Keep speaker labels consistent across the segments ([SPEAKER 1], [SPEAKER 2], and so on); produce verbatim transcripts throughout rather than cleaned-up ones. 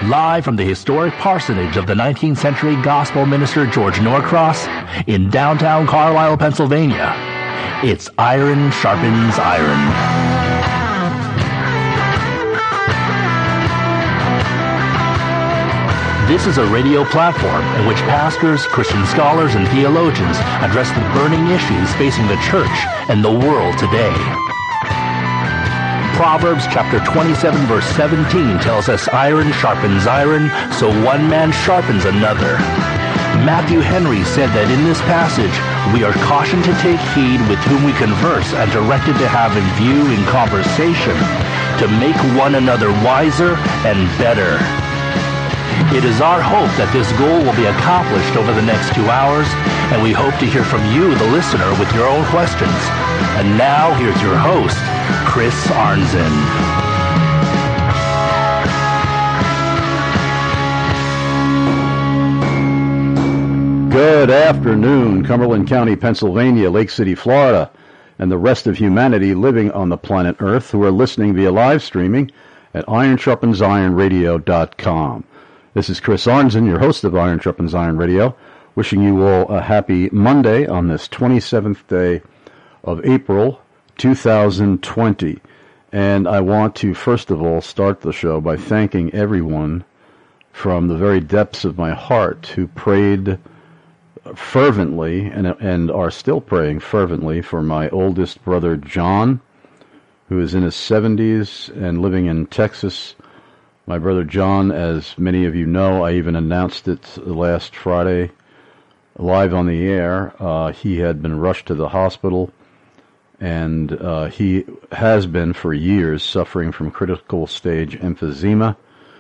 [SPEAKER 1] Live from the historic parsonage of the nineteenth century gospel minister George Norcross in downtown Carlisle, Pennsylvania, it's Iron Sharpens Iron. This is a radio platform in which pastors, Christian scholars, and theologians address the burning issues facing the church and the world today. Proverbs chapter twenty-seven verse seventeen tells us iron sharpens iron, so one man sharpens another. Matthew Henry said that in this passage, we are cautioned to take heed with whom we converse and directed to have in view in conversation to make one another wiser and better. It is our hope that this goal will be accomplished over the next two hours, and we hope to hear from you, the listener, with your own questions. And now, here's your host, Chris Arnzen.
[SPEAKER 2] Good afternoon, Cumberland County, Pennsylvania, Lake City, Florida, and the rest of humanity living on the planet Earth who are listening via live streaming at iron sharpens iron radio dot com. This is Chris Arnzen, your host of Iron Sharpens Iron Radio, wishing you all a happy Monday on this twenty-seventh day of April, two thousand twenty. And I want to, first of all, start the show by thanking everyone from the very depths of my heart who prayed fervently and, and are still praying fervently for my oldest brother, John, who is in his seventies and living in Texas. My brother John, as many of you know, I even announced it last Friday live on the air. Uh, he had been rushed to the hospital, and uh, he has been for years suffering from critical stage emphysema,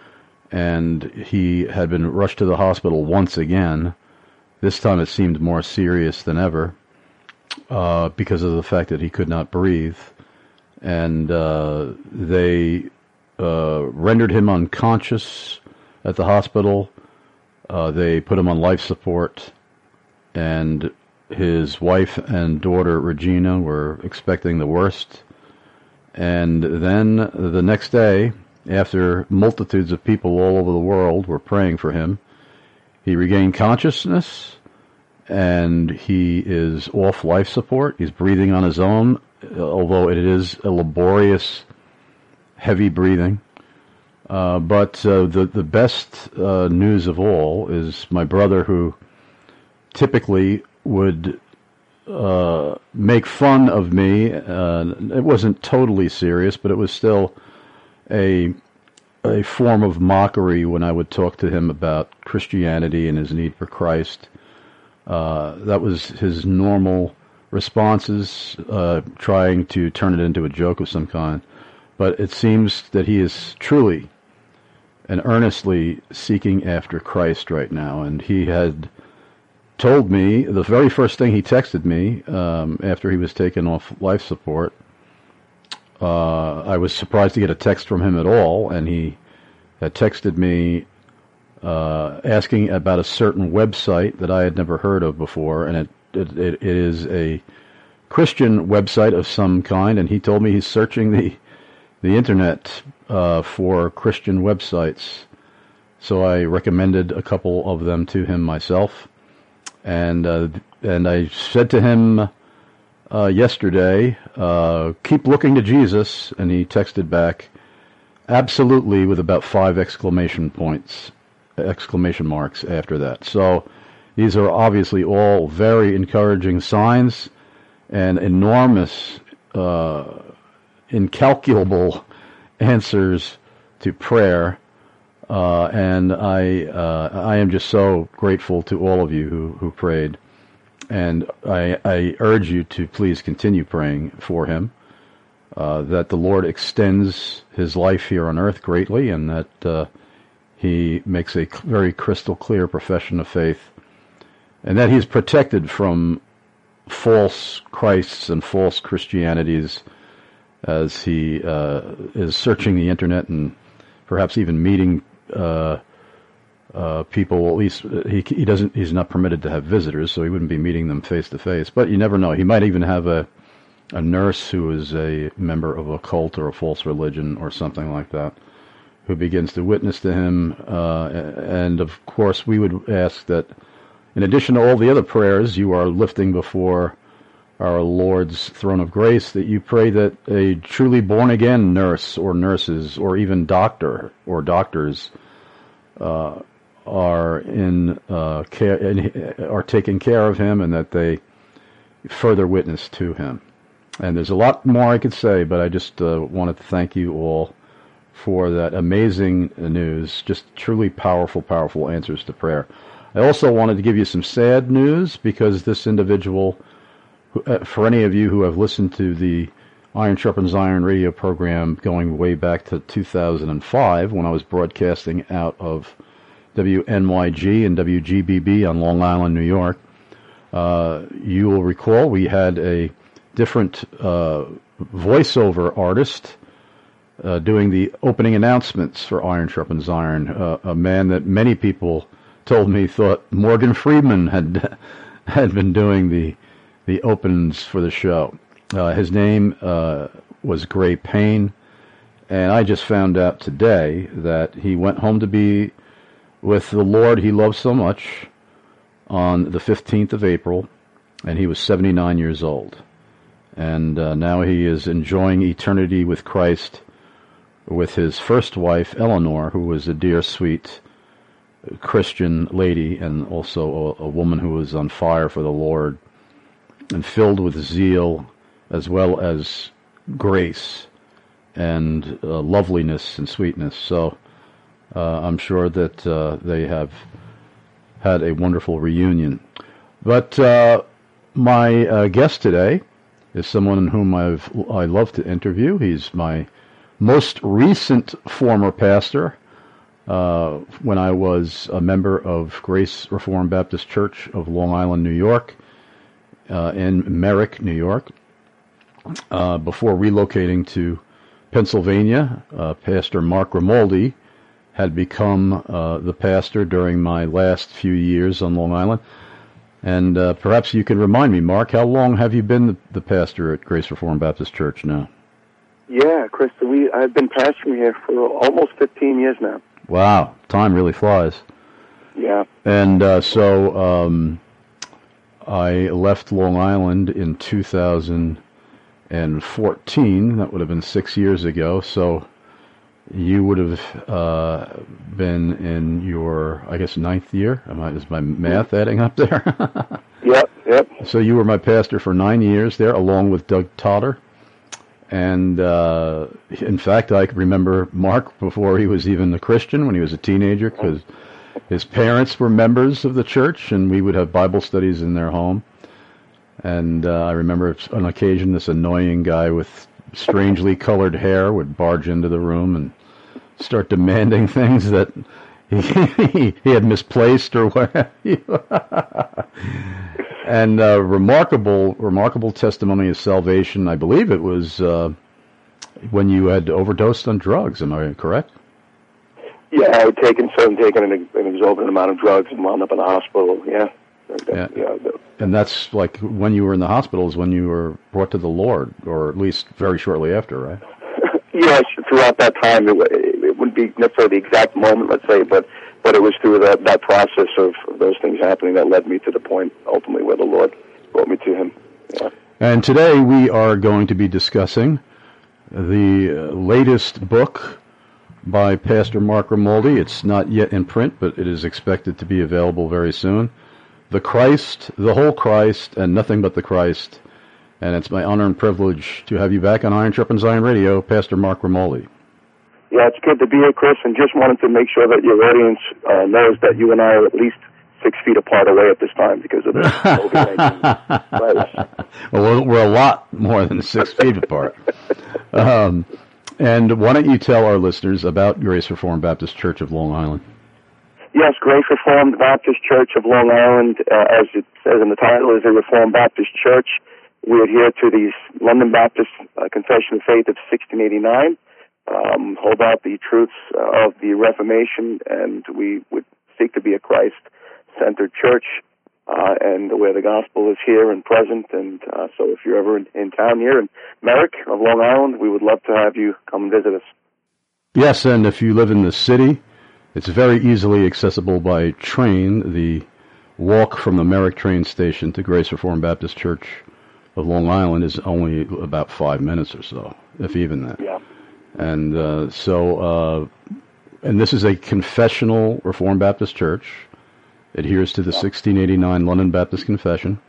[SPEAKER 2] and he had been rushed to the hospital once again. This time it seemed more serious than ever uh, because of the fact that he could not breathe, and uh, they Uh, rendered him unconscious at the hospital. Uh, they put him on life support, and his wife and daughter, Regina, were expecting the worst. And then the next day, after multitudes of people all over the world were praying for him, he regained consciousness, and he is off life support. He's breathing on his own, although it is a laborious heavy breathing. Uh, but uh, the, the best uh, news of all is my brother, who typically would uh, make fun of me. Uh, it wasn't totally serious, but it was still a a form of mockery when I would talk to him about Christianity and his need for Christ. Uh, that was his normal responses, uh, trying to turn it into a joke of some kind. But it seems that he is truly and earnestly seeking after Christ right now. And he had told me, the very first thing he texted me um, after he was taken off life support, uh, I was surprised to get a text from him at all, and he had texted me uh, asking about a certain website that I had never heard of before, and it, it, it is a Christian website of some kind, and he told me he's searching the the internet uh, for Christian websites. So I recommended a couple of them to him myself, and uh, and I said to him uh, yesterday, uh, keep looking to Jesus, and he texted back, absolutely, with about five exclamation points, exclamation marks after that. So these are obviously all very encouraging signs and enormous uh incalculable answers to prayer, uh, and I uh, I am just so grateful to all of you who, who prayed, and I, I urge you to please continue praying for him, uh, that the Lord extends his life here on earth greatly, and that uh, he makes a very crystal clear profession of faith, and that he is protected from false Christs and false Christianities as he uh, is searching the internet and perhaps even meeting uh, uh, people. At least he he doesn't he's not permitted to have visitors, so he wouldn't be meeting them face to face. But you never know. He might even have a a nurse who is a member of a cult or a false religion or something like that, who begins to witness to him. Uh, and, of course, we would ask that, in addition to all the other prayers you are lifting before our Lord's throne of grace, that you pray that a truly born-again nurse or nurses or even doctor or doctors uh, are in uh, care, are taking care of him, and that they further witness to him. And there's a lot more I could say, but I just uh, wanted to thank you all for that amazing news, just truly powerful, powerful answers to prayer. I also wanted to give you some sad news, because this individual, for any of you who have listened to the Iron Sharpens Iron radio program going way back to two thousand five, when I was broadcasting out of W N Y G and W G B B on Long Island, New York, uh, you will recall we had a different uh, voiceover artist uh, doing the opening announcements for Iron Sharpens Iron, uh, a man that many people told me thought Morgan Freeman had had been doing the the opens for the show. Uh, his name uh, was Gray Payne, and I just found out today that he went home to be with the Lord he loves so much on the fifteenth of April, and he was seventy-nine years old. And uh, now he is enjoying eternity with Christ with his first wife, Eleanor, who was a dear, sweet Christian lady, and also a, a woman who was on fire for the Lord and filled with zeal as well as grace and uh, loveliness and sweetness. So uh, I'm sure that uh, they have had a wonderful reunion. But uh, my uh, guest today is someone whom I've I love to interview. He's my most recent former pastor uh, when I was a member of Grace Reformed Baptist Church of Long Island, New York, uh, in Merrick, New York. Uh, before relocating to Pennsylvania, uh, Pastor Mark Grimaldi had become uh, the pastor during my last few years on Long Island. And uh, perhaps you can remind me, Mark, how long have you been the, the pastor at Grace Reformed Baptist Church now?
[SPEAKER 3] Yeah, Chris, we I've been pastoring here for almost fifteen years now.
[SPEAKER 2] Wow, time really flies.
[SPEAKER 3] Yeah.
[SPEAKER 2] And uh, so um, I left Long Island in two thousand fourteen. That would have been six years ago. So you would have uh, been in your, I guess, ninth year. Am I, is my math adding up there?
[SPEAKER 3] Yep, yep.
[SPEAKER 2] So you were my pastor for nine years there, along with Doug Totter. And uh, in fact, I remember Mark before he was even a Christian, when he was a teenager, because his parents were members of the church, and we would have Bible studies in their home. And uh, I remember on occasion this annoying guy with strangely colored hair would barge into the room and start demanding things that he, he had misplaced or what have you. And uh, remarkable, remarkable testimony of salvation. I believe it was uh, when you had overdosed on drugs. Am I correct?
[SPEAKER 3] Yeah, I had taken some, taken an, an exorbitant amount of drugs and wound up in the hospital. Yeah.
[SPEAKER 2] Yeah.
[SPEAKER 3] yeah.
[SPEAKER 2] And that's like when you were in the hospital is when you were brought to the Lord, or at least very shortly after, right?
[SPEAKER 3] Yes, throughout that time, it, it wouldn't be necessarily the exact moment, let's say, but but it was through that, that process of those things happening that led me to the point, ultimately, where the Lord brought me to Him. Yeah.
[SPEAKER 2] And today we are going to be discussing the latest book by Pastor Mark Grimaldi. It's not yet in print, but it is expected to be available very soon. The Christ, the whole Christ, and nothing but the Christ. And it's my honor and privilege to have you back on Iron Sharpens Iron Radio, Pastor Mark Grimaldi.
[SPEAKER 3] Yeah, it's good to be here, Chris, and just wanted to make sure that your audience uh, knows that you and I are at least six feet apart away at this time because of the COVID nineteen virus.
[SPEAKER 2] Well, we're a lot more than six feet apart. Um, and why don't you tell our listeners about Grace Reformed Baptist Church of Long Island?
[SPEAKER 3] Yes, Grace Reformed Baptist Church of Long Island, uh, as it says in the title, is a Reformed Baptist church. We adhere to the London Baptist uh, Confession of Faith of sixteen eighty-nine, um, hold out the truths uh, of the Reformation, and we would seek to be a Christ-centered church, uh, and where the gospel is here and present. And uh, so if you're ever in, in town here in Merrick of Long Island, we would love to have you come and visit us.
[SPEAKER 2] Yes, and if you live in the city, it's very easily accessible by train. The walk from the Merrick train station to Grace Reformed Baptist Church of Long Island is only about five minutes or so, if even that.
[SPEAKER 3] Yeah.
[SPEAKER 2] And uh, so, uh, and this is a confessional Reformed Baptist church, adheres to the yeah. sixteen eighty-nine London Baptist Confession,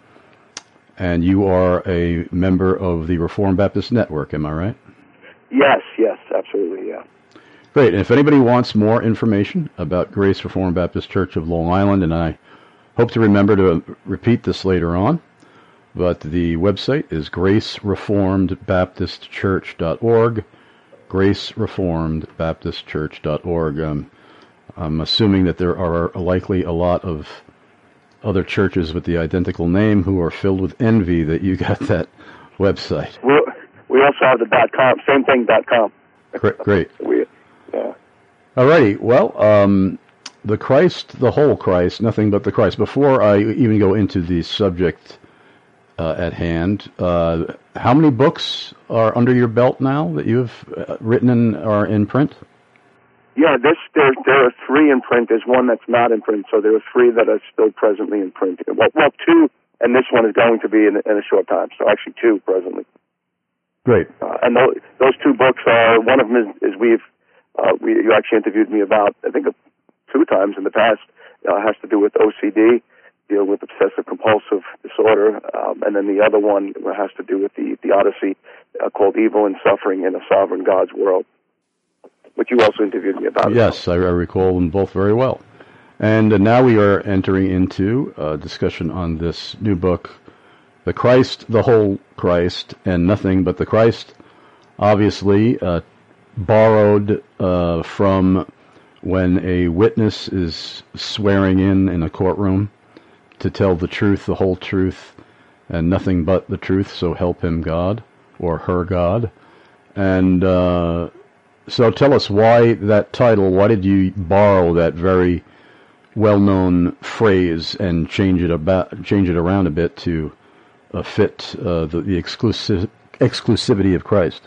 [SPEAKER 2] and you are a member of the Reformed Baptist Network, am I right?
[SPEAKER 3] Yes, yes, absolutely, yeah.
[SPEAKER 2] Great. And if anybody wants more information about Grace Reformed Baptist Church of Long Island, and I hope to remember to repeat this later on, but the website is grace reformed baptist church dot org, grace reformed baptist church dot org. Um, I'm assuming that there are likely a lot of other churches with the identical name who are filled with envy that you got that website.
[SPEAKER 3] We're, we also have the dot .com, same thing, dot .com.
[SPEAKER 2] Great. Great.
[SPEAKER 3] we, yeah.
[SPEAKER 2] All righty. Well, um, the Christ, the whole Christ, nothing but the Christ. Before I even go into the subject uh, at hand, uh, how many books are under your belt now that you've uh, written and are in print?
[SPEAKER 3] Yeah, this there there are three in print. There's one that's not in print, so there are three that are still presently in print. Well, well two, and this one is going to be in, in a short time. So actually, two presently.
[SPEAKER 2] Great.
[SPEAKER 3] Uh, and those, those two books are, one of them is, is we've uh, we you actually interviewed me about, I think, two times in the past. Uh, has to do with O C D, deal with obsessive compulsive disorder, um, and then the other one has to do with the the Odyssey uh, called Evil and Suffering in a Sovereign God's World, which you also interviewed me about.
[SPEAKER 2] Yes, I, I recall them both very well. And uh, now we are entering into a discussion on this new book, The Christ, the Whole Christ, and Nothing But the Christ, obviously uh, borrowed uh, from when a witness is swearing in in a courtroom to tell the truth, the whole truth, and nothing but the truth, so help him God, or her God. And uh, so tell us why that title, why did you borrow that very well-known phrase and change it about, change it around a bit to uh, fit uh, the, the exclusive, exclusivity of Christ?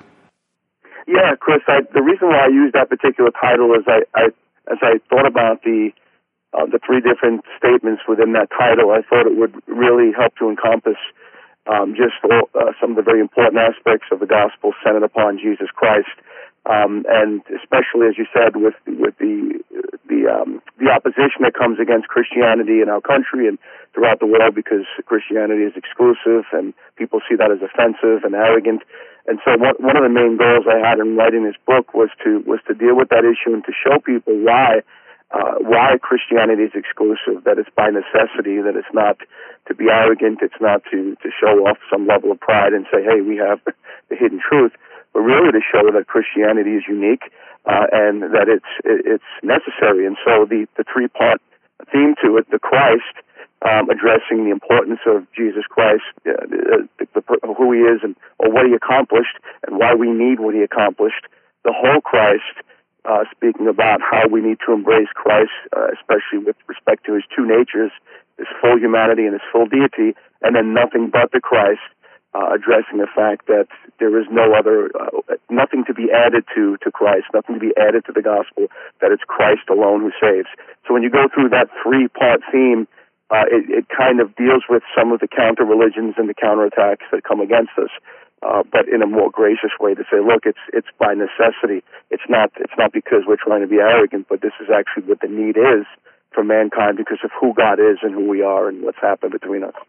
[SPEAKER 3] Yeah, Chris, I, the reason why I used that particular title is I, I as I thought about the uh, the three different statements within that title, I thought it would really help to encompass um, just all, uh, some of the very important aspects of the gospel centered upon Jesus Christ, um, and especially, as you said, with with the the um, the opposition that comes against Christianity in our country and throughout the world, because Christianity is exclusive and people see that as offensive and arrogant. And so one, one of the main goals I had in writing this book was to was to deal with that issue and to show people why uh, why Christianity is exclusive, that it's by necessity, that it's not to be arrogant, it's not to, to show off some level of pride and say, hey, we have the hidden truth, but really to show that Christianity is unique uh, and that it's it's necessary. And so the, the three-part theme to it, the Christ, Um, addressing the importance of Jesus Christ, uh, the, the, the, who he is and or what he accomplished and why we need what he accomplished. The whole Christ, uh, speaking about how we need to embrace Christ, uh, especially with respect to his two natures, his full humanity and his full deity, and then nothing but the Christ, uh, addressing the fact that there is no other, uh, nothing to be added to, to Christ, nothing to be added to the gospel, that it's Christ alone who saves. So when you go through that three-part theme, Uh, it, it kind of deals with some of the counter-religions and the counterattacks that come against us, uh, but in a more gracious way to say, look, it's it's by necessity. It's not it's not because we're trying to be arrogant, but this is actually what the need is for mankind because of who God is and who we are and what's happened between us.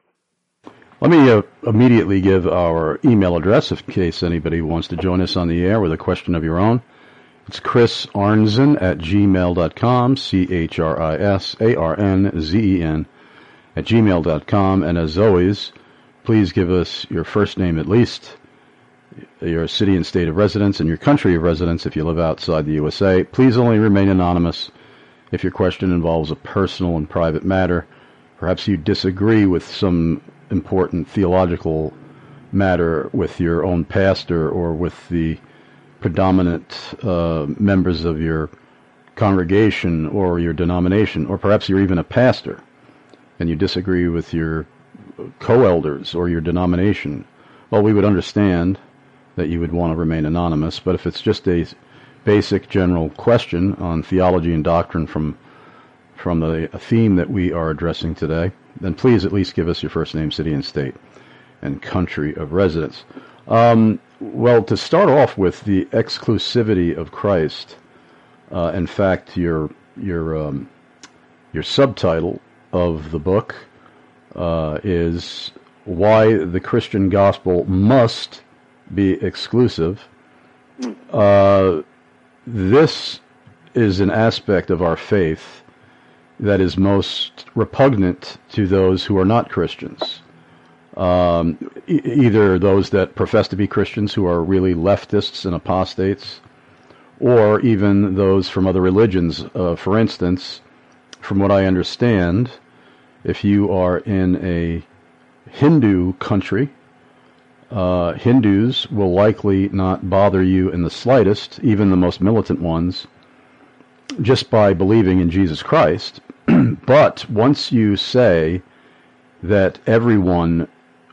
[SPEAKER 2] Let me uh, immediately give our email address in case anybody wants to join us on the air with a question of your own. It's Chris Arnzen at gmail dot com, C H R I S A R N Z E N. at gmail dot com, and as always, please give us your first name at least, your city and state of residence, and your country of residence if you live outside the U S A. Please only remain anonymous if your question involves a personal and private matter. Perhaps you disagree with some important theological matter with your own pastor or with the predominant uh, members of your congregation or your denomination, or perhaps you're even a pastor and you disagree with your co-elders or your denomination, well, we would understand that you would want to remain anonymous. But if it's just a basic general question on theology and doctrine from from the theme that we are addressing today, then please at least give us your first name, city, and state, and country of residence. Um, well, to start off with the exclusivity of Christ, uh, in fact, your your um, your subtitle of the book uh, is Why the Christian Gospel Must Be Exclusive. Uh, this is an aspect of our faith that is most repugnant to those who are not Christians. Um, e- either those that profess to be Christians who are really leftists and apostates, or even those from other religions. Uh, for instance, from what I understand, if you are in a Hindu country, uh, Hindus will likely not bother you in the slightest, even the most militant ones, just by believing in Jesus Christ. But once you say that everyone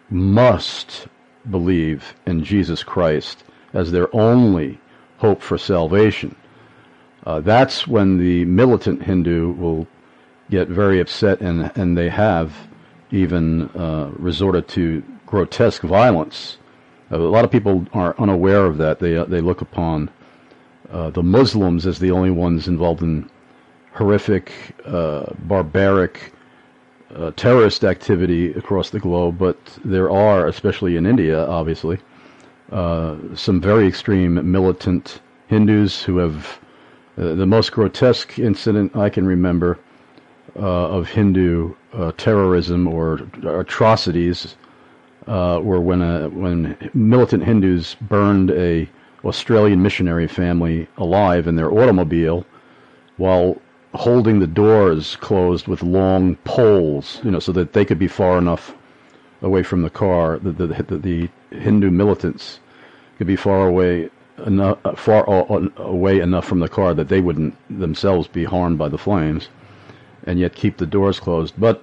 [SPEAKER 2] must believe in Jesus Christ as their only hope for salvation, uh, that's when the militant Hindu will get very upset, and, and they have even uh, resorted to grotesque violence. Uh, a lot of people are unaware of that. They, uh, they look upon uh, the Muslims as the only ones involved in horrific, uh, barbaric, uh, terrorist activity across the globe, but there are, especially in India, obviously, uh, some very extreme militant Hindus who have uh, the most grotesque incident I can remember uh, of Hindu uh, terrorism or atrocities uh, were when a, when militant Hindus burned a Australian missionary family alive in their automobile while holding the doors closed with long poles, you know, so that they could be far enough away from the car. The the, the, the Hindu militants could be far away enough, far away enough from the car that they wouldn't themselves be harmed by the flames, and yet keep the doors closed. But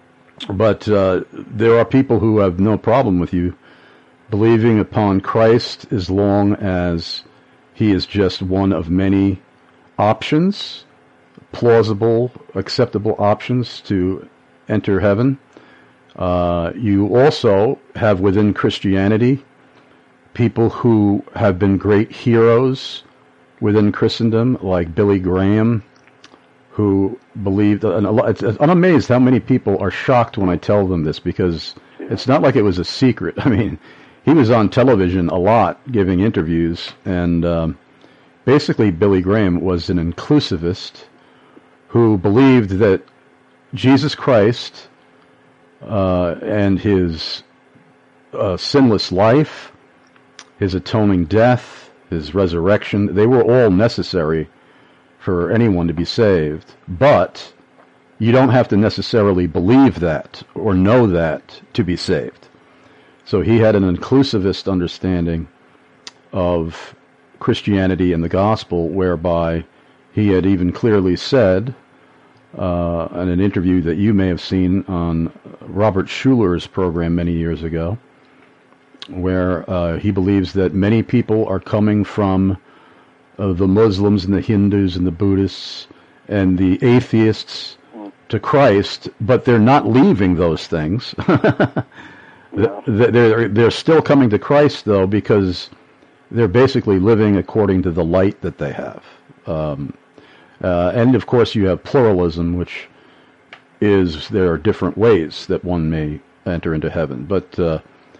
[SPEAKER 2] but uh, there are people who have no problem with you believing upon Christ as long as he is just one of many options, plausible, acceptable options to enter heaven. Uh, you also have within Christianity people who have been great heroes within Christendom, like Billy Graham, who believed, and a lot, it's, I'm amazed how many people are shocked when I tell them this, because it's not like it was a secret. I mean, he was on television a lot giving interviews, and um, basically Billy Graham was an inclusivist who believed that Jesus Christ uh, and his uh, sinless life, his atoning death, his resurrection, they were all necessary for anyone to be saved. But you don't have to necessarily believe that or know that to be saved. So he had an inclusivist understanding of Christianity and the gospel, whereby he had even clearly said, uh, in an interview that you may have seen on Robert Schuller's program many years ago, where uh, he believes that many people are coming from uh, the Muslims and the Hindus and the Buddhists and the atheists to Christ, but they're not leaving those things. No. They're, they're still coming to Christ, though, because they're basically living according to the light that they have. Um, uh, and, of course, you have pluralism, which is there are different ways that one may enter into heaven. But uh,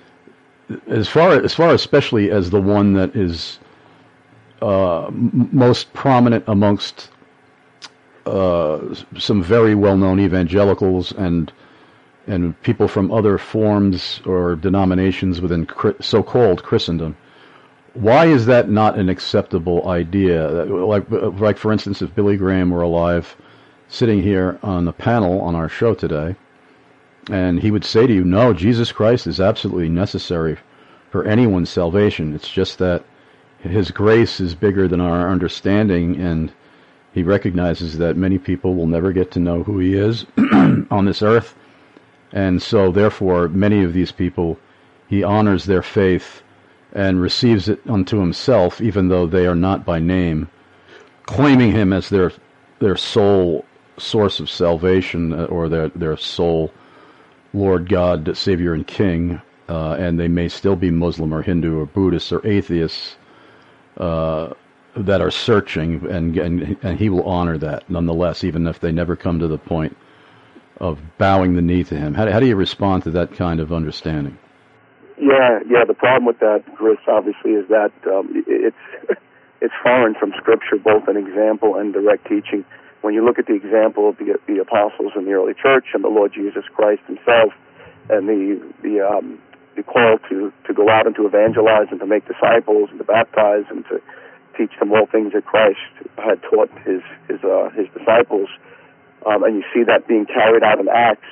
[SPEAKER 2] as far as far especially as the one that is uh, m- most prominent amongst uh, some very well-known evangelicals and and people from other forms or denominations within so-called Christendom, why is that not an acceptable idea? Like, like for instance, if Billy Graham were alive, sitting here on the panel on our show today, and he would say to you, no, Jesus Christ is absolutely necessary for anyone's salvation. It's just that his grace is bigger than our understanding, and he recognizes that many people will never get to know who he is on this earth. And so, therefore, many of these people, he honors their faith and receives it unto himself, even though they are not by name claiming him as their their sole source of salvation, or their their sole Lord God, Savior, and King, uh, and they may still be Muslim or Hindu or Buddhist or atheists uh, that are searching, and, and and he will honor that nonetheless, even if they never come to the point of bowing the knee to him. How, how do you respond to that kind of understanding?
[SPEAKER 3] Yeah, yeah. The problem with that, Chris, obviously, is that um, it's it's foreign from Scripture, both an example and direct teaching. When you look at the example of the, the apostles in the early church and the Lord Jesus Christ himself, and the the um, the call to, to go out and to evangelize and to make disciples and to baptize and to teach them all things that Christ had taught his his uh, his disciples, um, and you see that being carried out in Acts.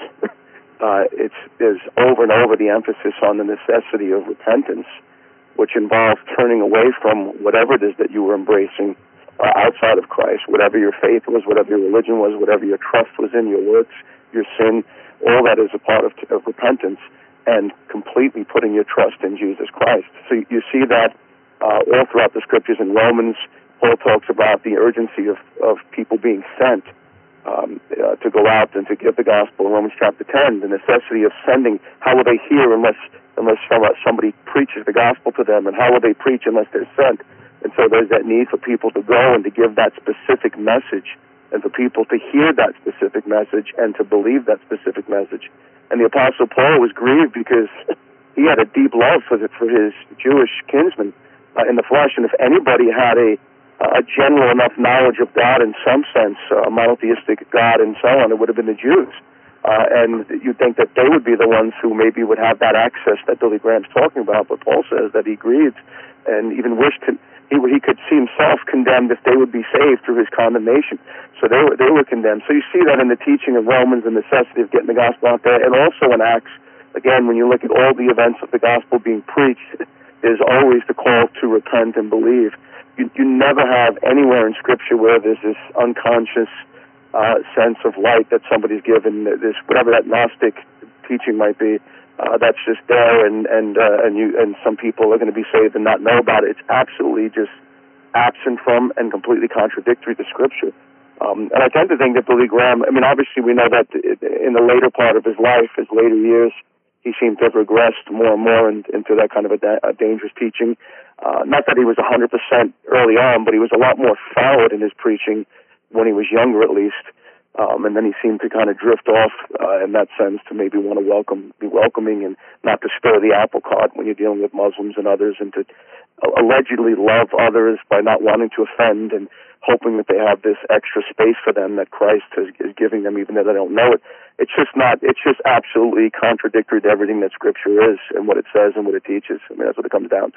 [SPEAKER 3] uh, it's there's over and over the emphasis on the necessity of repentance, which involves turning away from whatever it is that you were embracing Uh, outside of Christ, whatever your faith was, whatever your religion was, whatever your trust was in, your works, your sin, all that is a part of, of repentance, and completely putting your trust in Jesus Christ. So you, you see that uh, all throughout the Scriptures. In Romans, Paul talks about the urgency of, of people being sent um, uh, to go out and to give the gospel. In Romans chapter ten, the necessity of sending. How will they hear unless unless somebody preaches the gospel to them, and how will they preach unless they're sent? And so there's that need for people to go and to give that specific message, and for people to hear that specific message and to believe that specific message. And the Apostle Paul was grieved because he had a deep love for the, for his Jewish kinsmen uh, in the flesh. And if anybody had a a general enough knowledge of God in some sense, uh, a monotheistic God and so on, it would have been the Jews. Uh, and you'd think that they would be the ones who maybe would have that access that Billy Graham's talking about. But Paul says that he grieved and even wished to. He, he could see himself condemned if they would be saved through his condemnation. So they were they were condemned. So you see that in the teaching of Romans, the necessity of getting the gospel out there, and also in Acts. Again, when you look at all the events of the gospel being preached, there's always the call to repent and believe. You, you never have anywhere in Scripture where there's this unconscious uh, sense of light that somebody's given, this whatever that Gnostic teaching might be. Uh, that's just there, and and uh, and you and some people are going to be saved and not know about it. It's absolutely just absent from and completely contradictory to Scripture. Um, and I tend to think that Billy Graham. I mean, obviously, we know that in the later part of his life, his later years, he seemed to have regressed more and more in, into that kind of a, da- a dangerous teaching. Uh, not that he was one hundred percent early on, but he was a lot more forward in his preaching when he was younger, at least. Um, and then he seemed to kind of drift off uh, in that sense to maybe want to welcome, be welcoming and not to stir the apple cart when you're dealing with Muslims and others, and to uh, allegedly love others by not wanting to offend and hoping that they have this extra space for them that Christ is, is giving them, even though they don't know it. It's just not. It's just absolutely contradictory to everything that Scripture is and what it says and what it teaches. I mean, that's what it comes down to.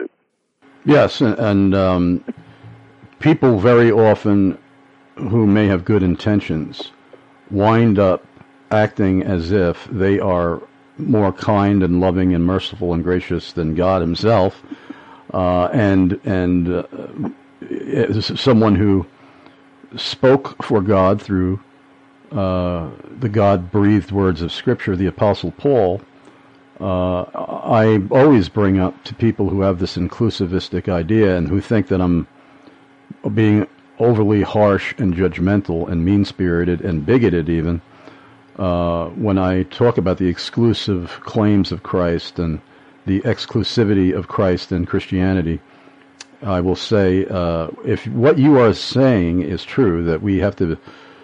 [SPEAKER 2] Yes, and um, people very often who may have good intentions wind up acting as if they are more kind and loving and merciful and gracious than God himself, uh, and and uh, someone who spoke for God through uh, the God-breathed words of Scripture, the Apostle Paul. Uh, I always bring up to people who have this inclusivistic idea and who think that I'm being overly harsh and judgmental and mean-spirited and bigoted even, uh, when I talk about the exclusive claims of Christ and the exclusivity of Christ in Christianity. I will say, uh, if what you are saying is true, that we have to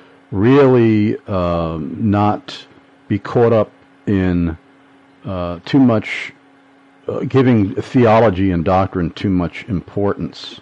[SPEAKER 2] really um, not be caught up in uh, too much, uh, giving theology and doctrine too much importance.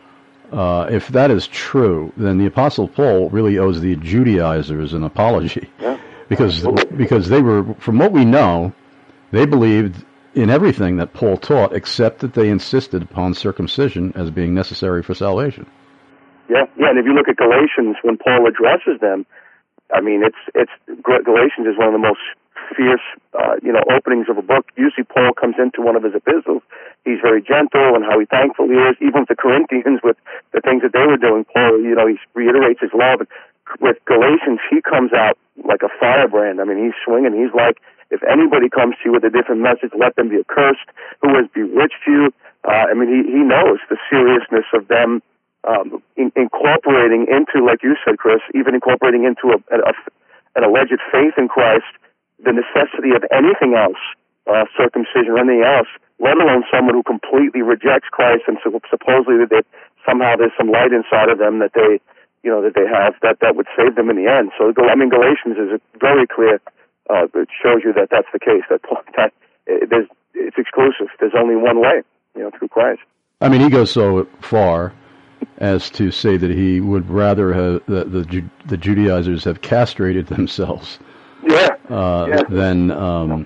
[SPEAKER 2] Uh, if that is true, then the Apostle Paul really owes the Judaizers an apology,
[SPEAKER 3] yeah.
[SPEAKER 2] because because they were, from what we know, they believed in everything that Paul taught, except that they insisted upon circumcision as being necessary for salvation.
[SPEAKER 3] Yeah, yeah, and if you look at Galatians, when Paul addresses them, I mean, it's it's Galatians is one of the most fierce, uh, you know, openings of a book. Usually Paul comes into one of his epistles, he's very gentle and how he thankful he is. Even with the Corinthians, with the things that they were doing, Paul, you know, he reiterates his love. And with Galatians, he comes out like a firebrand. I mean, he's swinging. He's like, if anybody comes to you with a different message, let them be accursed. Who has bewitched you? Uh, I mean, he, he knows the seriousness of them um, in, incorporating into, like you said, Chris, even incorporating into a, a, an alleged faith in Christ, the necessity of anything else, uh, circumcision or anything else, let alone someone who completely rejects Christ and so supposedly that they, somehow there's some light inside of them that they, you know, that they have that that would save them in the end. So, I mean, Galatians is very clear. Uh, it shows you that that's the case. That, that it, there's, it's exclusive. There's only one way, you know, through Christ.
[SPEAKER 2] I mean, he goes so far as to say that he would rather have the the, the Judaizers have castrated themselves,
[SPEAKER 3] yeah,
[SPEAKER 2] uh,
[SPEAKER 3] yeah.
[SPEAKER 2] than um,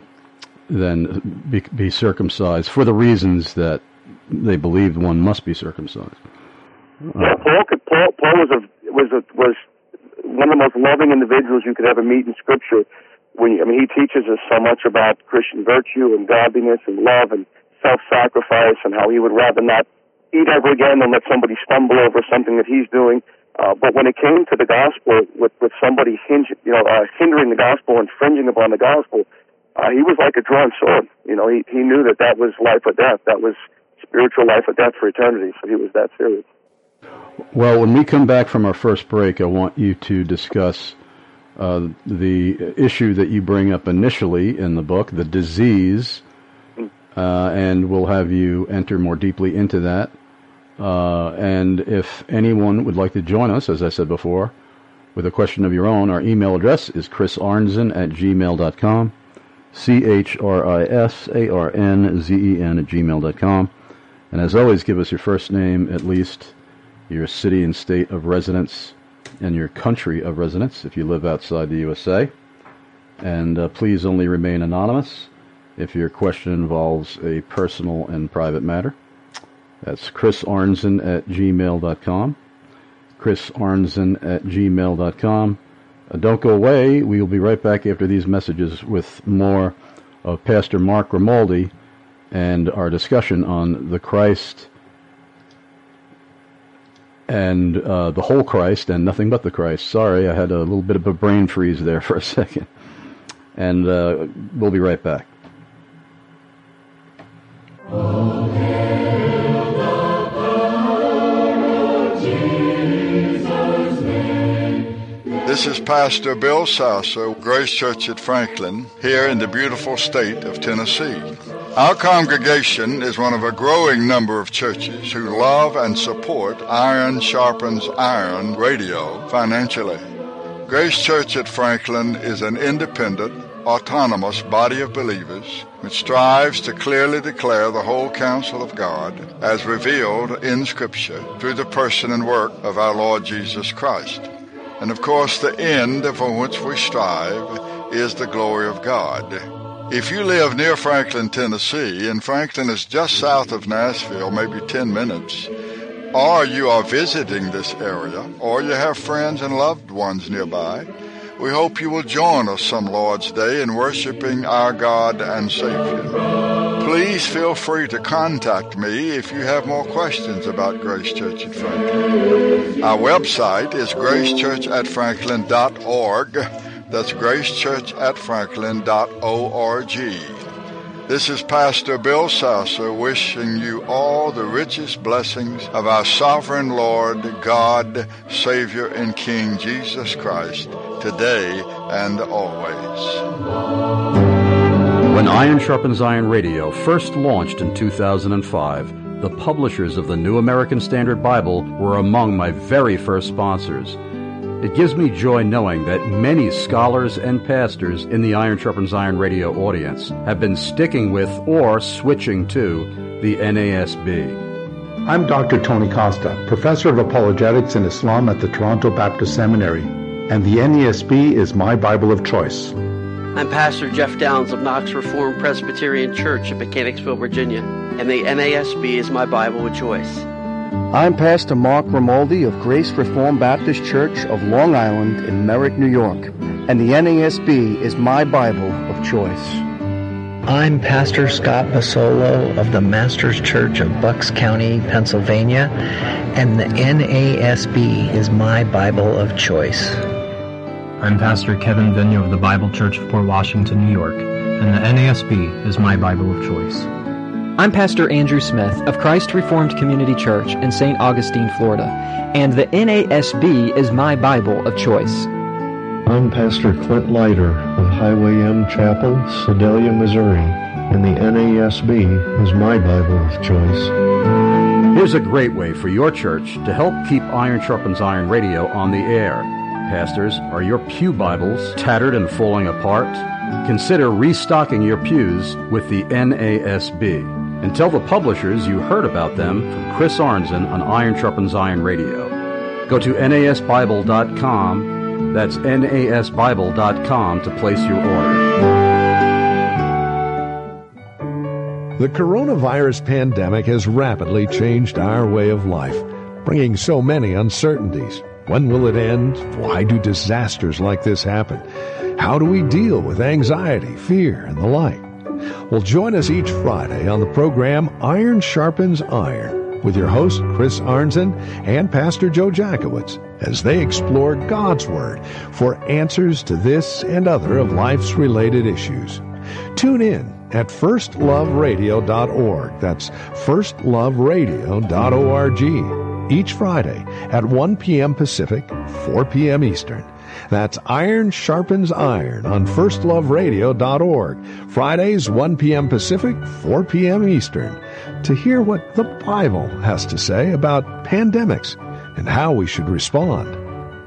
[SPEAKER 2] than be, be circumcised for the reasons that they believed one must be circumcised. Uh,
[SPEAKER 3] yeah, Paul, could, Paul, Paul was a was a, was one of the most loving individuals you could ever meet in Scripture. When you, I mean, he teaches us so much about Christian virtue and godliness and love and self-sacrifice, and how he would rather not eat ever again than let somebody stumble over something that he's doing. Uh, but when it came to the gospel, with with somebody hinge, you know, uh, hindering the gospel, infringing upon the gospel, uh, he was like a drawn sword. You know, he he knew that that was life or death. That was spiritual life or death for eternity. So he was that serious.
[SPEAKER 2] Well, when we come back from our first break, I want you to discuss uh, the issue that you bring up initially in the book, the disease, uh, and we'll have you enter more deeply into that. Uh, and if anyone would like to join us, as I said before, with a question of your own, our email address is chris arnzen at gmail dot com, C H R I S A R N Z E N at gmail dot com. And as always, give us your first name, at least your city and state of residence, and your country of residence if you live outside the U S A. And uh, please only remain anonymous if your question involves a personal and private matter. That's chris arnzen at gmail dot com. chris arnzen at gmail dot com. Uh, don't go away. We will be right back after these messages with more of Pastor Mark Grimaldi and our discussion on the Christ and uh, the whole Christ and nothing but the Christ. Sorry, I had a little bit of a brain freeze there for a second. And uh, we'll be right back.
[SPEAKER 4] Oh, hail the power of Jesus' name.
[SPEAKER 5] This is Pastor Bill Sasser, Grace Church at Franklin, here in the beautiful state of Tennessee. Our congregation is one of a growing number of churches who love and support Iron Sharpens Iron radio financially. Grace Church at Franklin is an independent, autonomous body of believers which strives to clearly declare the whole counsel of God as revealed in Scripture through the person and work of our Lord Jesus Christ. And of course, the end for which we strive is the glory of God. If you live near Franklin, Tennessee, and Franklin is just south of Nashville, maybe ten minutes, or you are visiting this area, or you have friends and loved ones nearby, we hope you will join us some Lord's Day in worshiping our God and Savior. Please feel free to contact me if you have more questions about Grace Church at Franklin. Our website is grace church at franklin dot org. That's grace church at franklin dot org. This is Pastor Bill Sasser wishing you all the richest blessings of our sovereign Lord, God, Savior, and King Jesus Christ, today and always.
[SPEAKER 2] When Iron Sharpens Iron Radio first launched in two thousand five, the publishers of the New American Standard Bible were among my very first sponsors. It gives me joy knowing that many scholars and pastors in the Iron Sharpens Iron radio audience have been sticking with or switching to the N A S B.
[SPEAKER 6] I'm Doctor Tony Costa, Professor of Apologetics and Islam at the Toronto Baptist Seminary, and the N A S B is my Bible of choice.
[SPEAKER 7] I'm Pastor Jeff Downs of Knox Reformed Presbyterian Church in Mechanicsville, Virginia, and the N A S B is my Bible of choice.
[SPEAKER 8] I'm Pastor Mark Grimaldi of Grace Reformed Baptist Church of Long Island in Merrick, New York, and the N A S B is my Bible of choice.
[SPEAKER 9] I'm Pastor Scott Basolo of the Masters Church of Bucks County, Pennsylvania, and the N A S B is my Bible of choice.
[SPEAKER 10] I'm Pastor Kevin Vigneault of the Bible Church of Port Washington, New York, and the N A S B is my Bible of choice.
[SPEAKER 11] I'm Pastor Andrew Smith of Christ Reformed Community Church in Saint Augustine, Florida, and the N A S B is my Bible of choice.
[SPEAKER 12] I'm Pastor Clint Leiter of Highway M Chapel, Sedalia, Missouri, and the N A S B is my Bible of choice.
[SPEAKER 2] Here's a great way for your church to help keep Iron Sharpens Iron Radio on the air. Pastors, are your pew Bibles tattered and falling apart? Consider restocking your pews with the N A S B. And tell the publishers you heard about them from Chris Arnzen on Iron Sharpens Iron Radio. Go to N A S Bible dot com. That's N A S Bible dot com to place your order.
[SPEAKER 13] The coronavirus pandemic has rapidly changed our way of life, bringing so many uncertainties. When will it end? Why do disasters like this happen? How do we deal with anxiety, fear, and the like? Well, join us each Friday on the program Iron Sharpens Iron with your host, Chris Arnzen, and Pastor Joe Jackowitz as they explore God's Word for answers to this and other of life's related issues. Tune in at first love radio dot org. That's first love radio dot org. Each Friday at one p.m. Pacific, four p.m. Eastern. That's Iron Sharpens Iron on first love radio dot org. Fridays, one p.m. Pacific, four p.m. Eastern. To hear what the Bible has to say about pandemics and how we should respond.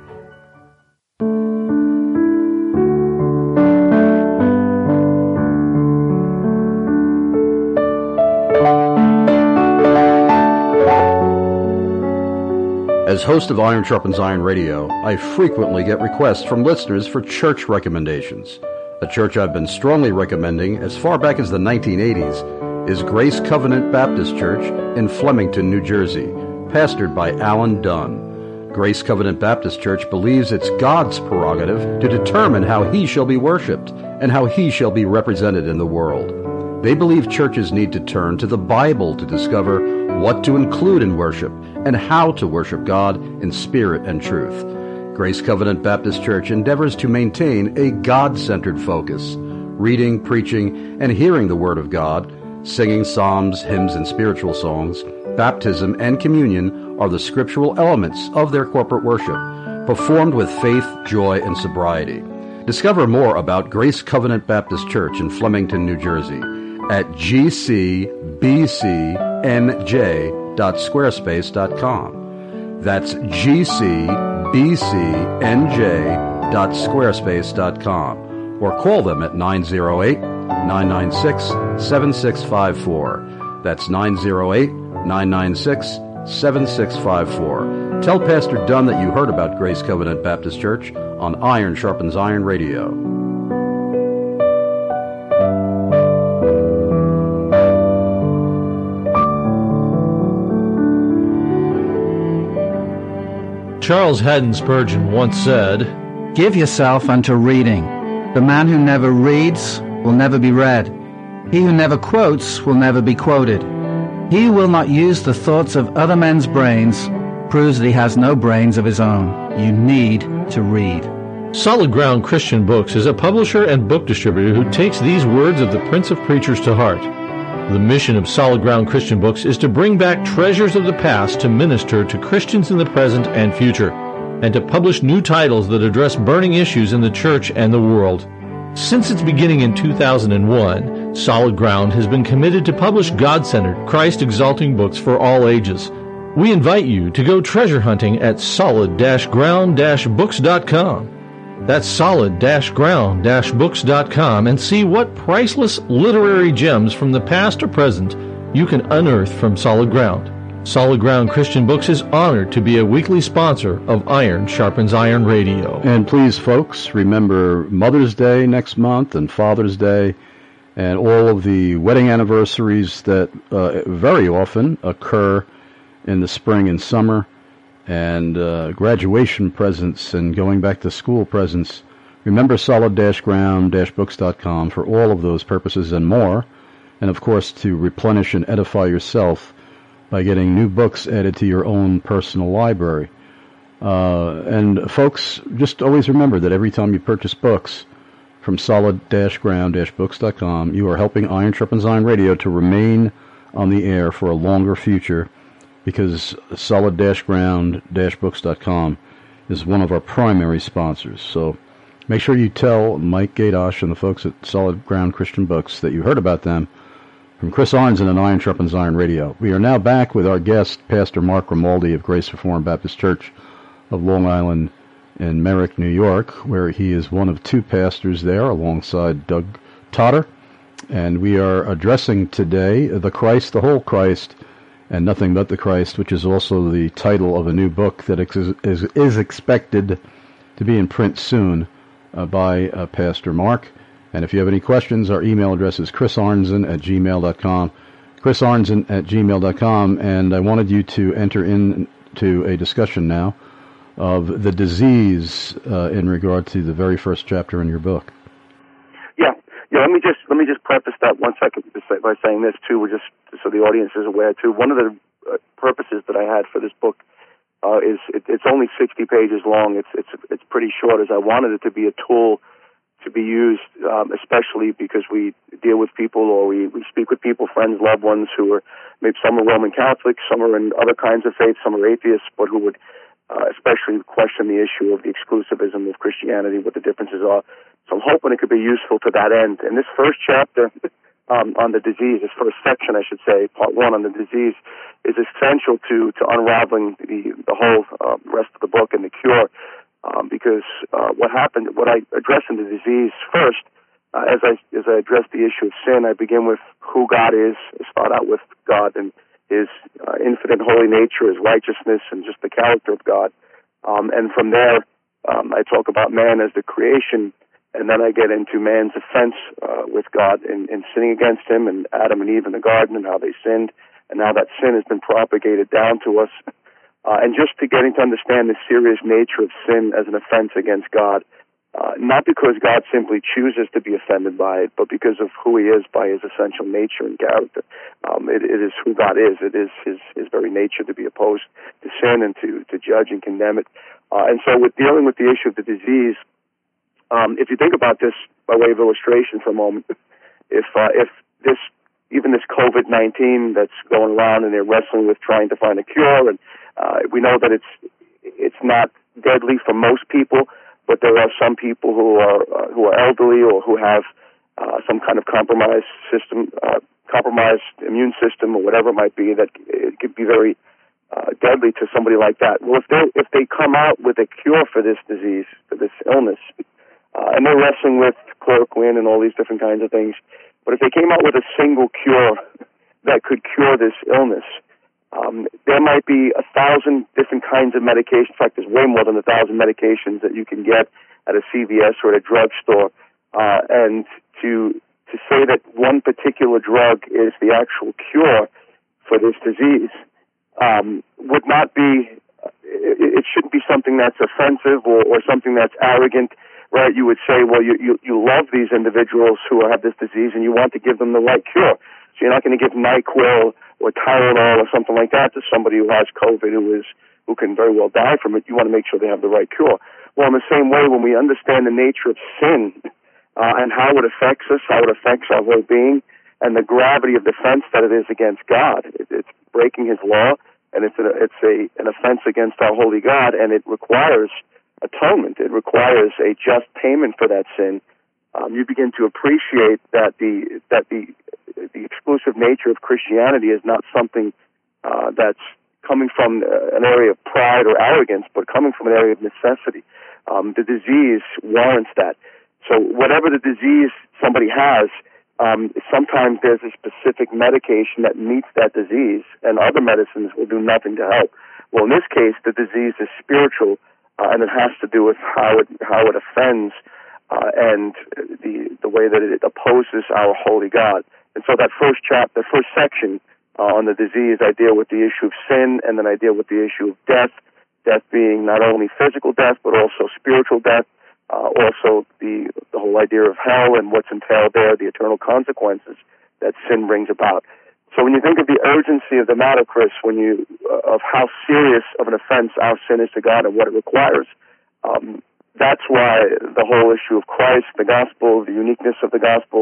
[SPEAKER 2] As host of Iron Sharpens Iron Radio, I frequently get requests from listeners for church recommendations. A church I've been strongly recommending as far back as the nineteen eighties is Grace Covenant Baptist Church in Flemington, New Jersey, pastored by Alan Dunn. Grace Covenant Baptist Church believes it's God's prerogative to determine how He shall be worshipped and how He shall be represented in the world. They believe churches need to turn to the Bible to discover what to include in worship and how to worship God in spirit and truth. Grace Covenant Baptist Church endeavors to maintain a God-centered focus, reading, preaching, and hearing the Word of God, singing psalms, hymns, and spiritual songs. Baptism and communion are the scriptural elements of their corporate worship, performed with faith, joy, and sobriety. Discover more about Grace Covenant Baptist Church in Flemington, New Jersey at g c b c n j dot squarespace dot com. That's g c b c n j dot squarespace dot com, or call them at nine oh eight, nine nine six, seven six five four. That's nine oh eight, nine nine six, seven six five four. Tell Pastor Dunn that you heard about Grace Covenant Baptist Church on Iron Sharpens Iron Radio.
[SPEAKER 14] Charles Haddon Spurgeon once said,
[SPEAKER 15] "Give yourself unto reading. The man who never reads will never be read. He who never quotes will never be quoted. He who will not use the thoughts of other men's brains proves that he has no brains of his own. You need to read."
[SPEAKER 14] Solid Ground Christian Books is a publisher and book distributor who takes these words of the Prince of Preachers to heart. The mission of Solid Ground Christian Books is to bring back treasures of the past to minister to Christians in the present and future, and to publish new titles that address burning issues in the church and the world. Since its beginning in two thousand one, Solid Ground has been committed to publish God-centered, Christ-exalting books for all ages. We invite you to go treasure hunting at solid ground books dot com. That's solid ground books dot com, and see what priceless literary gems from the past or present you can unearth from Solid Ground. Solid Ground Christian Books is honored to be a weekly sponsor of Iron Sharpens Iron Radio.
[SPEAKER 2] And please, folks, remember Mother's Day next month and Father's Day and all of the wedding anniversaries that uh, very often occur in the spring and summer, and uh, graduation presents and going back to school presents. Remember solid ground books dot com for all of those purposes and more, and of course to replenish and edify yourself by getting new books added to your own personal library. Uh, and folks, just always remember that every time you purchase books from solid ground books dot com, you are helping Iron Sharpens Iron Radio to remain on the air for a longer future, because solid ground books dot com is one of our primary sponsors. So make sure you tell Mike Gadosh and the folks at Solid Ground Christian Books that you heard about them from Chris Arnzen and Iron Sharpens Iron Radio. We are now back with our guest, Pastor Mark Grimaldi of Grace Reformed Baptist Church of Long Island in Merrick, New York, where he is one of two pastors there alongside Doug Totter. And we are addressing today the Christ, the whole Christ, and nothing but the Christ, which is also the title of a new book that is, is, is expected to be in print soon uh, by uh, Pastor Mark. And if you have any questions, our email address is chris arnzen at gmail dot com. chris arnzen at gmail dot com. And I wanted you to enter into a discussion now of the disease uh, in regard to the very first chapter in your book.
[SPEAKER 3] Yeah, yeah. Let me just let me just preface that one second by saying this too, just so the audience is aware too. One of the uh, purposes that I had for this book uh, is it, it's only sixty pages long. It's it's it's pretty short, as I wanted it to be a tool to be used, um, especially because we deal with people, or we, we speak with people, friends, loved ones who are, maybe some are Roman Catholics, some are in other kinds of faiths, some are atheists, but who would uh, especially question the issue of the exclusivism of Christianity, what the differences are. So I'm hoping it could be useful to that end. And this first chapter um, on the disease, this first section, I should say, part one on the disease, is essential to, to unraveling the, the whole uh, rest of the book and the cure. Um, because uh, what happened, what I address in the disease first, uh, as I as I address the issue of sin, I begin with who God is. I start out with God and His uh, infinite holy nature, His righteousness, and just the character of God. Um, and from there, um, I talk about man as the creation, and then I get into man's offense uh, with God and, and sinning against Him, and Adam and Eve in the garden, and how they sinned, and how that sin has been propagated down to us. Uh, and just to getting to understand the serious nature of sin as an offense against God, uh, not because God simply chooses to be offended by it, but because of who He is by His essential nature and character. Um, it, it is who God is. It is His, His very nature to be opposed to sin and to, to judge and condemn it. Uh, and so with dealing with the issue of the disease, um, if you think about this by way of illustration for a moment, if uh, if this even this COVID nineteen that's going around and they're wrestling with trying to find a cure, and Uh, we know that it's it's not deadly for most people, but there are some people who are uh, who are elderly or who have uh, some kind of compromised system, uh, compromised immune system, or whatever it might be, that it could be very uh, deadly to somebody like that. Well, if they if they come out with a cure for this disease, for this illness, uh, and they're wrestling with chloroquine and all these different kinds of things, but if they came out with a single cure that could cure this illness, Um, there might be a thousand different kinds of medications. In fact, there's way more than a thousand medications that you can get at a C V S or at a drugstore. Uh, and to to say that one particular drug is the actual cure for this disease um, would not be. It, it shouldn't be something that's offensive or, or something that's arrogant, right? You would say, well, you, you you love these individuals who have this disease, and you want to give them the right cure. So you're not going to give NyQuil or Tylenol or something like that to somebody who has COVID, who is who can very well die from it. You want to make sure they have the right cure. Well, in the same way, when we understand the nature of sin uh, and how it affects us, how it affects our whole being, and the gravity of defense that it is against God, it, it's breaking His law, and it's a, it's a an offense against our holy God, and it requires atonement. It requires a just payment for that sin. Um, you begin to appreciate that the that the the exclusive nature of Christianity is not something uh, that's coming from uh, an area of pride or arrogance, but coming from an area of necessity. Um, the disease warrants that. So whatever the disease somebody has, um, sometimes there's a specific medication that meets that disease, and other medicines will do nothing to help. Well, in this case, the disease is spiritual, uh, and it has to do with how it how it offends uh, and the the way that it opposes our holy God. And so that first chapter, the first section uh, on the disease, I deal with the issue of sin, and then I deal with the issue of death, death being not only physical death, but also spiritual death, uh, also the, the whole idea of hell and what's entailed there, the eternal consequences that sin brings about. So when you think of the urgency of the matter, Chris, when you uh, of how serious of an offense our sin is to God and what it requires, um, that's why the whole issue of Christ, the gospel, the uniqueness of the gospel,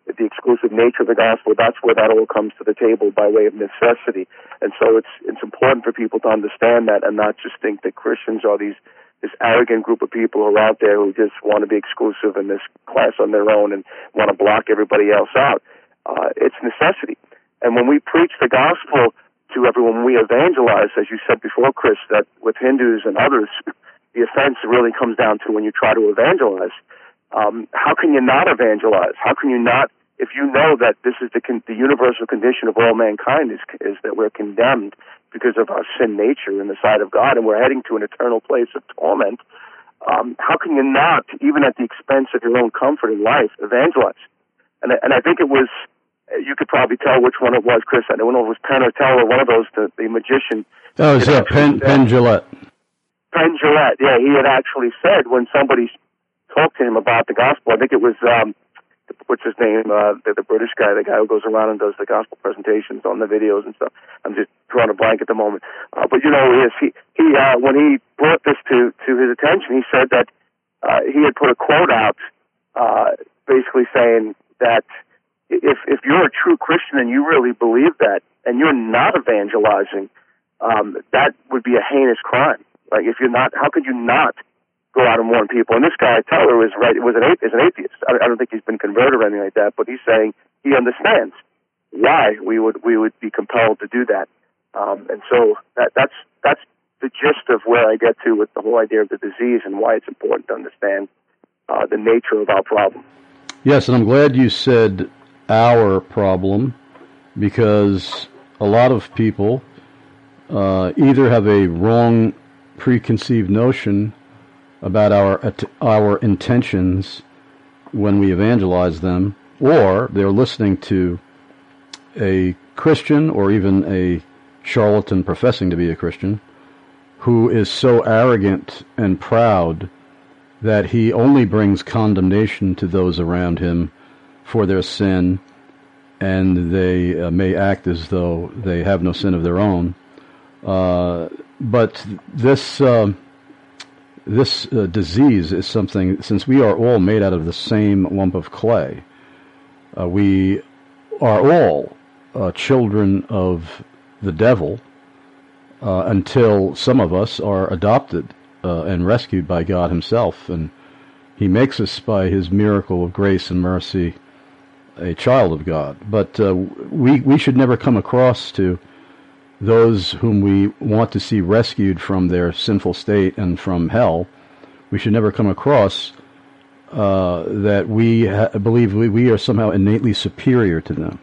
[SPEAKER 3] the exclusive nature of the gospel, that's where that all comes to the table by way of necessity. And so it's it's important for people to understand that and not just think that Christians are these this arrogant group of people who are out there who just want to be exclusive in this class on their own and want to block everybody else out. Uh, it's necessity. And when we preach the gospel to everyone, we evangelize, as you said before, Chris, that with Hindus and others, the offense really comes down to when you try to evangelize. Um, how can you not evangelize? How can you not, if you know that this is the con- the universal condition of all mankind is, is that we're condemned because of our sin nature in the sight of God, and we're heading to an eternal place of torment, um, how can you not, even at the expense of your own comfort in life, evangelize? And, and I think it was, you could probably tell which one it was, Chris. I don't know if it was Penn or Teller, one of those, the, the magician.
[SPEAKER 2] Oh, is that Penn, Penn Jillette?
[SPEAKER 3] Penn Jillette, yeah. He had actually said when somebody talked to him about the gospel, I think it was, um, what's his name, uh, the, the British guy, the guy who goes around and does the gospel presentations on the videos and stuff. I'm just drawing a blank at the moment. Uh, but you know, he, he, he uh, when he brought this to, to his attention, he said that uh, he had put a quote out uh, basically saying that if if you're a true Christian and you really believe that, and you're not evangelizing, um, that would be a heinous crime. Like, if you're not, how could you not go out and warn people? And this guy, Teller, is right. Was an is an atheist. I, I don't think he's been converted or anything like that. But he's saying he understands why we would we would be compelled to do that. Um, and so that that's that's the gist of where I get to with the whole idea of the disease and why it's important to understand uh, the nature of our problem.
[SPEAKER 2] Yes, and I'm glad you said our problem, because a lot of people uh, either have a wrong preconceived notion about our our intentions when we evangelize them, or they're listening to a Christian or even a charlatan professing to be a Christian who is so arrogant and proud that he only brings condemnation to those around him for their sin, and they uh, may act as though they have no sin of their own. Uh, but this uh, this uh, disease is something, since we are all made out of the same lump of clay, uh, we are all uh, children of the devil uh, until some of us are adopted uh, and rescued by God himself, and he makes us by his miracle of grace and mercy a child of God. But uh, we we should never come across to those whom we want to see rescued from their sinful state and from hell. We should never come across uh, that we ha- believe we, we are somehow innately superior to them.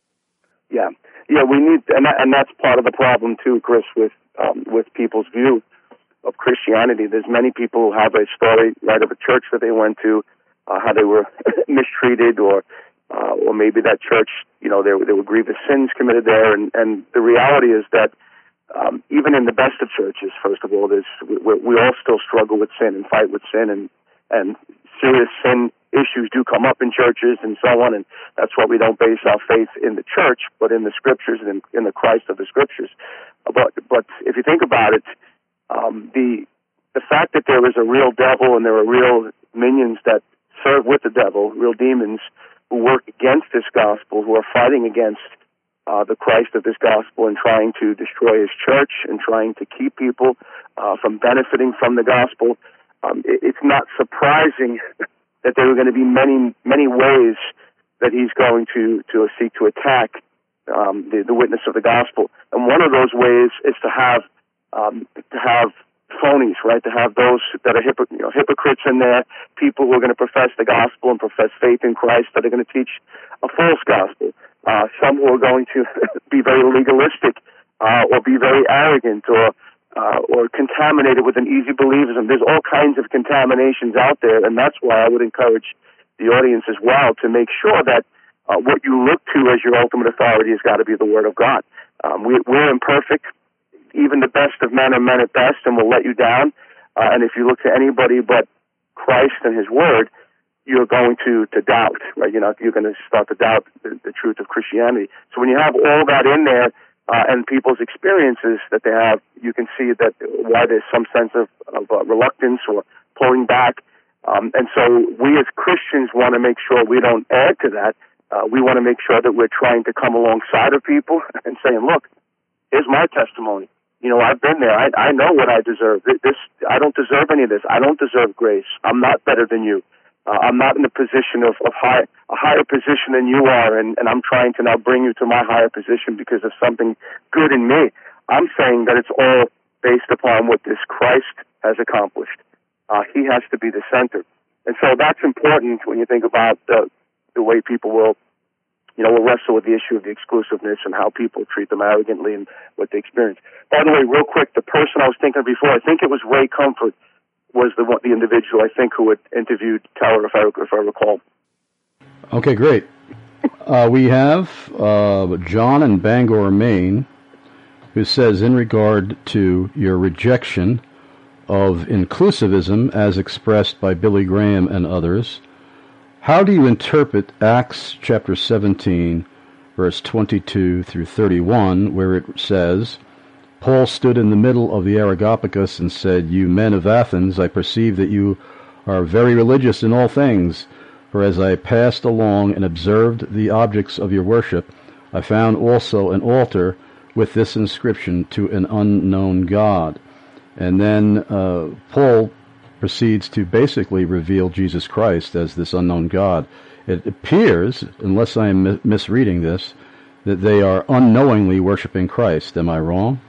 [SPEAKER 3] Yeah, yeah, we need, and that, and that's part of the problem too, Chris, with um, with people's view of Christianity. There's many people who have a story, right, of a church that they went to, uh, how they were mistreated, or uh, or maybe that church, you know, there there were grievous sins committed there, and, and the reality is that um, even in the best of churches, first of all, there's we, we all still struggle with sin and fight with sin, and and serious sin issues do come up in churches and so on, and that's why we don't base our faith in the church, but in the scriptures and in, in the Christ of the scriptures. But but if you think about it, um, the the fact that there is a real devil and there are real minions that serve with the devil, real demons who work against this gospel, who are fighting against uh, the Christ of this gospel and trying to destroy his church and trying to keep people uh, from benefiting from the gospel, um, it, it's not surprising that there are going to be many, many ways that he's going to, to seek to attack um, the, the witness of the gospel. And one of those ways is to have um, to have phonies, right? To have those that are hypocr- you know, hypocrites in there, people who are going to profess the gospel and profess faith in Christ that are going to teach a false gospel. Uh, some who are going to be very legalistic uh, or be very arrogant or Uh, or contaminated with an easy believism. There's all kinds of contaminations out there, and that's why I would encourage the audience as well to make sure that uh, what you look to as your ultimate authority has got to be the Word of God. Um, we, we're imperfect. Even the best of men are men at best and will let you down. Uh, and if you look to anybody but Christ and His Word, you're going to, to doubt, right? You're, not, you're going to start to doubt the, the truth of Christianity. So when you have all that in there, Uh, and people's experiences that they have, you can see that why there's some sense of, of uh, reluctance or pulling back. Um, and so we as Christians want to make sure we don't add to that, Uh, we want to make sure that we're trying to come alongside of people and saying, look, here's my testimony. You know, I've been there. I, I know what I deserve. This, I don't deserve any of this. I don't deserve grace. I'm not better than you. Uh, I'm not in the position of, of high, a higher position than you are, and, and I'm trying to now bring you to my higher position because of something good in me. I'm saying that it's all based upon what this Christ has accomplished. Uh, he has to be the center. And so that's important when you think about the, the way people will, you know, will wrestle with the issue of the exclusiveness and how people treat them arrogantly and what they experience. By the way, real quick, the person I was thinking of before, I think it was Ray Comfort, was the the individual, I think, who had interviewed Tower, if I, if I recall.
[SPEAKER 2] Okay, great. Uh, we have uh, John in Bangor, Maine, who says, in regard to your rejection of inclusivism as expressed by Billy Graham and others, how do you interpret Acts chapter seventeen, verse twenty-two through thirty-one, where it says, Paul stood in the middle of the Areopagus and said, You men of Athens, I perceive that you are very religious in all things, for as I passed along and observed the objects of your worship, I found also an altar with this inscription, to an unknown God. And then uh, Paul proceeds to basically reveal Jesus Christ as this unknown God. It appears, unless I am mi- misreading this, that they are unknowingly worshiping Christ. Am I wrong?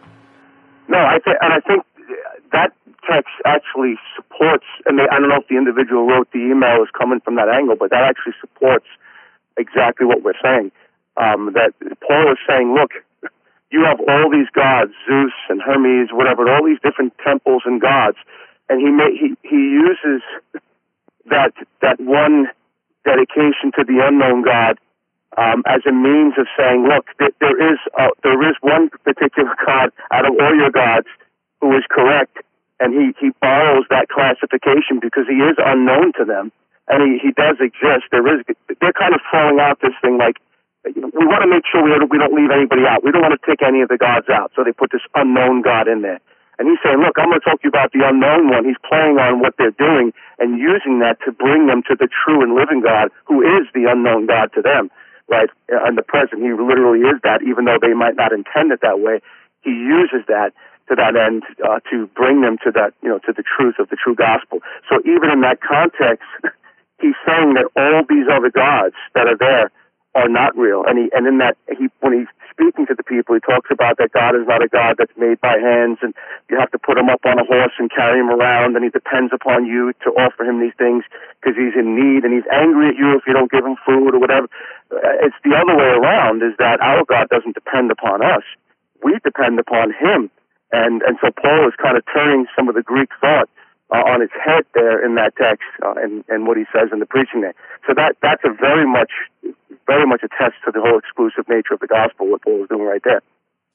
[SPEAKER 3] No, I th- and I think that text actually supports, and they, I don't know if the individual who wrote the email is coming from that angle, but that actually supports exactly what we're saying. Um, that Paul is saying, look, you have all these gods, Zeus and Hermes, whatever, all these different temples and gods, and he may, he he uses that that one dedication to the unknown God um, as a means of saying, look, th- there is uh, there is one particular God out of all your gods who is correct, and he he borrows that classification because he is unknown to them, and he he does exist. There is they're kind of throwing out this thing like, we want to make sure we don't, we don't leave anybody out. We don't want to take any of the gods out. So they put this unknown God in there. And he's saying, look, I'm going to talk to you about the unknown one. He's playing on what they're doing and using that to bring them to the true and living God, who is the unknown God to them, right? In the present, he literally is that, even though they might not intend it that way. He uses that to that end uh, to bring them to that, you know, to the truth of the true gospel. So even in that context, he's saying that all these other gods that are there are not real. And he, and in that, he, when he's speaking to the people, he talks about that God is not a God that's made by hands, and you have to put him up on a horse and carry him around, and he depends upon you to offer him these things because he's in need, and he's angry at you if you don't give him food or whatever. It's the other way around, is that our God doesn't depend upon us. We depend upon him. And, and so Paul is kind of turning some of the Greek thought Uh, on its head there in that text, uh, and, and what he says in the preaching there. So that that's a very much, very much attests to the whole exclusive nature of the gospel, what Paul is doing right there.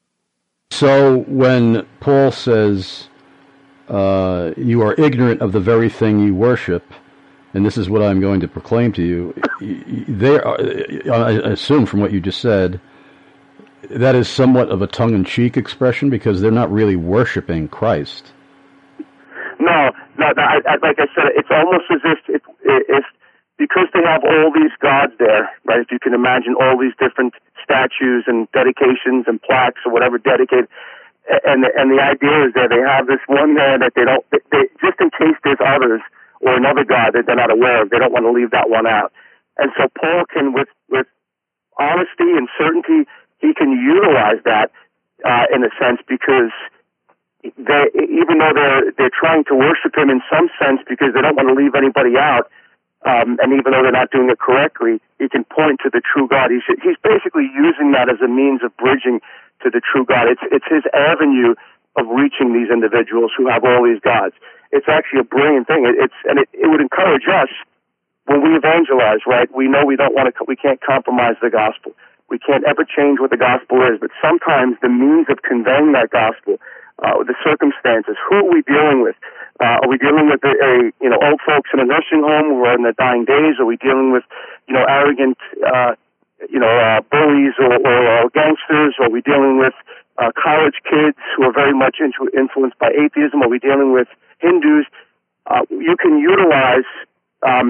[SPEAKER 2] So when Paul says, uh, you are ignorant of the very thing you worship, and this is what I'm going to proclaim to you, they are, I assume from what you just said, that is somewhat of a tongue-in-cheek expression, because they're not really worshiping Christ.
[SPEAKER 3] No, no, no I, I, like I said, it's almost as if, if, if, because they have all these gods there, right, if you can imagine all these different statues and dedications and plaques or whatever dedicated, and the, and the idea is that they have this one there that they don't, they, they, just in case there's others or another god that they're not aware of, they don't want to leave that one out. And so Paul can, with, with honesty and certainty, he can utilize that uh, in a sense, because they, even though they're they're trying to worship him in some sense because they don't want to leave anybody out, um, and even though they're not doing it correctly, he can point to the true God. He's he's basically using that as a means of bridging to the true God. It's it's his avenue of reaching these individuals who have all these gods. It's actually a brilliant thing. It, it's and it, it would encourage us when we evangelize. Right? We know we don't want to. We can't compromise the gospel. We can't ever change what the gospel is. But sometimes the means of conveying that gospel, Uh, the circumstances. Who are we dealing with? Uh, are we dealing with a, a you know old folks in a nursing home who are in their dying days? Are we dealing with you know arrogant uh, you know uh, bullies or, or, or gangsters? Are we dealing with uh, college kids who are very much into, influenced by atheism? Are we dealing with Hindus? Uh, you can utilize um,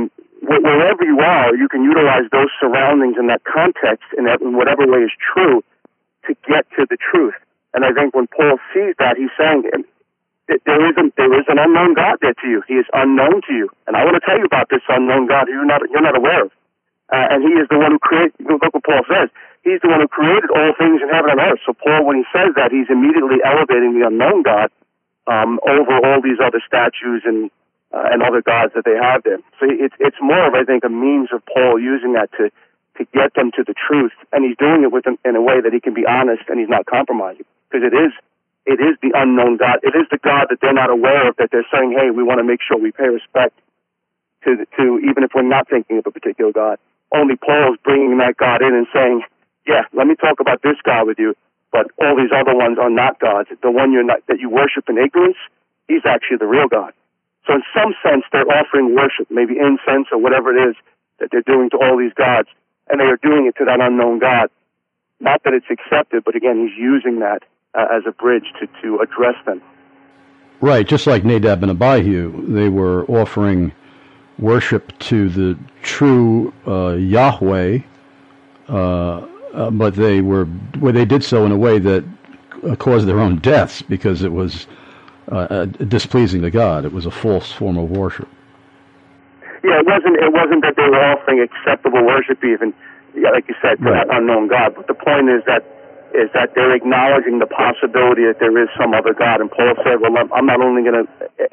[SPEAKER 3] wherever you are, you can utilize those surroundings and that context in, that, in whatever way is true to get to the truth. And I think when Paul sees that, he's saying there is, a, there is an unknown God there to you. He is unknown to you. And I want to tell you about this unknown God who you're not, you're not aware of. Uh, and he is the one who created, look what Paul says, he's the one who created all things in heaven and earth. So Paul, when he says that, he's immediately elevating the unknown God um, over all these other statues and uh, and other gods that they have there. So it's it's more of, I think, a means of Paul using that to, to get them to the truth. And he's doing it with them in a way that he can be honest and he's not compromising. Because it is it is the unknown God. It is the God that they're not aware of, that they're saying, hey, we want to make sure we pay respect to, to even if we're not thinking of a particular God. Only Paul is bringing that God in and saying, yeah, let me talk about this God with you, but all these other ones are not gods. The one you're not, that you worship in ignorance, he's actually the real God. So in some sense, they're offering worship, maybe incense or whatever it is that they're doing to all these gods, and they are doing it to that unknown God. Not that it's accepted, but again, he's using that uh, as a bridge to, to address them.
[SPEAKER 2] Right, just like Nadab and Abihu, they were offering worship to the true uh, Yahweh, uh, uh, but they were well, they did so in a way that uh, caused their own deaths because it was uh, uh, displeasing to God. It was a false form of worship.
[SPEAKER 3] Yeah, it wasn't. It wasn't that they were offering acceptable worship, even yeah, like you said, to
[SPEAKER 2] right.
[SPEAKER 3] that unknown God. But the point is that is that they're acknowledging the possibility that there is some other God. And Paul said, "Well, I'm not only going to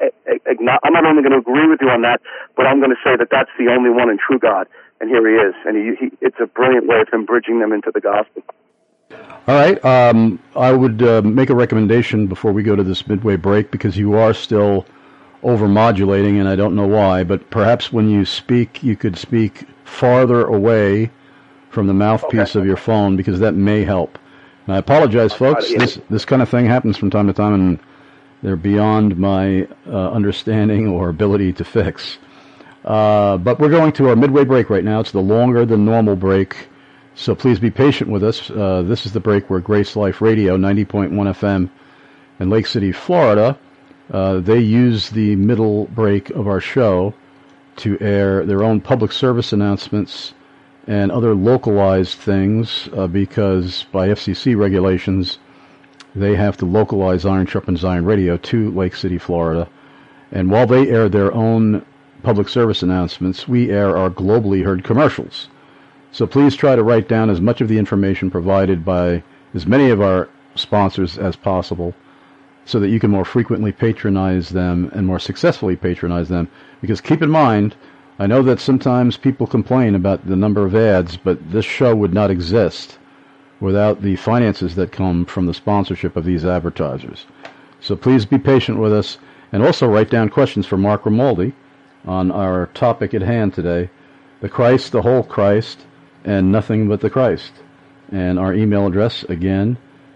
[SPEAKER 3] I'm not only going to agree with you on that, but I'm going to say that that's the only one and true God." And here he is, and he, he, it's a brilliant way of him bridging them into the gospel.
[SPEAKER 2] All right, um, I would uh, make a recommendation before we go to this midway break, because you are still over-modulating, and I don't know why, but perhaps when you speak, you could speak farther away from the mouthpiece okay. of your phone, because that may help. And I apologize, folks. This this kind of thing happens from time to time, and they're beyond my uh, understanding or ability to fix. Uh, but we're going to our midway break right now. It's the longer than normal break, so please be patient with us. Uh, this is the break where Grace Life Radio, ninety point one F M in Lake City, Florida, uh, they use the middle break of our show to air their own public service announcements and other localized things uh, because by F C C regulations, they have to localize Iron Sharpens Iron Radio to Lake City, Florida. And while they air their own public service announcements, we air our globally heard commercials. So please try to write down as much of the information provided by as many of our sponsors as possible so that you can more frequently patronize them and more successfully patronize them. Because keep in mind, I know that sometimes people complain about the number of ads, but this show would not exist without the finances that come from the sponsorship of these advertisers. So please be patient with us, and also write down questions for Mark Romaldi on our topic at hand today, the Christ, the whole Christ, and nothing but the Christ. And our email address, again,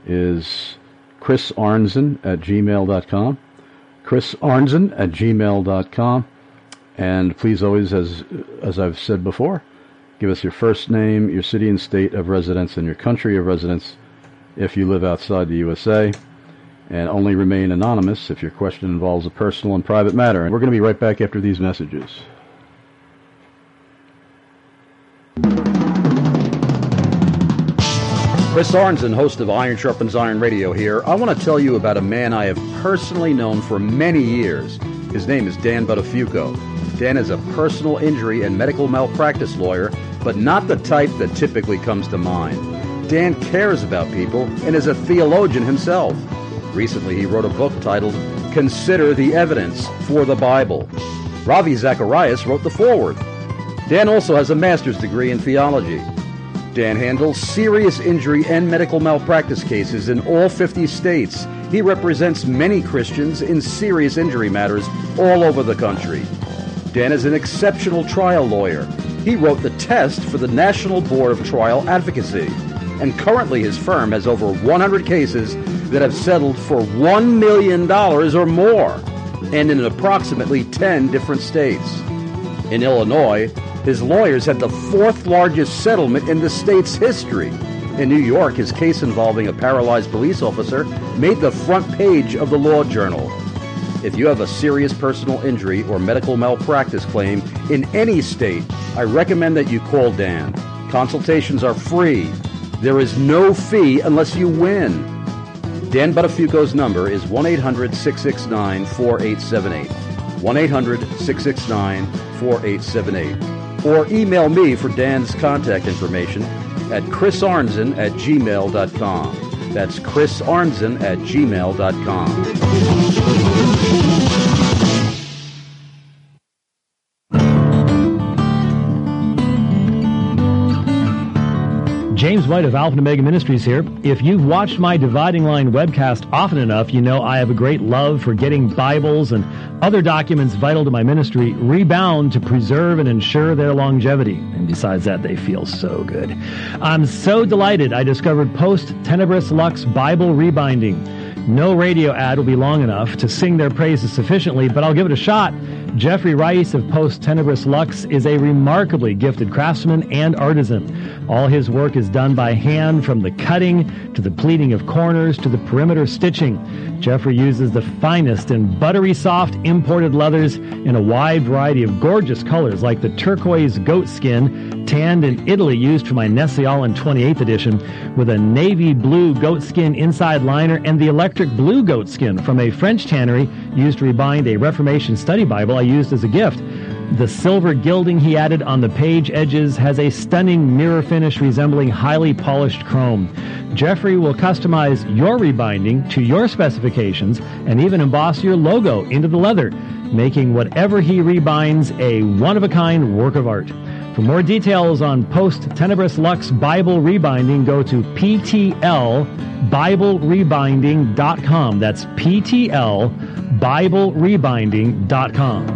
[SPEAKER 2] is chris arnzen at gmail dot com, chris arnzen at gmail dot com. And please always, as as I've said before, give us your first name, your city and state of residence, and your country of residence if you live outside the U S A. And only remain anonymous if your question involves a personal and private matter. And we're going to be right back after these messages. Chris Arnzen, host of Iron Sharpens Iron Radio here. I want to tell you about a man I have personally known for many years. His name is Dan Buttafuoco. Dan is a personal injury and medical malpractice lawyer, but not the type that typically comes to mind. Dan cares about people and is a theologian himself. Recently, he wrote a book titled Consider the Evidence for the Bible. Ravi Zacharias wrote the foreword. Dan also has a master's degree in theology. Dan handles serious injury and medical malpractice cases in all fifty states. He represents many Christians in serious injury matters all over the country. Dan is an exceptional trial lawyer. He wrote the test for the National Board of Trial Advocacy. And currently his firm has over one hundred cases that have settled for one million dollars or more, and in approximately ten different states. In Illinois, his lawyers had the fourth largest settlement in the state's history. In New York, his case involving a paralyzed police officer made the front page of the Law Journal. If you have a serious personal injury or medical malpractice claim in any state, I recommend that you call Dan. Consultations are free. There is no fee unless you win. Dan Buttafuoco's number is one eight hundred six six nine four eight seven eight. one eight hundred six six nine four eight seven eight. Or email me for Dan's contact information at chris arnzen at gmail dot com. That's chris arnzen at gmail dot com.
[SPEAKER 16] James White of Alpha and Omega Ministries here. If you've watched my Dividing Line webcast often enough, you know I have a great love for getting Bibles and other documents vital to my ministry rebound to preserve and ensure their longevity. And besides that, they feel so good. I'm so delighted I discovered Post Tenebris Lux Bible Rebinding. No radio ad will be long enough to sing their praises sufficiently, but I'll give it a shot. Jeffrey Rice of Post Tenebris Lux is a remarkably gifted craftsman and artisan. All his work is done by hand, from the cutting to the pleating of corners to the perimeter stitching. Jeffrey uses the finest and buttery soft imported leathers in a wide variety of gorgeous colors, like the turquoise goat skin tanned in Italy used for my Nestle Aland twenty-eighth edition, with a navy blue goat skin inside liner, and the electric blue goat skin from a French tannery used to rebind a Reformation study Bible I used as a gift. The silver gilding he added on the page edges has a stunning mirror finish resembling highly polished chrome. Jeffrey will customize your rebinding to your specifications and even emboss your logo into the leather, making whatever he rebinds a one-of-a-kind work of art. For more details on Post Tenebris Lux Bible Rebinding, go to p t l bible rebinding dot com. That's p t l bible rebinding dot com.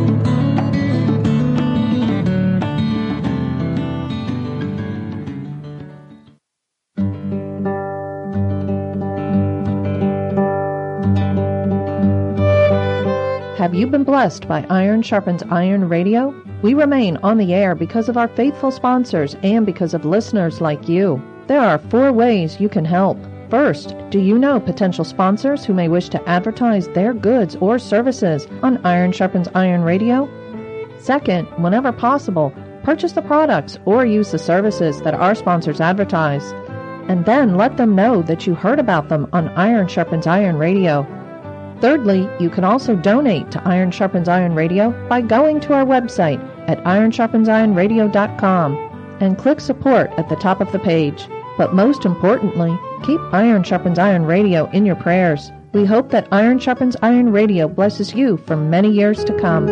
[SPEAKER 17] Have you been blessed by Iron Sharpens Iron Radio? We remain on the air because of our faithful sponsors and because of listeners like you. There are four ways you can help. First, do you know potential sponsors who may wish to advertise their goods or services on Iron Sharpens Iron Radio? Second, whenever possible, purchase the products or use the services that our sponsors advertise. And then let them know that you heard about them on Iron Sharpens Iron Radio. Thirdly, you can also donate to Iron Sharpens Iron Radio by going to our website at iron sharpens iron radio dot com and click support at the top of the page. But most importantly, keep Iron Sharpens Iron Radio in your prayers. We hope that Iron Sharpens Iron Radio blesses you for many years to come.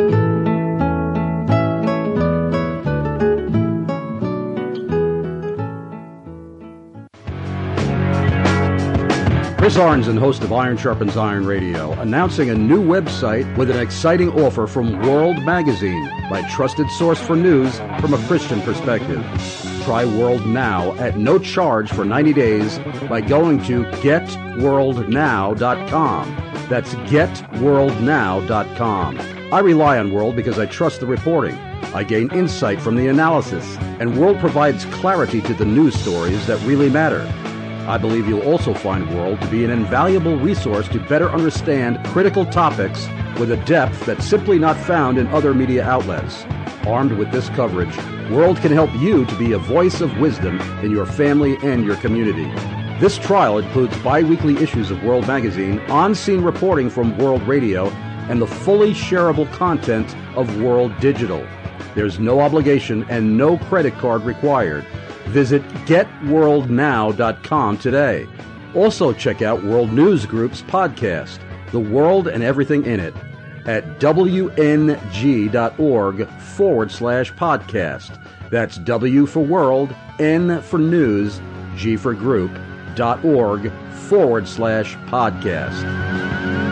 [SPEAKER 2] Chris Arnzen, host of Iron Sharpens Iron Radio, announcing a new website with an exciting offer from World Magazine, my trusted source for news from a Christian perspective. Try World Now at no charge for ninety days by going to get world now dot com. That's get world now dot com. I rely on World because I trust the reporting. I gain insight from the analysis, and World provides clarity to the news stories that really matter. I believe you'll also find World to be an invaluable resource to better understand critical topics with a depth that's simply not found in other media outlets. Armed with this coverage, World can help you to be a voice of wisdom in your family and your community. This trial includes bi-weekly issues of World Magazine, on-scene reporting from World Radio, and the fully shareable content of World Digital. There's no obligation and no credit card required. Visit get world now dot com today. Also check out World News Group's podcast, The World and Everything in It, at W N G dot org forward slash podcast. That's W for World, N for News, G for Group, dot org forward slash podcast.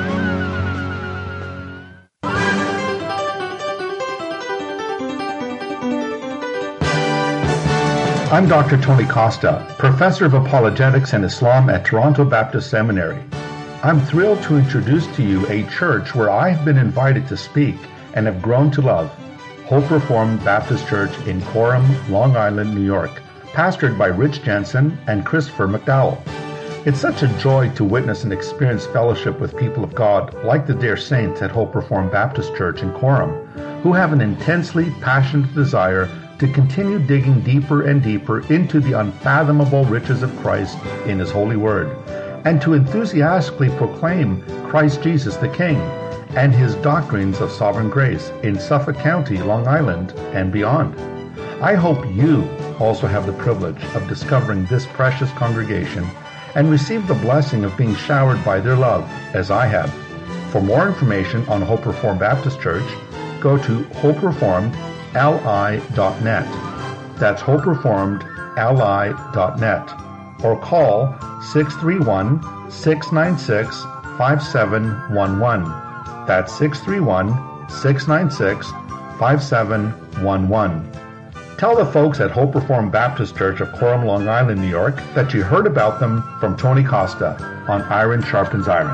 [SPEAKER 6] I'm Doctor Tony Costa, Professor of Apologetics and Islam at Toronto Baptist Seminary. I'm thrilled to introduce to you a church where I have been invited to speak and have grown to love, Hope Reformed Baptist Church in Coram, Long Island, New York, pastored by Rich Jensen and Christopher McDowell. It's such a joy to witness and experience fellowship with people of God like the dear saints at Hope Reformed Baptist Church in Coram, who have an intensely passionate desire to continue digging deeper and deeper into the unfathomable riches of Christ in His holy word, and to enthusiastically proclaim Christ Jesus the King and His doctrines of sovereign grace in Suffolk County, Long Island, and beyond. I hope you also have the privilege of discovering this precious congregation and receive the blessing of being showered by their love, as I have. For more information on Hope Reformed Baptist Church, go to hope reformed l i dot net. That's hope reformed l i dot net. Or call six three one, six nine six, five seven one one. That's six three one, six nine six, five seven one one. Tell the folks at Hope Reformed Baptist Church of Coram, Long Island, New York, that you heard about them from Tony Costa on Iron Sharpens Iron.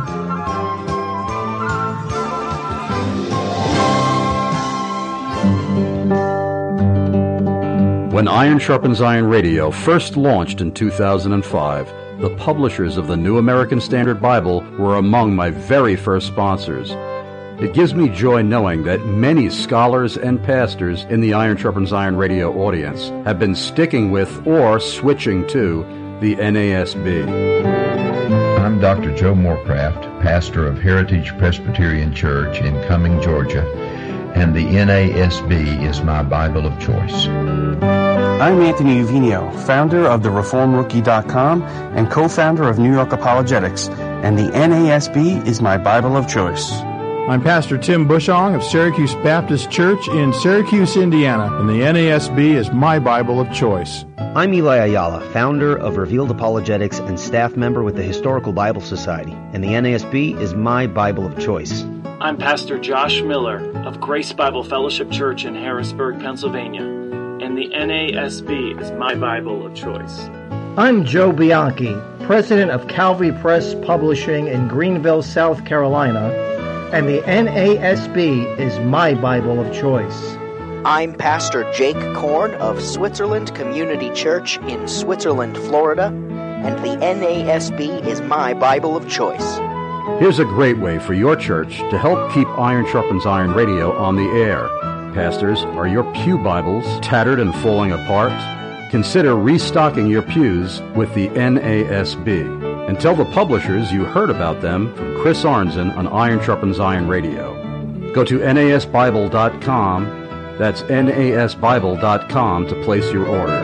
[SPEAKER 2] When Iron Sharpens Iron Radio first launched in two thousand five, the publishers of the New American Standard Bible were among my very first sponsors. It gives me joy knowing that many scholars and pastors in the Iron Sharpens Iron Radio audience have been sticking with or switching to the N A S B.
[SPEAKER 18] I'm Doctor Joe Morecraft, pastor of Heritage Presbyterian Church in Cumming, Georgia, and the N A S B is my Bible of choice.
[SPEAKER 19] I'm Anthony Uvino, founder of the reform rookie dot com and co-founder of New York Apologetics, and the N A S B is my Bible of choice.
[SPEAKER 20] I'm Pastor Tim Bushong of Syracuse Baptist Church in Syracuse, Indiana, and the N A S B is my Bible of choice.
[SPEAKER 21] I'm Eli Ayala, founder of Revealed Apologetics and staff member with the Historical Bible Society, and the N A S B is my Bible of choice.
[SPEAKER 22] I'm Pastor Josh Miller of Grace Bible Fellowship Church in Harrisburg, Pennsylvania, and the N A S B is my Bible of choice.
[SPEAKER 23] I'm Joe Bianchi, president of Calvary Press Publishing in Greenville, South Carolina, and the N A S B is my Bible of choice.
[SPEAKER 24] I'm Pastor Jake Korn of Switzerland Community Church in Switzerland, Florida, and the N A S B is my Bible of choice.
[SPEAKER 2] Here's a great way for your church to help keep Iron Sharpens Iron Radio on the air. Pastors, are your pew Bibles tattered and falling apart? Consider restocking your pews with the N A S B. And tell the publishers you heard about them from Chris Arnzen on Iron Sharpens Iron Radio. Go to N A S Bible dot com. That's N A S Bible dot com to place your order.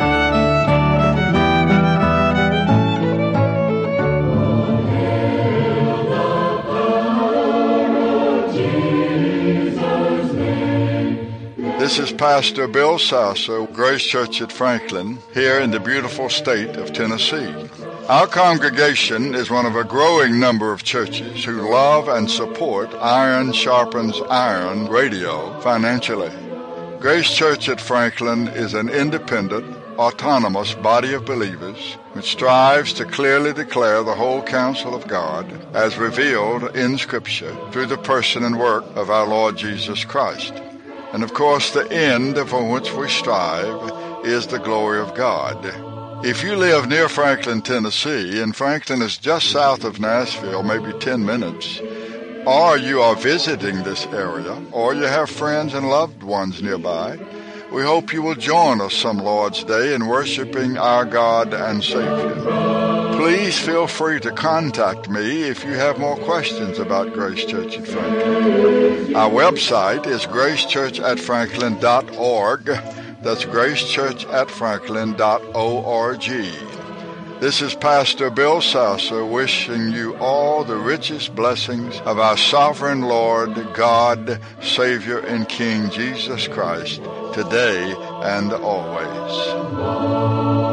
[SPEAKER 5] This is Pastor Bill Sasso, Grace Church at Franklin, here in the beautiful state of Tennessee. Our congregation is one of a growing number of churches who love and support Iron Sharpens Iron Radio financially. Grace Church at Franklin is an independent, autonomous body of believers which strives to clearly declare the whole counsel of God as revealed in Scripture through the person and work of our Lord Jesus Christ. And of course, the end for which we strive is the glory of God. If you live near Franklin, Tennessee, and Franklin is just south of Nashville, maybe ten minutes, or you are visiting this area, or you have friends and loved ones nearby, we hope you will join us some Lord's Day in worshiping our God and Savior. Please feel free to contact me if you have more questions about Grace Church at Franklin. Our website is grace church at franklin dot org. That's grace church at franklin dot org. This is Pastor Bill Sasso wishing you all the richest blessings of our sovereign Lord, God, Savior, and King Jesus Christ, today and always.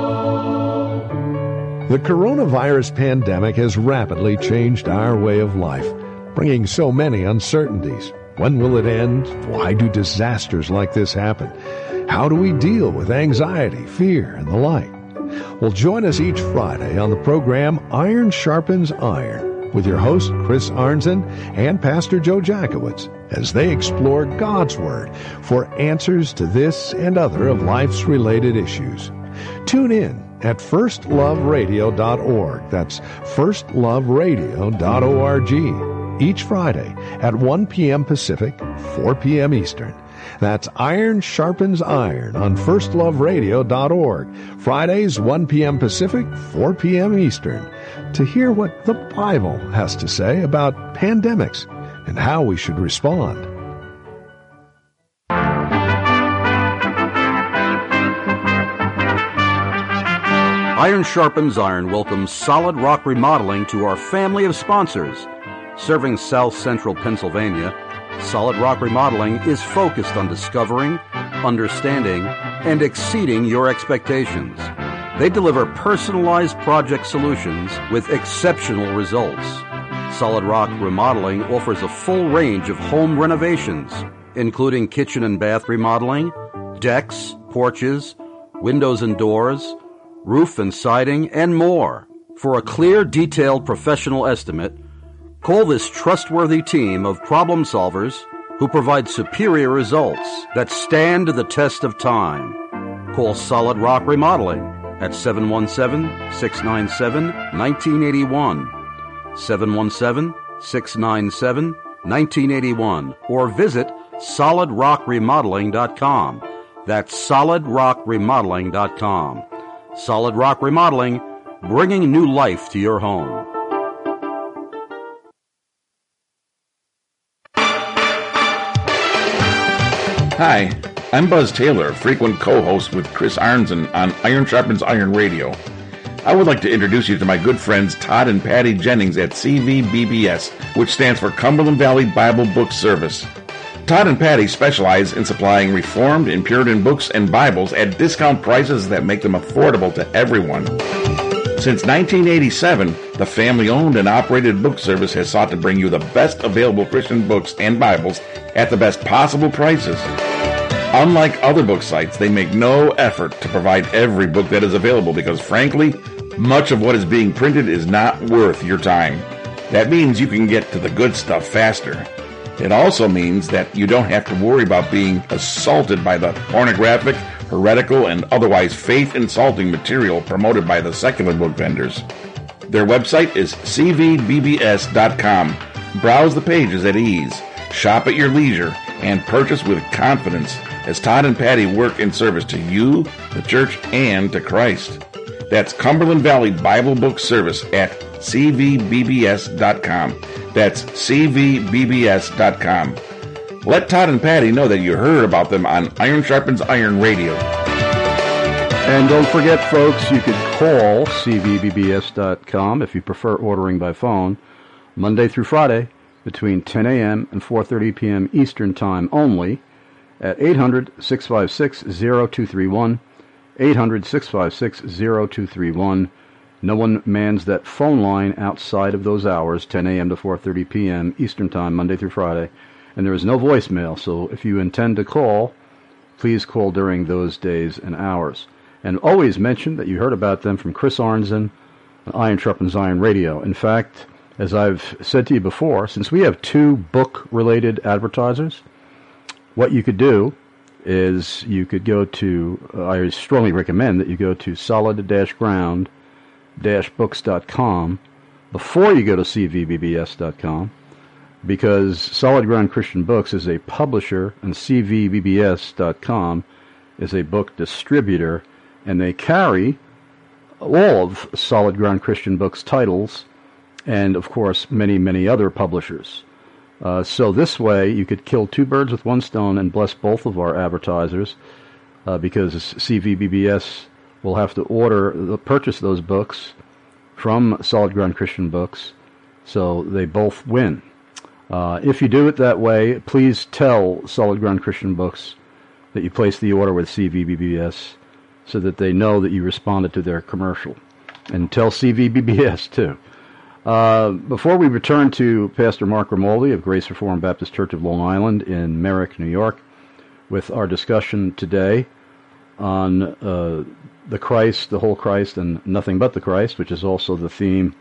[SPEAKER 13] The coronavirus pandemic has rapidly changed our way of life, bringing so many uncertainties. When will it end? Why do disasters like this happen? How do we deal with anxiety, fear, and the like? Well, join us each Friday on the program Iron Sharpens Iron with your host, Chris Arnzen, and Pastor Joe Jackowitz, as they explore God's Word for answers to this and other of life's related issues. Tune in at first love radio dot org. That's first love radio dot org. Each Friday at one p.m. Pacific, four p.m. Eastern. That's Iron Sharpens Iron on first love radio dot org. Fridays, one p.m. Pacific, four p.m. Eastern. To hear what the Bible has to say about pandemics and how we should respond.
[SPEAKER 2] Iron Sharpens Iron welcomes Solid Rock Remodeling to our family of sponsors. Serving South Central Pennsylvania, Solid Rock Remodeling is focused on discovering, understanding, and exceeding your expectations. They deliver personalized project solutions with exceptional results. Solid Rock Remodeling offers a full range of home renovations, including kitchen and bath remodeling, decks, porches, windows and doors, roof and siding, and more. For a clear, detailed professional estimate, call this trustworthy team of problem solvers who provide superior results that stand the test of time. Call Solid Rock Remodeling at seven one seven, six nine seven, one nine eight one, seven one seven, six nine seven, one nine eight one, or visit solid rock remodeling dot com. That's solid rock remodeling dot com. Solid Rock Remodeling, bringing new life to your home.
[SPEAKER 1] Hi, I'm Buzz Taylor, frequent co-host with Chris Arnzen on Iron Sharpens Iron Radio. I would like to introduce you to my good friends Todd and Patty Jennings at C V B B S, which stands for Cumberland Valley Bible Book Service. Todd and Patty specialize in supplying Reformed and Puritan books and Bibles at discount prices that make them affordable to everyone. Since nineteen eighty-seven, the family-owned and operated book service has sought to bring you the best available Christian books and Bibles at the best possible prices. Unlike other book sites, they make no effort to provide every book that is available because, frankly, much of what is being printed is not worth your time. That means you can get to the good stuff faster. It also means that you don't have to worry about being assaulted by the pornographic, heretical, and otherwise faith-insulting material promoted by the secular book vendors. Their website is c v b b s dot com. Browse the pages at ease, shop at your leisure, and purchase with confidence as Todd and Patty work in service to you, the church, and to Christ. That's Cumberland Valley Bible Book Service at c v b b s dot com. That's c v b b s dot com. Let Todd and Patty know that you heard about them on Iron Sharpens Iron Radio.
[SPEAKER 2] And don't forget, folks, you could call c v b b s dot com if you prefer ordering by phone, Monday through Friday, between ten a.m. and four thirty p.m. Eastern Time only, at eight hundred, six five six, zero two three one, eight hundred, six five six, zero two three one. No one mans that phone line outside of those hours, ten a.m. to four thirty p.m. Eastern Time, Monday through Friday. And there is no voicemail, so if you intend to call, please call during those days and hours. And always mention that you heard about them from Chris Arnzen, Iron Sharpens Iron Radio. In fact, as I've said to you before, since we have two book-related advertisers, what you could do is you could go to, uh, I strongly recommend that you go to solid ground books dot com before you go to c v b b s dot com, because Solid Ground Christian Books is a publisher and c v b b s dot com is a book distributor, and they carry all of Solid Ground Christian Books titles and, of course, many, many other publishers. Uh, so this way you could kill two birds with one stone and bless both of our advertisers, uh, because C V B B S will have to order, purchase those books from Solid Ground Christian Books, so they both win. Uh, if you do it that way, please tell Solid Ground Christian Books that you placed the order with C V B B S so that they know that you responded to their commercial. And tell C V B B S, too. Uh, before we return to Pastor Mark Grimaldi of Grace Reformed Baptist Church of Long Island in Merrick, New York, with our discussion today on uh, the Christ, the whole Christ, and nothing but the Christ, which is also the theme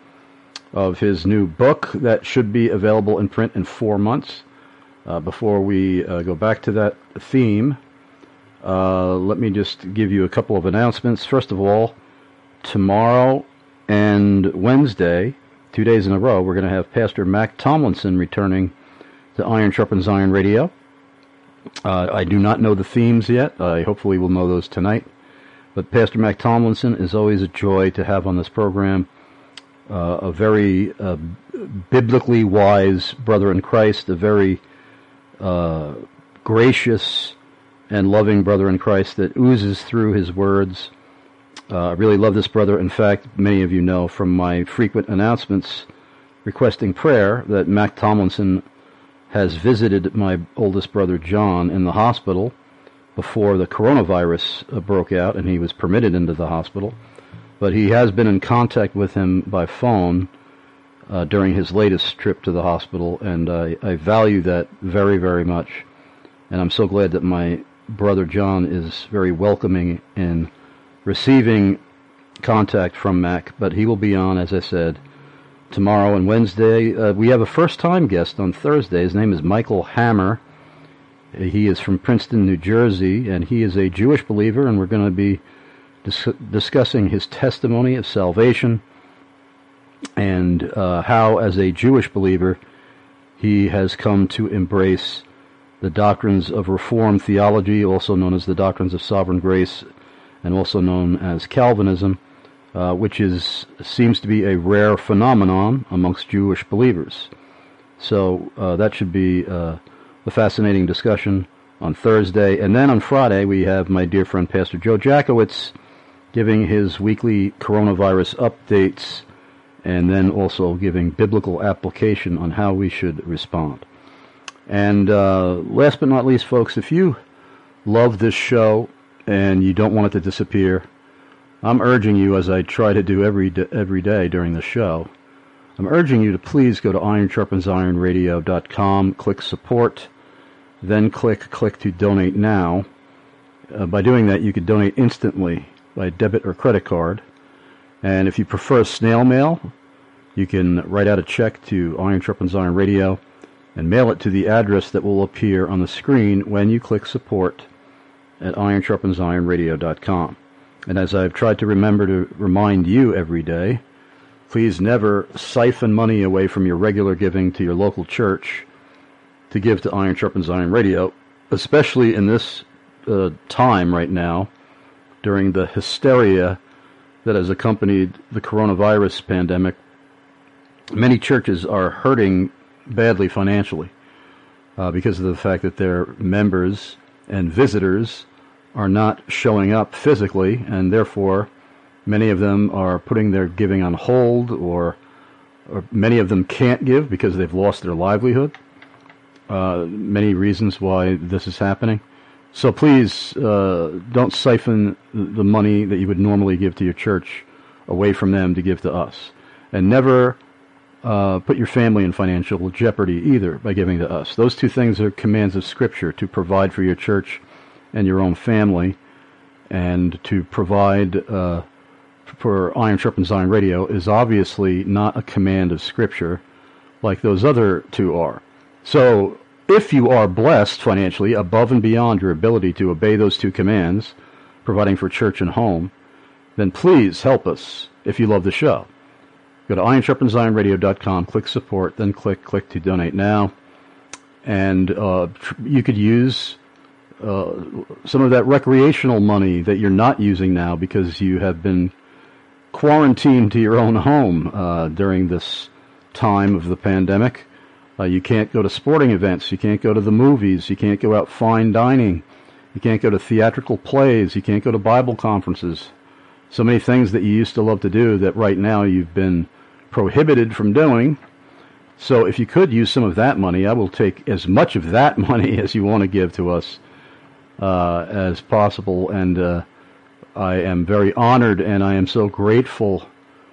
[SPEAKER 2] of his new book that should be available in print in four months. Uh, before we uh, go back to that theme, uh, let me just give you a couple of announcements. First of all, tomorrow and Wednesday, two days in a row, we're going to have Pastor Mac Tomlinson returning to Iron Sharpens Iron Radio. Uh, I do not know the themes yet. I hopefully will know those tonight. But Pastor Mac Tomlinson is always a joy to have on this program. Uh, a very uh, biblically wise brother in Christ, a very uh, gracious and loving brother in Christ that oozes through his words. Uh, I really love this brother. In fact, many of you know from my frequent announcements requesting prayer that Mac Tomlinson has visited my oldest brother John in the hospital before the coronavirus uh, broke out and he was permitted into the hospital. But he has been in contact with him by phone uh, during his latest trip to the hospital, and I, I value that very, very much. And I'm so glad that my brother John is very welcoming in receiving contact from Mac. But he will be on, as I said, tomorrow and Wednesday. Uh, we have a first-time guest on Thursday. His name is Michael Hammer. He is from Princeton, New Jersey, and he is a Jewish believer, and we're going to be dis- discussing his testimony of salvation and uh, how, as a Jewish believer, he has come to embrace the doctrines of Reformed theology, also known as the doctrines of sovereign grace, and also known as Calvinism, uh, which is seems to be a rare phenomenon amongst Jewish believers. So uh, that should be uh, a fascinating discussion on Thursday. And then on Friday, we have my dear friend Pastor Joe Jackowitz giving his weekly coronavirus updates and then also giving biblical application on how we should respond. And uh, last but not least, folks, if you love this show and you don't want it to disappear, I'm urging you, as I try to do every d- every day during the show, I'm urging you to please go to iron sharpens iron radio dot com, click support, then click click to donate now. Uh, by doing that, you could donate instantly by debit or credit card. And if you prefer snail mail, you can write out a check to Iron Sharpens Iron Radio and mail it to the address that will appear on the screen when you click support at iron sharpens iron radio dot com. And as I've tried to remember to remind you every day, please never siphon money away from your regular giving to your local church to give to Iron Sharpens Iron Radio, especially in this uh, time right now during the hysteria that has accompanied the coronavirus pandemic. Many churches are hurting badly financially uh, because of the fact that their members and visitors are not showing up physically, and therefore many of them are putting their giving on hold, or, or many of them can't give because they've lost their livelihood. Uh, many reasons why this is happening. So please uh, don't siphon the money that you would normally give to your church away from them to give to us. And never uh, put your family in financial jeopardy either by giving to us. Those two things are commands of Scripture, to provide for your church and your own family, and to provide uh, for Iron Sharpens Iron Radio is obviously not a command of Scripture like those other two are. So if you are blessed financially above and beyond your ability to obey those two commands, providing for church and home, then please help us if you love the show. Go to iron sharpens iron radio dot com, click support, then click click to donate now. And uh, you could use uh, some of that recreational money that you're not using now because you have been quarantined to your own home uh, during this time of the pandemic. Uh, you can't go to sporting events. You can't go to the movies. You can't go out fine dining. You can't go to theatrical plays. You can't go to Bible conferences. So many things that you used to love to do that right now you've been prohibited from doing. So if you could use some of that money, I will take as much of that money as you want to give to us uh, as possible. And uh, I am very honored, and I am so grateful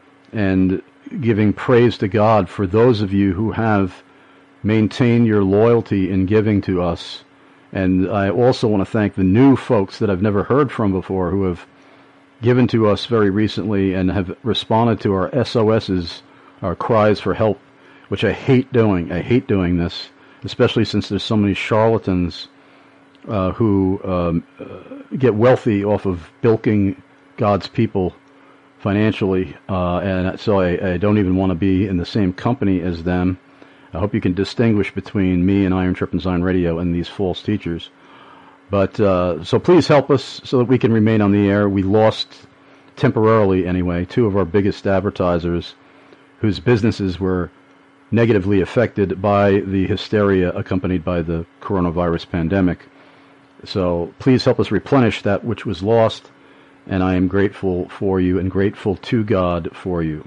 [SPEAKER 2] and giving praise to God for those of you who have maintained your loyalty in giving to us. And I also want to thank the new folks that I've never heard from before who have given to us very recently and have responded to our S O S's, our cries for help, which I hate doing. I hate doing this, especially since there's so many charlatans uh, who um, uh, get wealthy off of bilking God's people financially, uh, and so I, I don't even want to be in the same company as them. I hope you can distinguish between me and Iron Sharpens Iron Radio and these false teachers. But uh, so please help us so that we can remain on the air. We lost, temporarily anyway, two of our biggest advertisers whose businesses were negatively affected by the hysteria accompanied by the coronavirus pandemic. So please help us replenish that which was lost, and I am grateful for you and grateful to God for you.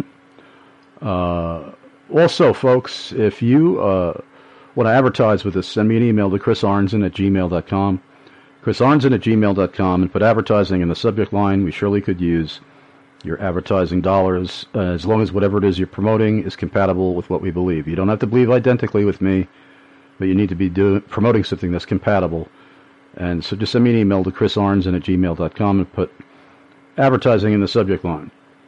[SPEAKER 2] Uh, also, folks, if you uh, want to advertise with us, send me an email to chris arnzen at gmail dot com. chris arnzen at gmail dot com, and put advertising in the subject line. We surely could use your advertising dollars, uh, as long as whatever it is you're promoting is compatible with what we believe. You don't have to believe identically with me, but you need to be do, promoting something that's compatible. And so just send me an email to chris arnzen at gmail dot com and put advertising in the subject line.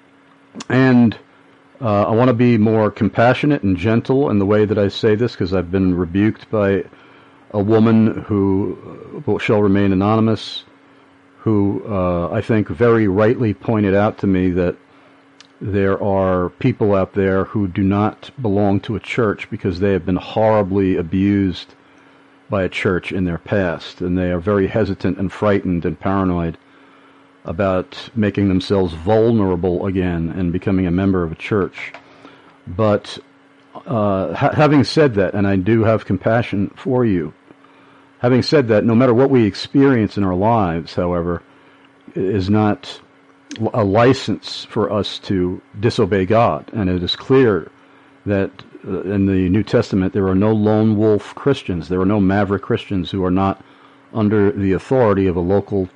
[SPEAKER 2] And uh, I want to be more compassionate and gentle in the way that I say this, because I've been rebuked by a woman who uh, shall remain anonymous, who uh, I think very rightly pointed out to me that there are people out there who do not belong to a church because they have been horribly abused by a church in their past, and they are very hesitant and frightened and paranoid about making themselves vulnerable again and becoming a member of a church. But uh, ha- having said that, and I do have compassion for you, having said that, no matter what we experience in our lives, however, is not a license for us to disobey God. And it is clear that uh, in the New Testament there are no lone wolf Christians. There are no maverick Christians who are not under the authority of a local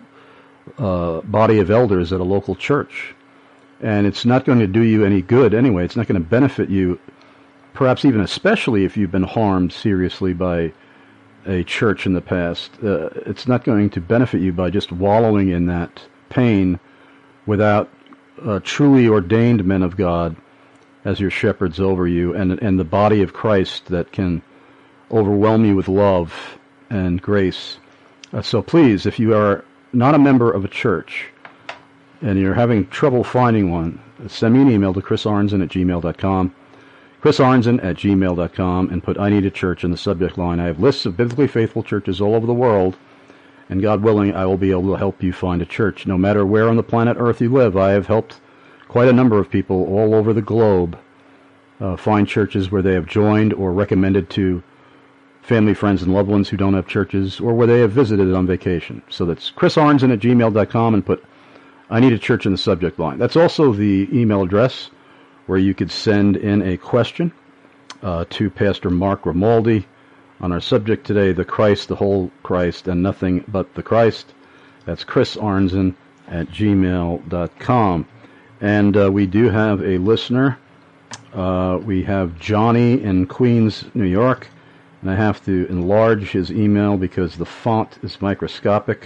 [SPEAKER 2] uh, body of elders at a local church. And it's not going to do you any good anyway. It's not going to benefit you, perhaps even especially if you've been harmed seriously by a church in the past. Uh, it's not going to benefit you by just wallowing in that pain without uh, truly ordained men of God as your shepherds over you, and and the body of Christ that can overwhelm you with love and grace. Uh, so please, if you are not a member of a church and you're having trouble finding one, send me an email to chris arnzen at gmail dot com. chris arnzen at gmail dot com, and put I Need a Church in the subject line. I have lists of biblically faithful churches all over the world, and God willing, I will be able to help you find a church. No matter where on the planet Earth you live, I have helped quite a number of people all over the globe uh, find churches where they have joined or recommended to family, friends, and loved ones who don't have churches, or where they have visited on vacation. So that's chris arnzen at gmail dot com, and put I Need a Church in the subject line. That's also the email address where you could send in a question uh, to Pastor Mark Grimaldi on our subject today, the Christ, the whole Christ, and nothing but the Christ. That's chris arnzen at gmail dot com. And uh, we do have a listener. Uh, we have Johnny in Queens, New York, and I have to enlarge his email because the font is microscopic.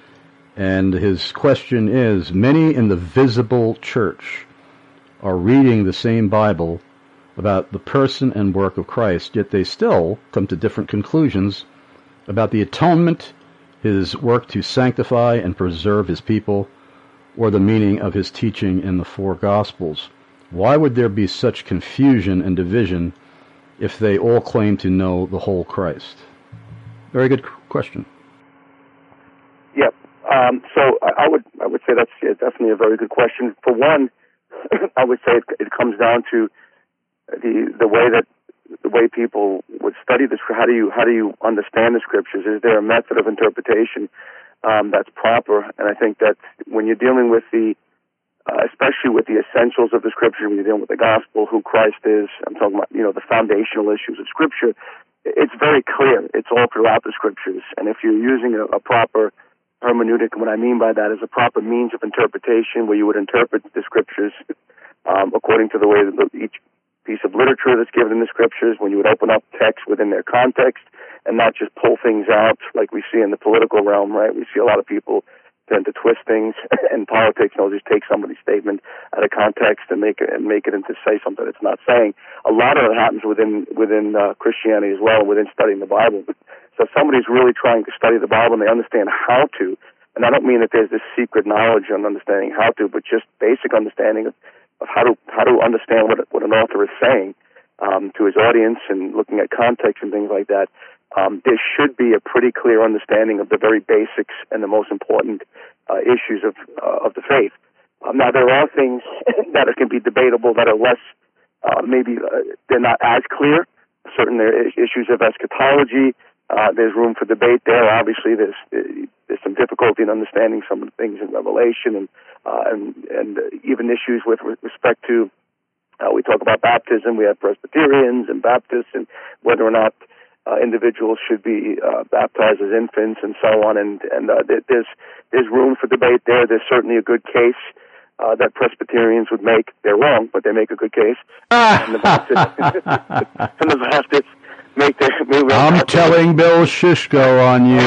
[SPEAKER 2] And his question is, many in the visible church are reading the same Bible about the person and work of Christ, yet they still come to different conclusions about the atonement, his work to sanctify and preserve his people, or the meaning of his teaching in the four Gospels. Why would there be such confusion and division if they all claim to know the whole Christ? Very good question.
[SPEAKER 3] Yep. Um, so I, I would I would say that's yeah, definitely a very good question. For one, I would say it, it comes down to the the way that the way people would study the scripture. How do you how do you understand the scriptures? Is there a method of interpretation um, that's proper? And I think that when you're dealing with the uh, especially with the essentials of the scripture, when you're dealing with the gospel, who Christ is, I'm talking about, you know, the foundational issues of scripture, it's very clear. It's all throughout the scriptures. And if you're using a, a proper hermeneutic, and what I mean by that is a proper means of interpretation where you would interpret the scriptures um, according to the way that the, each piece of literature that's given in the scriptures, when you would open up text within their context and not just pull things out like we see in the political realm, right? We see a lot of people tend to twist things in politics, and they'll just take somebody's statement out of context and make it and make it into say something it's not saying. A lot of it happens within within uh, Christianity as well, within studying the Bible. So if somebody's really trying to study the Bible and they understand how to, And I don't mean that there's this secret knowledge on understanding how to, but just basic understanding of, of how to how to understand what what an author is saying um, to his audience, and looking at context and things like that. Um, there should be a pretty clear understanding of the very basics and the most important uh, issues of uh, of the faith. Um, now, there are things that can be debatable that are less, uh, maybe uh, they're not as clear. Certain issues of eschatology, uh, there's room for debate there. Obviously, there's there's some difficulty in understanding some of the things in Revelation, and uh, and and even issues with respect to uh, we talk about baptism. We have Presbyterians and Baptists, and whether or not uh, individuals should be uh, baptized as infants, and so on. And and uh, there's there's room for debate there. There's certainly a good case Uh, that Presbyterians would make. They're wrong, but they make a good case. and the Baptists, and the Baptists make their... Make their
[SPEAKER 2] I'm Baptists. telling Bill Shishko on you.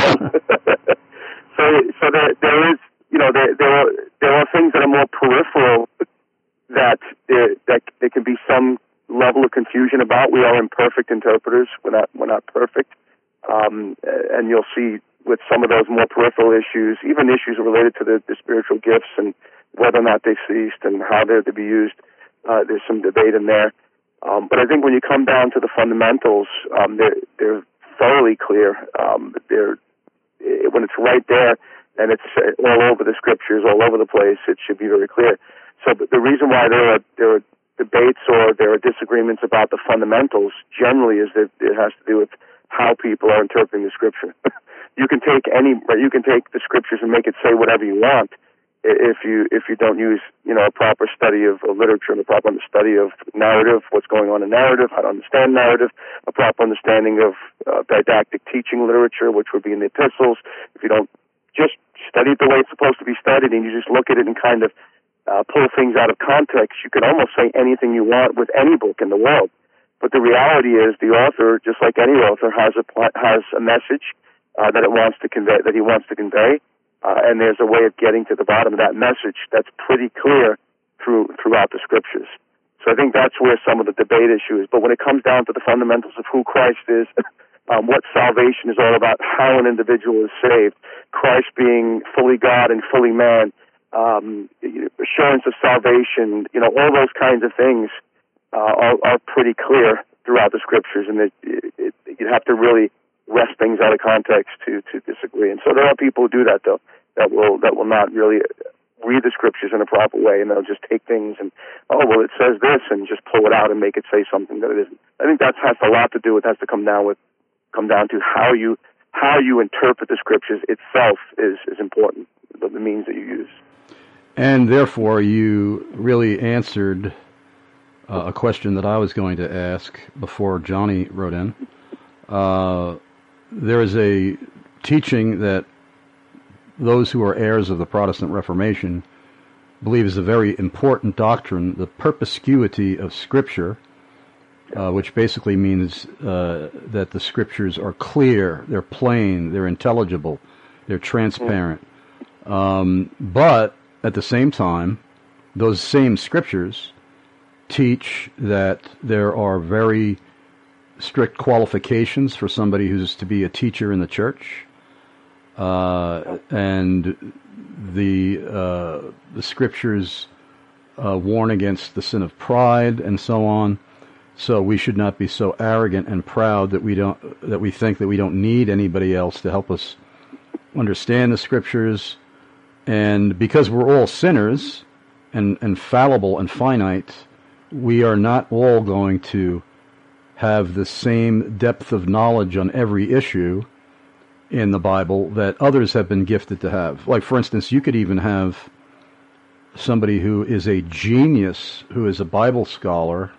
[SPEAKER 3] so so there, there is, you know, there, there, are, there are things that are more peripheral that there, that there can be some level of confusion about. We are imperfect interpreters. We're not, we're not perfect. Um, and you'll see with some of those more peripheral issues, even issues related to the, the spiritual gifts and whether or not they ceased and how they're to be used, uh, there's some debate in there. Um, but I think when you come down to the fundamentals, um, they're, they're thoroughly clear. Um, they're, when it's right there and it's all over the scriptures, all over the place, it should be very clear. So the reason why there are, there are debates or there are disagreements about the fundamentals generally is that it has to do with how people are interpreting the scripture. You can take any, you can take the scriptures and make it say whatever you want. If you if you don't use you know a proper study of, of literature and a proper study of narrative, what's going on in narrative, how to understand narrative, a proper understanding of uh, didactic teaching literature, which would be in the epistles. If you don't just study it the way it's supposed to be studied, and you just look at it and kind of uh, pull things out of context, you can almost say anything you want with any book in the world. But the reality is, the author, just like any author, has a has a message uh, that it wants to convey, that he wants to convey. Uh, and there's a way of getting to the bottom of that message that's pretty clear through throughout the scriptures. So I think that's where some of the debate issue is. But when it comes down to the fundamentals of who Christ is, um, what salvation is all about, how an individual is saved, Christ being fully God and fully man, um, assurance of salvation, you know, all those kinds of things uh, are, are pretty clear throughout the scriptures, and it, it, it, you have to really wrest things out of context to, to disagree. And so there are people who do that, though, that will that will not really read the scriptures in a proper way, and they'll just take things and, oh, well, it says this, and just pull it out and make it say something that it isn't. I think that has a lot to do with, has to come down with, come down to how you how you interpret the scriptures itself is, is important, the, the means that you use.
[SPEAKER 2] And therefore, you really answered uh, a question that I was going to ask before Johnny wrote in. Uh, there is a teaching that those who are heirs of the Protestant Reformation believe is a very important doctrine, the perspicuity of Scripture, uh, which basically means uh, that the Scriptures are clear, they're plain, they're intelligible, they're transparent. Um, but at the same time, those same Scriptures teach that there are very strict qualifications for somebody who's to be a teacher in the church, uh, and the uh, the scriptures uh, warn against the sin of pride and so on. So we should not be so arrogant and proud that we don't that we think that we don't need anybody else to help us understand the scriptures. And because we're all sinners and, and fallible and finite, we are not all going to have the same depth of knowledge on every issue in the Bible that others have been gifted to have. Like, for instance, you could even have somebody who is a genius, who is a Bible scholar,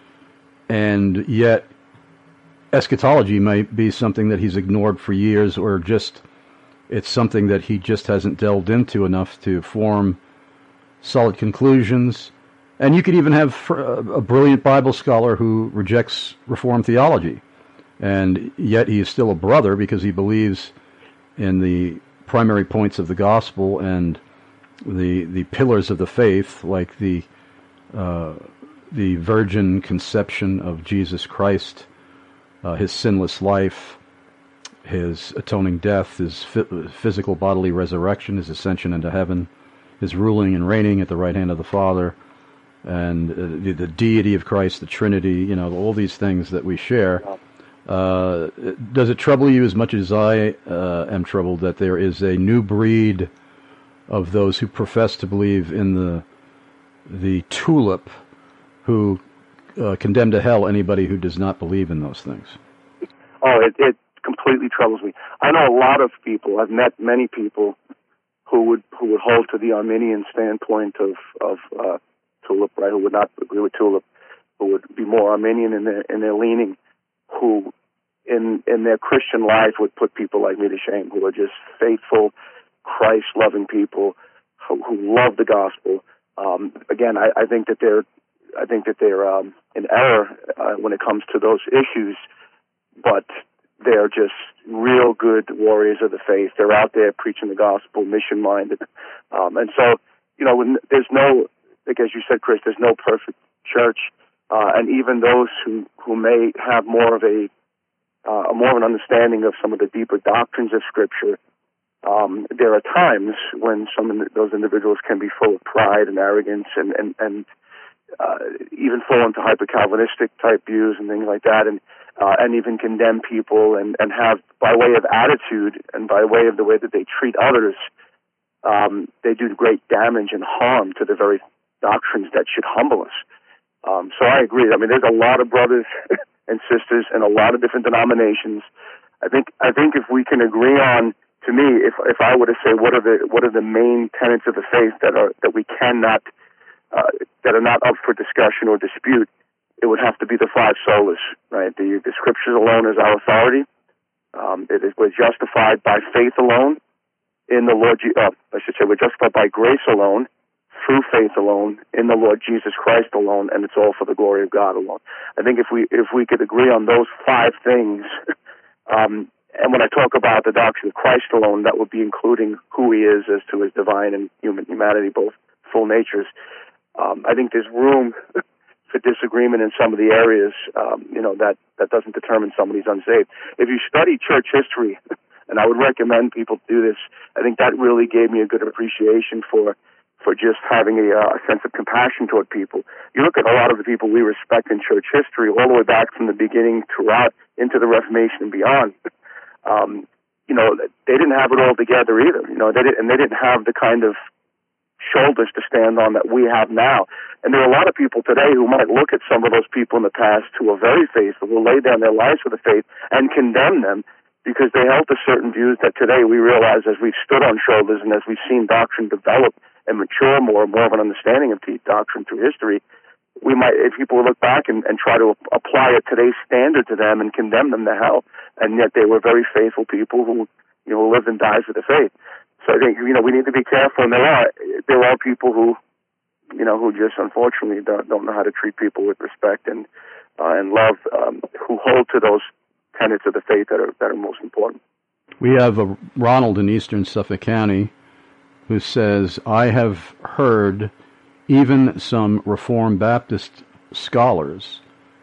[SPEAKER 2] and yet eschatology might be something that he's ignored for years, or just it's something that he just hasn't delved into enough to form solid conclusions. And you could even have a brilliant Bible scholar who rejects Reformed theology, and yet he is still a brother because he believes in the primary points of the gospel and the the pillars of the faith, like the uh, the virgin conception of Jesus Christ, uh, his sinless life, his atoning death, his physical bodily resurrection, his ascension into heaven, his ruling and reigning at the right hand of the Father, and uh, the, the deity of Christ, the Trinity, you know, all these things that we share. Uh, does it trouble you as much as I uh, am troubled that there is a new breed of those who profess to believe in the the tulip, who uh, condemn to hell anybody who does not believe in those things?
[SPEAKER 3] Oh, it, it completely troubles me. I know a lot of people. I've met many people who would who would hold to the Arminian standpoint of of uh, tulip, right? Who would not agree with tulip, who would be more Arminian in their in their leaning, who in in their Christian life would put people like me to shame, who are just faithful, Christ-loving people who, who love the gospel. Um, again, I, I think that they're I think that they're um, in error uh, when it comes to those issues, but they're just real good warriors of the faith. They're out there preaching the gospel, mission-minded, um, and so you know, when there's no, like as you said, Chris, there's no perfect church, uh, and even those who who may have more of a uh, more of an understanding of some of the deeper doctrines of Scripture. Um, there are times when some of those individuals can be full of pride and arrogance and, and, and uh, even fall into hyper-Calvinistic type views and things like that, and uh, and even condemn people and, and have, by way of attitude and by way of the way that they treat others, um, they do great damage and harm to the very doctrines that should humble us. Um, so I agree. I mean, there's a lot of brothers and sisters in a lot of different denominations. I think I think if we can agree on, to me, if if I were to say what are the what are the main tenets of the faith that are that we cannot uh, that are not up for discussion or dispute, it would have to be the five solas, right? The the Scriptures alone is our authority. Um, it is, we're justified by faith alone in the Lord. Uh, I should say we're justified by grace alone, through faith alone, in the Lord Jesus Christ alone, and it's all for the glory of God alone. I think if we if we could agree on those five things. Um, And when I talk about the doctrine of Christ alone, that would be including who he is as to his divine and human humanity, both full natures. Um, I think there's room for disagreement in some of the areas, um, you know, that, that doesn't determine somebody's unsaved. If you study church history, and I would recommend people do this, I think that really gave me a good appreciation for for just having a, uh, a sense of compassion toward people. You look at a lot of the people we respect in church history, all the way back from the beginning throughout into the Reformation and beyond. Um, you know, they didn't have it all together either. You know, they didn't, and they didn't have the kind of shoulders to stand on that we have now. And there are a lot of people today who might look at some of those people in the past who are very faithful, who lay down their lives for the faith, and condemn them because they held to certain views that today we realize, as we've stood on shoulders and as we've seen doctrine develop and mature more and more of an understanding of doctrine through history, we might, if people look back and, and try to apply a today's standard to them and condemn them to hell, and yet they were very faithful people who, you know, lived and died for the faith. So I think, you know, we need to be careful, and there are there are people who, you know, who just unfortunately don't, don't know how to treat people with respect and uh, and love, um, who hold to those tenets of the faith that are that are most important.
[SPEAKER 2] We have a Ronald in Eastern Suffolk County who says, I have heard even some Reformed Baptist scholars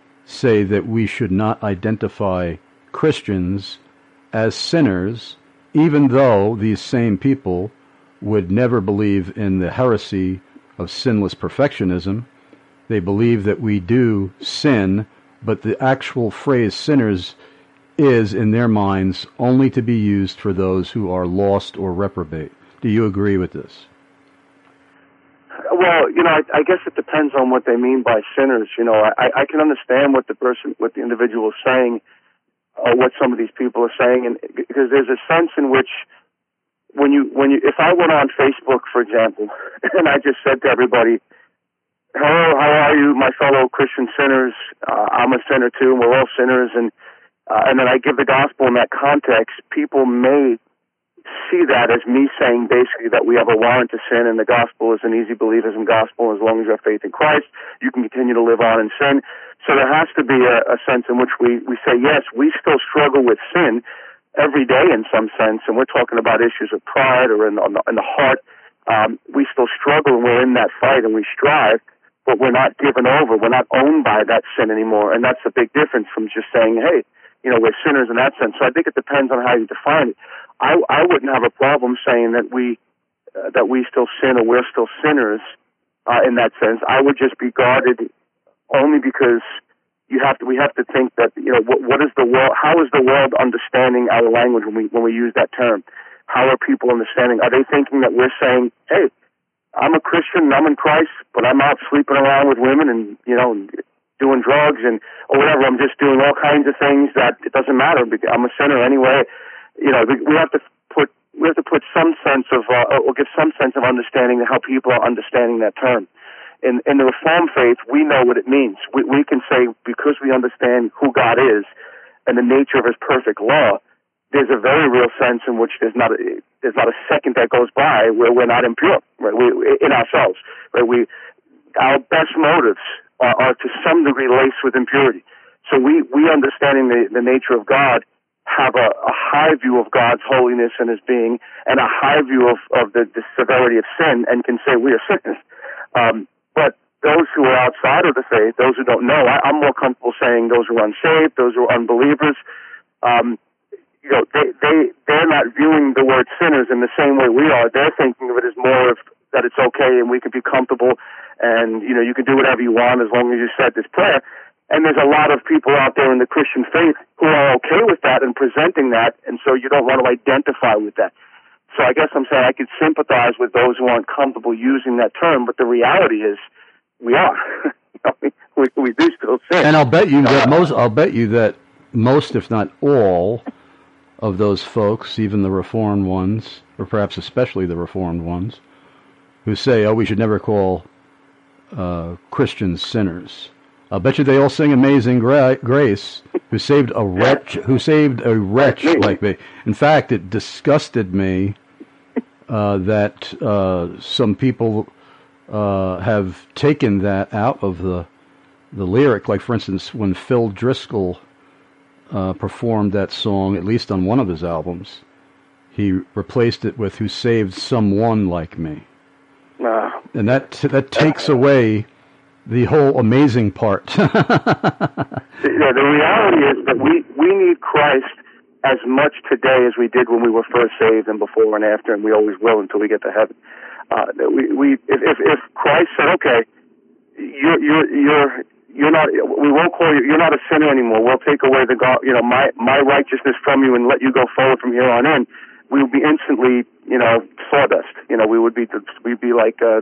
[SPEAKER 2] say that we should not identify Christians as sinners, even though these same people would never believe in the heresy of sinless perfectionism. They believe that we do sin, but the actual phrase sinners is, in their minds, only to be used for those who are lost or reprobate. Do you agree with this?
[SPEAKER 3] Well, you know, I, I guess it depends on what they mean by sinners. You know, I, I can understand what the person, what the individual is saying, or what some of these people are saying, and because there's a sense in which, when you, when you, if I went on Facebook, for example, and I just said to everybody, "Hello, how are you, my fellow Christian sinners? Uh, I'm a sinner too. We're all sinners," and uh, and then I give the gospel in that context, people may see that as me saying basically that we have a warrant to sin, and the gospel is an easy believism gospel. As long as you have faith in Christ, you can continue to live on in sin. So there has to be a, a sense in which we, we say, yes, we still struggle with sin every day in some sense, and we're talking about issues of pride or in the, in the heart. Um, we still struggle, and we're in that fight, and we strive, but we're not given over. We're not owned by that sin anymore, and that's a big difference from just saying, hey, you know, we're sinners in that sense. So I think it depends on how you define it. I, I wouldn't have a problem saying that we uh, that we still sin or we're still sinners uh, in that sense. I would just be guarded only because you have to. We have to think that, you know, what, what is the world? How is the world understanding our language when we when we use that term? How are people understanding? Are they thinking that we're saying, hey, I'm a Christian, I'm in Christ, but I'm out sleeping around with women and, you know, doing drugs and or whatever. I'm just doing all kinds of things that it doesn't matter because I'm a sinner anyway. You know, we have to put we have to put some sense of uh, or give some sense of understanding of how people are understanding that term. In in the Reformed faith, we know what it means. We we can say because we understand who God is and the nature of His perfect law, there's a very real sense in which there's not a, there's not a second that goes by where we're not impure, right? We, in ourselves, right? We our best motives are, are to some degree laced with impurity. So we we understanding the, the nature of God have a, a high view of God's holiness and His being, and a high view of of the, the severity of sin, and can say we are sinners. Um, but those who are outside of the faith, those who don't know, I, I'm more comfortable saying those who are unsaved, those who are unbelievers. Um, You know, they, they, they're not viewing the word sinners in the same way we are. They're thinking of it as more of that it's okay and we can be comfortable and, you know, you can do whatever you want as long as you said this prayer. And there's a lot of people out there in the Christian faith who are okay with that and presenting that, and so you don't want to identify with that. So I guess I'm saying I could sympathize with those who aren't comfortable using that term, but the reality is we are. we, we do still sin.
[SPEAKER 2] And I'll bet you that most, I'll bet you that most, if not all, of those folks, even the Reformed ones, or perhaps especially the Reformed ones, who say, oh, we should never call uh, Christians sinners. I'll bet you they all sing Amazing Gra- Grace, who saved a wretch, who saved a wretch like me. In fact, it disgusted me uh, that uh, some people uh, have taken that out of the the lyric. Like, for instance, when Phil Driscoll Uh, performed that song, at least on one of his albums, he replaced it with "Who saved someone like me,"
[SPEAKER 3] uh,
[SPEAKER 2] and that that takes away the whole amazing part.
[SPEAKER 3] Yeah, the reality is that we we need Christ as much today as we did when we were first saved, and before and after, and we always will until we get to heaven. Uh, we we if, if if Christ said, "Okay, you're you're you're." You're not. We won't call you. You're not a sinner anymore. We'll take away the, you know, my my righteousness from you and let you go forward from here on in. We would be instantly, you know, sawdust. You know, we would be. We'd be like, uh,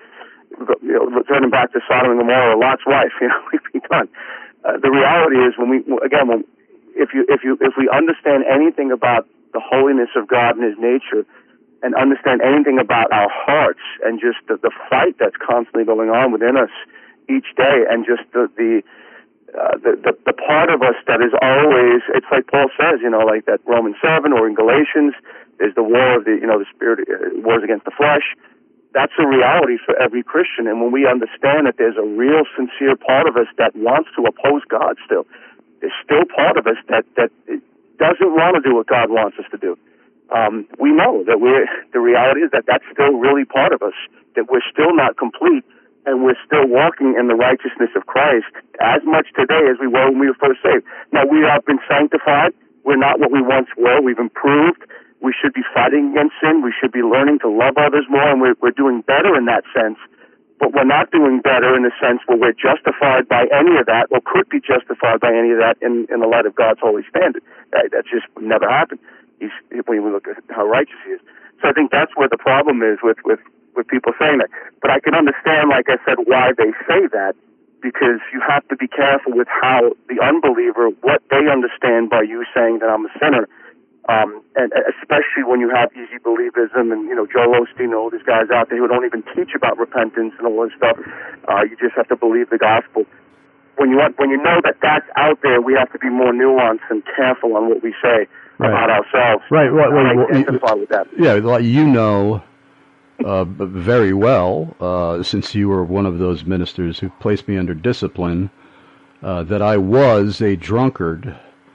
[SPEAKER 3] you know, returning back to Sodom and Gomorrah, Lot's wife. You know, we'd be done. Uh, the reality is, when we again, when if you if you if we understand anything about the holiness of God and His nature, and understand anything about our hearts and just the, the fight that's constantly going on within us each day, and just the the, uh, the the the part of us that is always, it's like Paul says, you know, like that Romans seven or in Galatians, there's the war of the, you know, the spirit uh, wars against the flesh. That's a reality for every Christian, and when we understand that there's a real sincere part of us that wants to oppose God still, there's still part of us that that doesn't want to do what God wants us to do. Um, we know that we're, the reality is that that's still really part of us, that we're still not complete, and we're still walking in the righteousness of Christ as much today as we were when we were first saved. Now, we have been sanctified. We're not what we once were. We've improved. We should be fighting against sin. We should be learning to love others more, and we're, we're doing better in that sense. But we're not doing better in the sense where we're justified by any of that, or could be justified by any of that in, in the light of God's holy standard. That, that just never happened. He's, when we look at how righteous He is. So I think that's where the problem is with, with with people saying that. But I can understand, like I said, why they say that, because you have to be careful with how the unbeliever, what they understand by you saying that I'm a sinner, um, and especially when you have easy believism and, you know, Joel Osteen and all these guys out there who don't even teach about repentance and all this stuff. Uh, you just have to believe the gospel. When you when you know that that's out there, we have to be more nuanced and careful on what we say right. about ourselves.
[SPEAKER 2] Right, right, right.
[SPEAKER 3] I identify with that.
[SPEAKER 2] Yeah, like you know uh, very well, uh, since you were one of those ministers who placed me under discipline, uh, that I was a drunkard.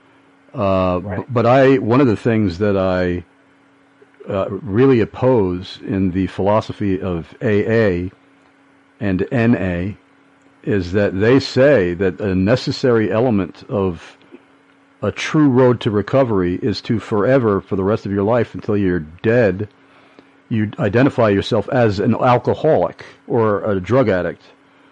[SPEAKER 2] Uh, right. b- but I, one of the things that I uh, really oppose in the philosophy of A A and N A is that they say that a necessary element of a true road to recovery is to forever, for the rest of your life until you're dead, you identify yourself as an alcoholic or a drug addict.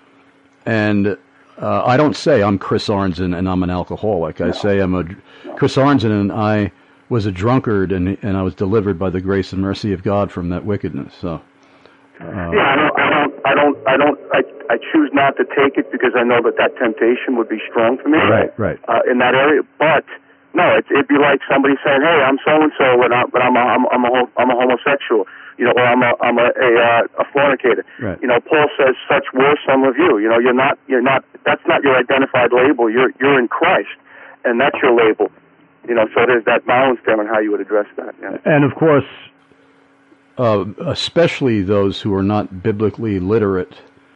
[SPEAKER 2] And uh, I don't say I'm Chris Arnzen and I'm an alcoholic. I no. say I'm a Chris Arnzen and I was a drunkard and and I was delivered by the grace and mercy of God from that wickedness. So. Uh,
[SPEAKER 3] yeah, I don't, I don't, I don't, I don't, I, I choose not to take it because I know that that temptation would be strong for me.
[SPEAKER 2] Right, right.
[SPEAKER 3] Uh, in that area, but no, it's, it'd be like somebody saying, "Hey, I'm so and so, but I'm, but I'm a, I'm, I'm a, I'm a homosexual, you know, or I'm a, I'm a, a, uh, a fornicator."
[SPEAKER 2] Right.
[SPEAKER 3] You know, Paul says, "Such were some of you." You know, you're not, you're not. That's not your identified label. You're, you're in Christ, and that's your label. You know, so there's that balance there on how you would address that. Yeah.
[SPEAKER 2] And of course. Uh, especially those who are not biblically literate,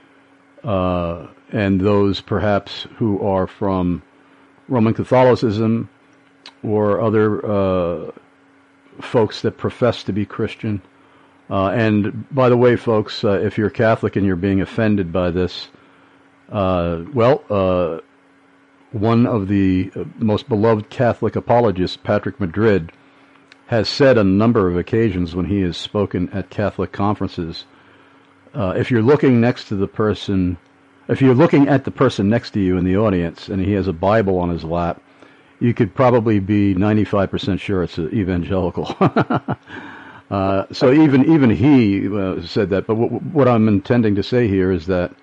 [SPEAKER 2] uh, and those perhaps who are from Roman Catholicism or other uh, folks that profess to be Christian. Uh, and by the way, folks, uh, if you're Catholic and you're being offended by this, uh, well, uh, one of the most beloved Catholic apologists, Patrick Madrid, has said on a number of occasions when he has spoken at Catholic conferences, uh, if you're looking next to the person, if you're looking at the person next to you in the audience and he has a Bible on his lap, you could probably be ninety-five percent sure it's an evangelical. uh, so even even he uh, said that. But w- what I'm intending to say here is that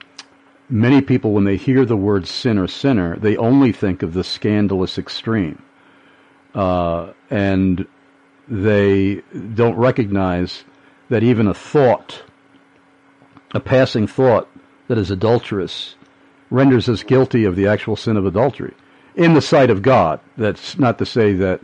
[SPEAKER 2] many people, when they hear the word sin or sinner, they only think of the scandalous extreme. Uh, and they don't recognize that even a thought, a passing thought that is adulterous, renders us guilty of the actual sin of adultery in the sight of God. That's not to say that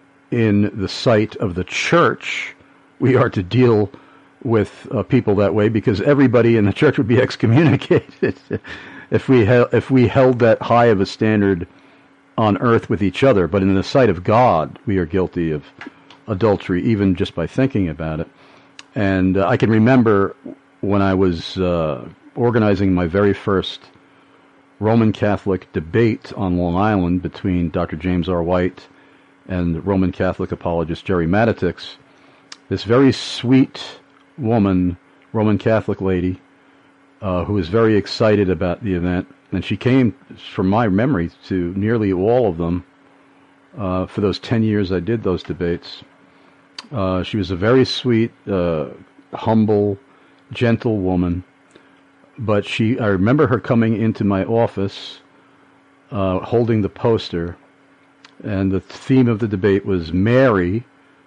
[SPEAKER 2] in the sight of the church we are to deal with uh, people that way, because everybody in the church would be excommunicated if we he- if we held that high of a standard on earth with each other. But in the sight of God, we are guilty of adultery, even just by thinking about it. And uh, I can remember when I was uh, organizing my very first Roman Catholic debate on Long Island between Doctor James R. White and Roman Catholic apologist Jerry Matitix, this very sweet woman, Roman Catholic lady, uh, who was very excited about the event, and she came, from my memory, to nearly all of them uh, for those ten years I did those debates. Uh, she was a very sweet, uh, humble, gentle woman, but she, I remember her coming into my office uh, holding the poster, and the theme of the debate was Mary,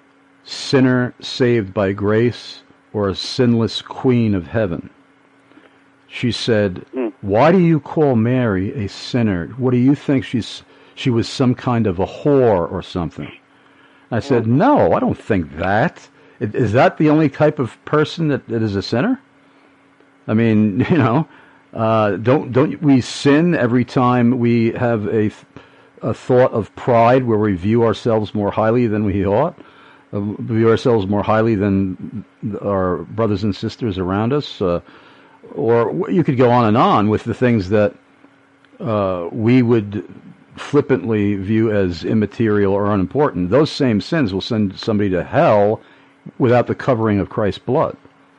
[SPEAKER 2] sinner saved by grace, or a sinless queen of heaven. She said, "Why do you call Mary a sinner? What do you think? She's she was some kind of a whore or something?" I said, "No, I don't think that. Is that the only type of person that, that is a sinner? I mean, you know, uh, don't don't we sin every time we have a a thought of pride where we view ourselves more highly than we ought, uh, view ourselves more highly than our brothers and sisters around us?" Uh, Or you could go on and on with the things that uh, we would flippantly view as immaterial or unimportant. Those same sins will send somebody to hell without the covering of Christ's blood.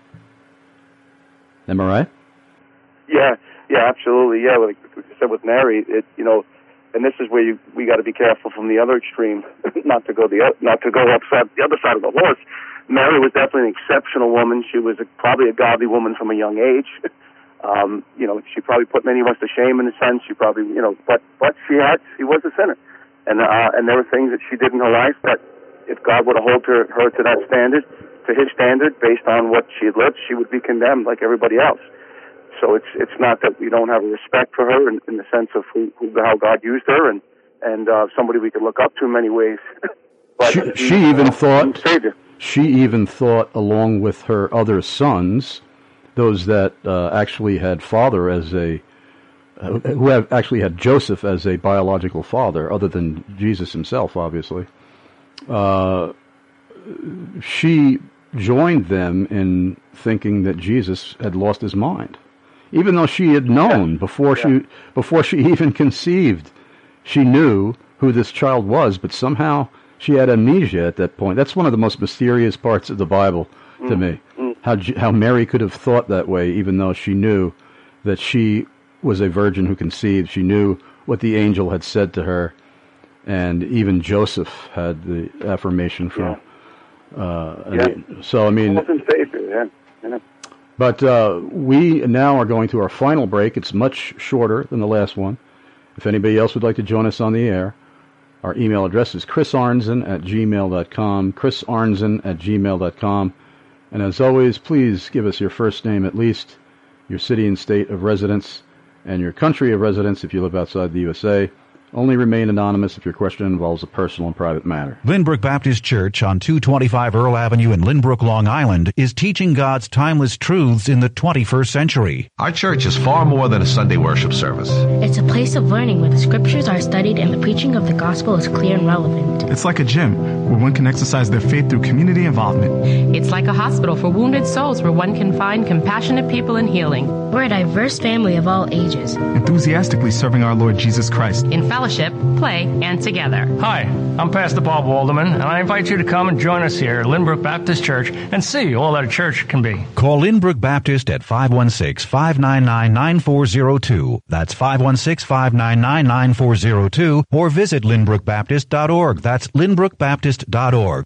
[SPEAKER 2] Am I right?
[SPEAKER 3] Yeah, yeah, absolutely. Yeah, like you said with Mary, it you know, and this is where you we got to be careful from the other extreme, not to go the not to go upside the other side of the horse. Mary was definitely an exceptional woman. She was a, probably a godly woman from a young age. Um, you know, she probably put many of us to shame in a sense. She probably, you know, but but she had she was a sinner, and uh, and there were things that she did in her life that, if God were to hold her her to that standard, to His standard, based on what she had lived, she would be condemned like everybody else. So it's it's not that we don't have a respect for her in, in the sense of who, who how God used her, and and uh, somebody we could look up to in many ways. But
[SPEAKER 2] she,
[SPEAKER 3] she,
[SPEAKER 2] she even
[SPEAKER 3] uh,
[SPEAKER 2] thought
[SPEAKER 3] Savior.
[SPEAKER 2] She even thought, along with her other sons, those that uh, actually had father as a, uh, who have actually had Joseph as a biological father, other than Jesus himself, obviously. Uh, she joined them in thinking that Jesus had lost his mind, even though she had known yeah. before yeah. she before she even conceived. She knew who this child was, but somehow she had amnesia at that point. That's one of the most mysterious parts of the Bible to me.
[SPEAKER 3] Mm.
[SPEAKER 2] How how Mary could have thought that way, even though she knew that she was a virgin who conceived. She knew what the angel had said to her, and even Joseph had the affirmation from. Yeah. Uh, I
[SPEAKER 3] yeah.
[SPEAKER 2] mean, so I mean,
[SPEAKER 3] Savior, yeah. yeah.
[SPEAKER 2] But uh, we now are going to our final break. It's much shorter than the last one. If anybody else would like to join us on the air, our email address is chris arnzen at gmail dot com, chris arnzen at gmail dot com. And as always, please give us your first name at least, your city and state of residence, and your country of residence if you live outside the U S A. Only remain anonymous if your question involves a personal and private matter.
[SPEAKER 4] Lynbrook Baptist Church on two twenty-five Earl Avenue in Lynbrook, Long Island is teaching God's timeless truths in the twenty-first century.
[SPEAKER 7] Our church is far more than a Sunday worship service.
[SPEAKER 8] It's a place of learning where the scriptures are studied and the preaching of the gospel is clear and relevant.
[SPEAKER 9] It's like a gym where one can exercise their faith through community involvement.
[SPEAKER 25] It's like a hospital for wounded souls where one can find compassionate people in healing.
[SPEAKER 8] We're a diverse family of all ages,
[SPEAKER 9] enthusiastically serving our Lord Jesus Christ.
[SPEAKER 25] In fellowship, play, and together.
[SPEAKER 26] Hi, I'm Pastor Bob Walderman, and I invite you to come and join us here at Lynbrook Baptist Church and see all that a church can be.
[SPEAKER 4] Call Lynbrook Baptist at five one six, five nine nine, nine four zero two. That's five one six, five nine nine, nine four zero two, or visit lynbrook baptist dot org. That's lynbrook baptist dot org.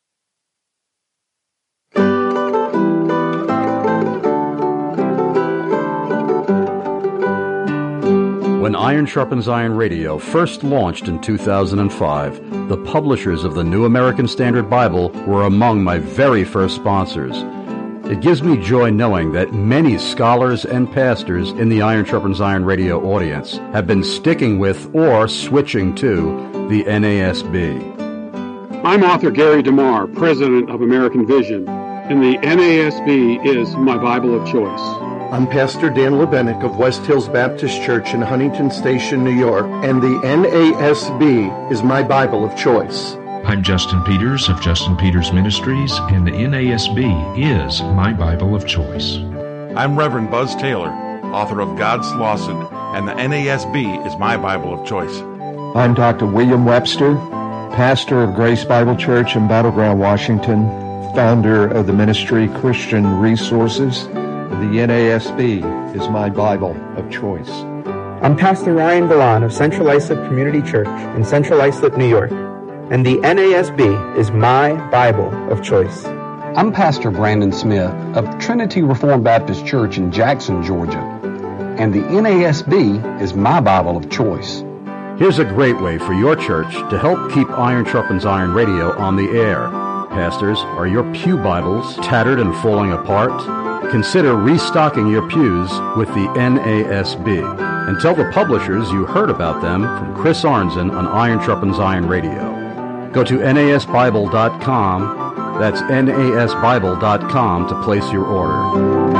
[SPEAKER 2] When Iron Sharpens Iron Radio first launched in two thousand five, the publishers of the New American Standard Bible were among my very first sponsors. It gives me joy knowing that many scholars and pastors in the Iron Sharpens Iron Radio audience have been sticking with or switching to the N A S B.
[SPEAKER 27] I'm author Gary DeMar, president of American Vision, and the N A S B is my Bible of choice.
[SPEAKER 28] I'm Pastor Dan Lebenick of West Hills Baptist Church in Huntington Station, New York, and the N A S B is my Bible of choice.
[SPEAKER 29] I'm Justin Peters of Justin Peters Ministries, and the N A S B is my Bible of choice.
[SPEAKER 1] I'm Reverend Buzz Taylor, author of God's Lawson, and the N A S B is my Bible of choice.
[SPEAKER 12] I'm Doctor William Webster, pastor of Grace Bible Church in Battleground, Washington, founder of the ministry Christian Resources. The N A S B is my Bible of choice.
[SPEAKER 30] I'm Pastor Ryan Galan of Central Islip Community Church in Central Islip, New York, and the N A S B is my Bible of choice.
[SPEAKER 31] I'm Pastor Brandon Smith of Trinity Reformed Baptist Church in Jackson, Georgia, and the N A S B is my Bible of choice.
[SPEAKER 2] Here's a great way for your church to help keep Iron Sharpens Iron Radio on the air. Pastors, are your pew Bibles tattered and falling apart? Consider restocking your pews with the N A S B. And tell the publishers you heard about them from Chris Arnzen on Iron Sharpens Iron Radio. Go to N A S Bible dot com. That's N A S Bible dot com to place your order.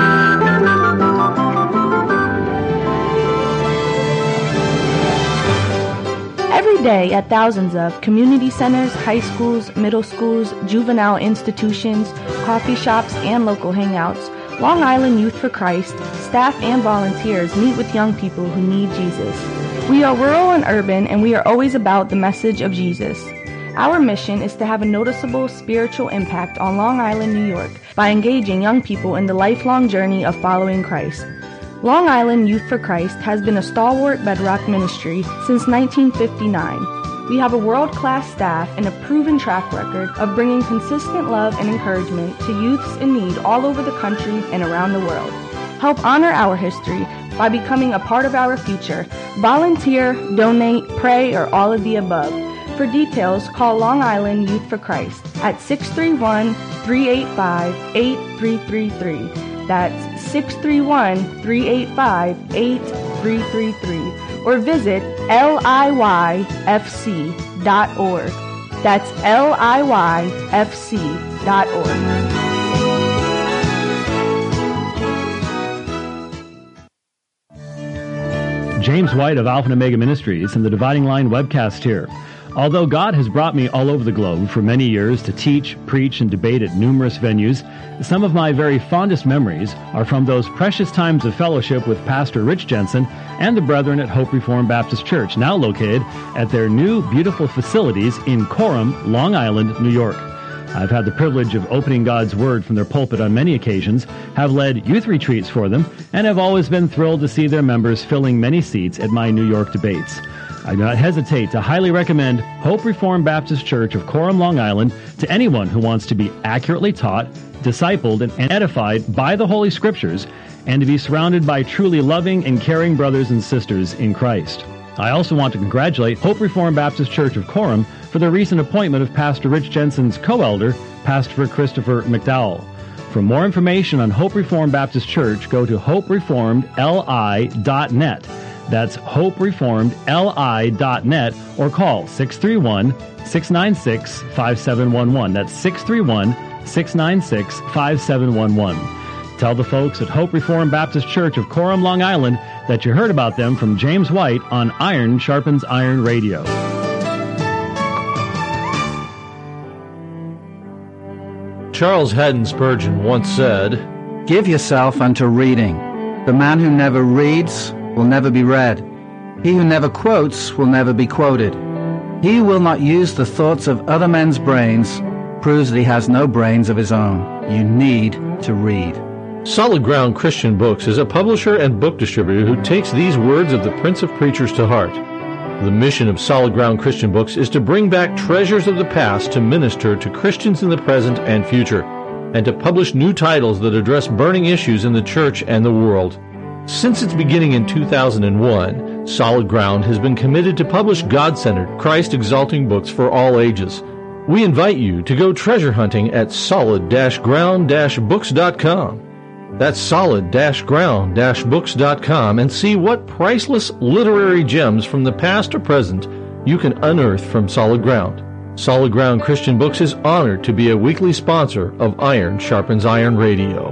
[SPEAKER 32] Every day at thousands of community centers, high schools, middle schools, juvenile institutions, coffee shops, and local hangouts, Long Island Youth for Christ, staff and volunteers meet with young people who need Jesus. We are rural and urban, and we are always about the message of Jesus. Our mission is to have a noticeable spiritual impact on Long Island, New York, by engaging young people in the lifelong journey of following Christ. Long Island Youth for Christ has been a stalwart bedrock ministry since nineteen fifty-nine. We have a world-class staff and a proven track record of bringing consistent love and encouragement to youths in need all over the country and around the world. Help honor our history by becoming a part of our future. Volunteer, donate, pray, or all of the above. For details, call Long Island Youth for Christ at six three one, three eight five, eight three three three. That's six three one, three eight five, eight three three three. Or visit L I Y F C dot org. That's L I Y F C dot org.
[SPEAKER 16] James White of Alpha and Omega Ministries and the Dividing Line webcast here. Although God has brought me all over the globe for many years to teach, preach, and debate at numerous venues, some of my very fondest memories are from those precious times of fellowship with Pastor Rich Jensen and the brethren at Hope Reformed Baptist Church, now located at their new beautiful facilities in Coram, Long Island, New York. I've had the privilege of opening God's Word from their pulpit on many occasions, have led youth retreats for them, and have always been thrilled to see their members filling many seats at my New York debates. I do not hesitate to highly recommend Hope Reformed Baptist Church of Coram, Long Island to anyone who wants to be accurately taught, discipled, and edified by the Holy Scriptures, and to be surrounded by truly loving and caring brothers and sisters in Christ. I also want to congratulate Hope Reformed Baptist Church of Coram for the recent appointment of Pastor Rich Jensen's co-elder, Pastor Christopher McDowell. For more information on Hope Reformed Baptist Church, go to hope reformed l i dot net. That's hope reformed l i dot net, or call six three one, six nine six, five seven one one. That's six three one, six nine six, five seven one one. Tell the folks at Hope Reformed Baptist Church of Coram, Long Island, that you heard about them from James White on Iron Sharpens Iron Radio.
[SPEAKER 6] Charles Haddon Spurgeon once said,
[SPEAKER 10] "Give yourself unto reading. The man who never reads will never be read. He who never quotes will never be quoted. He who will not use the thoughts of other men's brains proves that he has no brains of his own. You need to read."
[SPEAKER 6] Solid Ground Christian Books is a publisher and book distributor who takes these words of the Prince of Preachers to heart. The mission of Solid Ground Christian Books is to bring back treasures of the past to minister to Christians in the present and future, and to publish new titles that address burning issues in the church and the world. Since its beginning in two thousand one, Solid Ground has been committed to publish God-centered, Christ-exalting books for all ages. We invite you to go treasure hunting at solid ground books dot com. That's solid ground books dot com, and see what priceless literary gems from the past or present you can unearth from Solid Ground. Solid Ground Christian Books is honored to be a weekly sponsor of Iron Sharpens Iron Radio.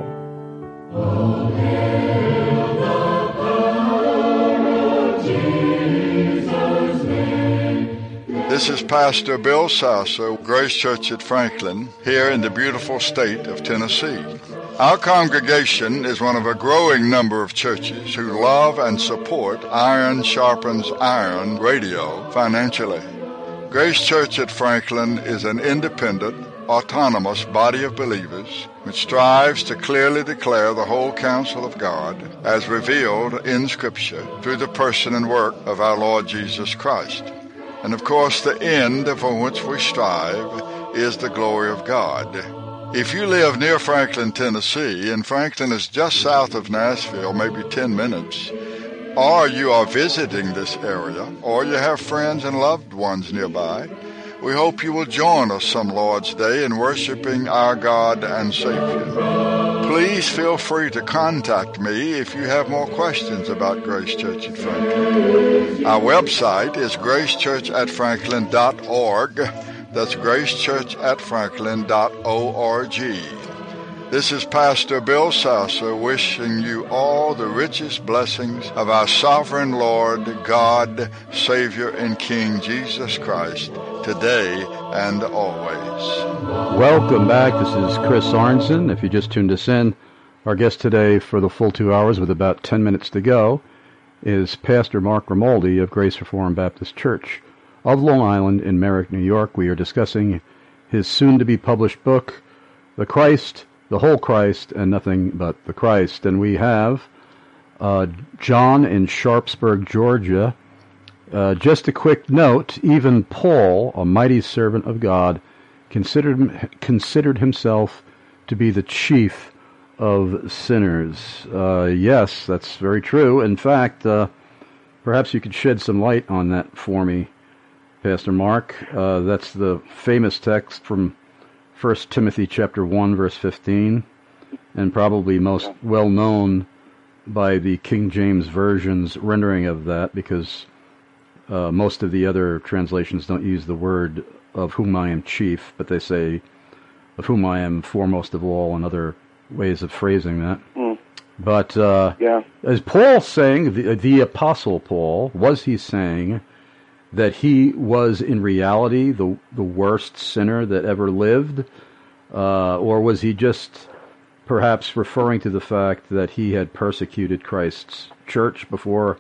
[SPEAKER 5] This is Pastor Bill Sasso, Grace Church at Franklin, here in the beautiful state of Tennessee. Our congregation is one of a growing number of churches who love and support Iron Sharpens Iron Radio financially. Grace Church at Franklin is an independent, autonomous body of believers which strives to clearly declare the whole counsel of God as revealed in Scripture through the person and work of our Lord Jesus Christ. And of course, the end for which we strive is the glory of God. If you live near Franklin, Tennessee, and Franklin is just south of Nashville, maybe ten minutes, or you are visiting this area, or you have friends and loved ones nearby, we hope you will join us some Lord's Day in worshiping our God and Savior. Please feel free to contact me if you have more questions about Grace Church at Franklin. Our website is grace church at franklin dot org. That's grace church at franklin dot org. This is Pastor Bill Sasso wishing you all the richest blessings of our sovereign Lord, God, Savior, and King Jesus Christ, today and always.
[SPEAKER 2] Welcome back. This is Chris Arnson. If you just tuned us in, our guest today for the full two hours with about ten minutes to go is Pastor Mark Grimaldi of Grace Reformed Baptist Church of Long Island in Merrick, New York. We are discussing his soon-to-be-published book, The Christ, The Whole Christ, and Nothing But the Christ. And we have uh, John in Sharpsburg, Georgia. Uh, just a quick note, even Paul, a mighty servant of God, considered considered himself to be the chief of sinners. Uh, yes, that's very true. In fact, uh, perhaps you could shed some light on that for me, Pastor Mark. Uh, that's the famous text from First Timothy chapter one, verse fifteen, and probably most well known by the King James Version's rendering of that, because uh, most of the other translations don't use the word of whom I am chief, but they say of whom I am foremost of all, and other ways of phrasing that.
[SPEAKER 3] Mm.
[SPEAKER 2] But uh,
[SPEAKER 3] yeah.
[SPEAKER 2] is Paul saying, the, the Apostle Paul, was he saying that he was in reality the the worst sinner that ever lived, uh, or was he just perhaps referring to the fact that he had persecuted Christ's church before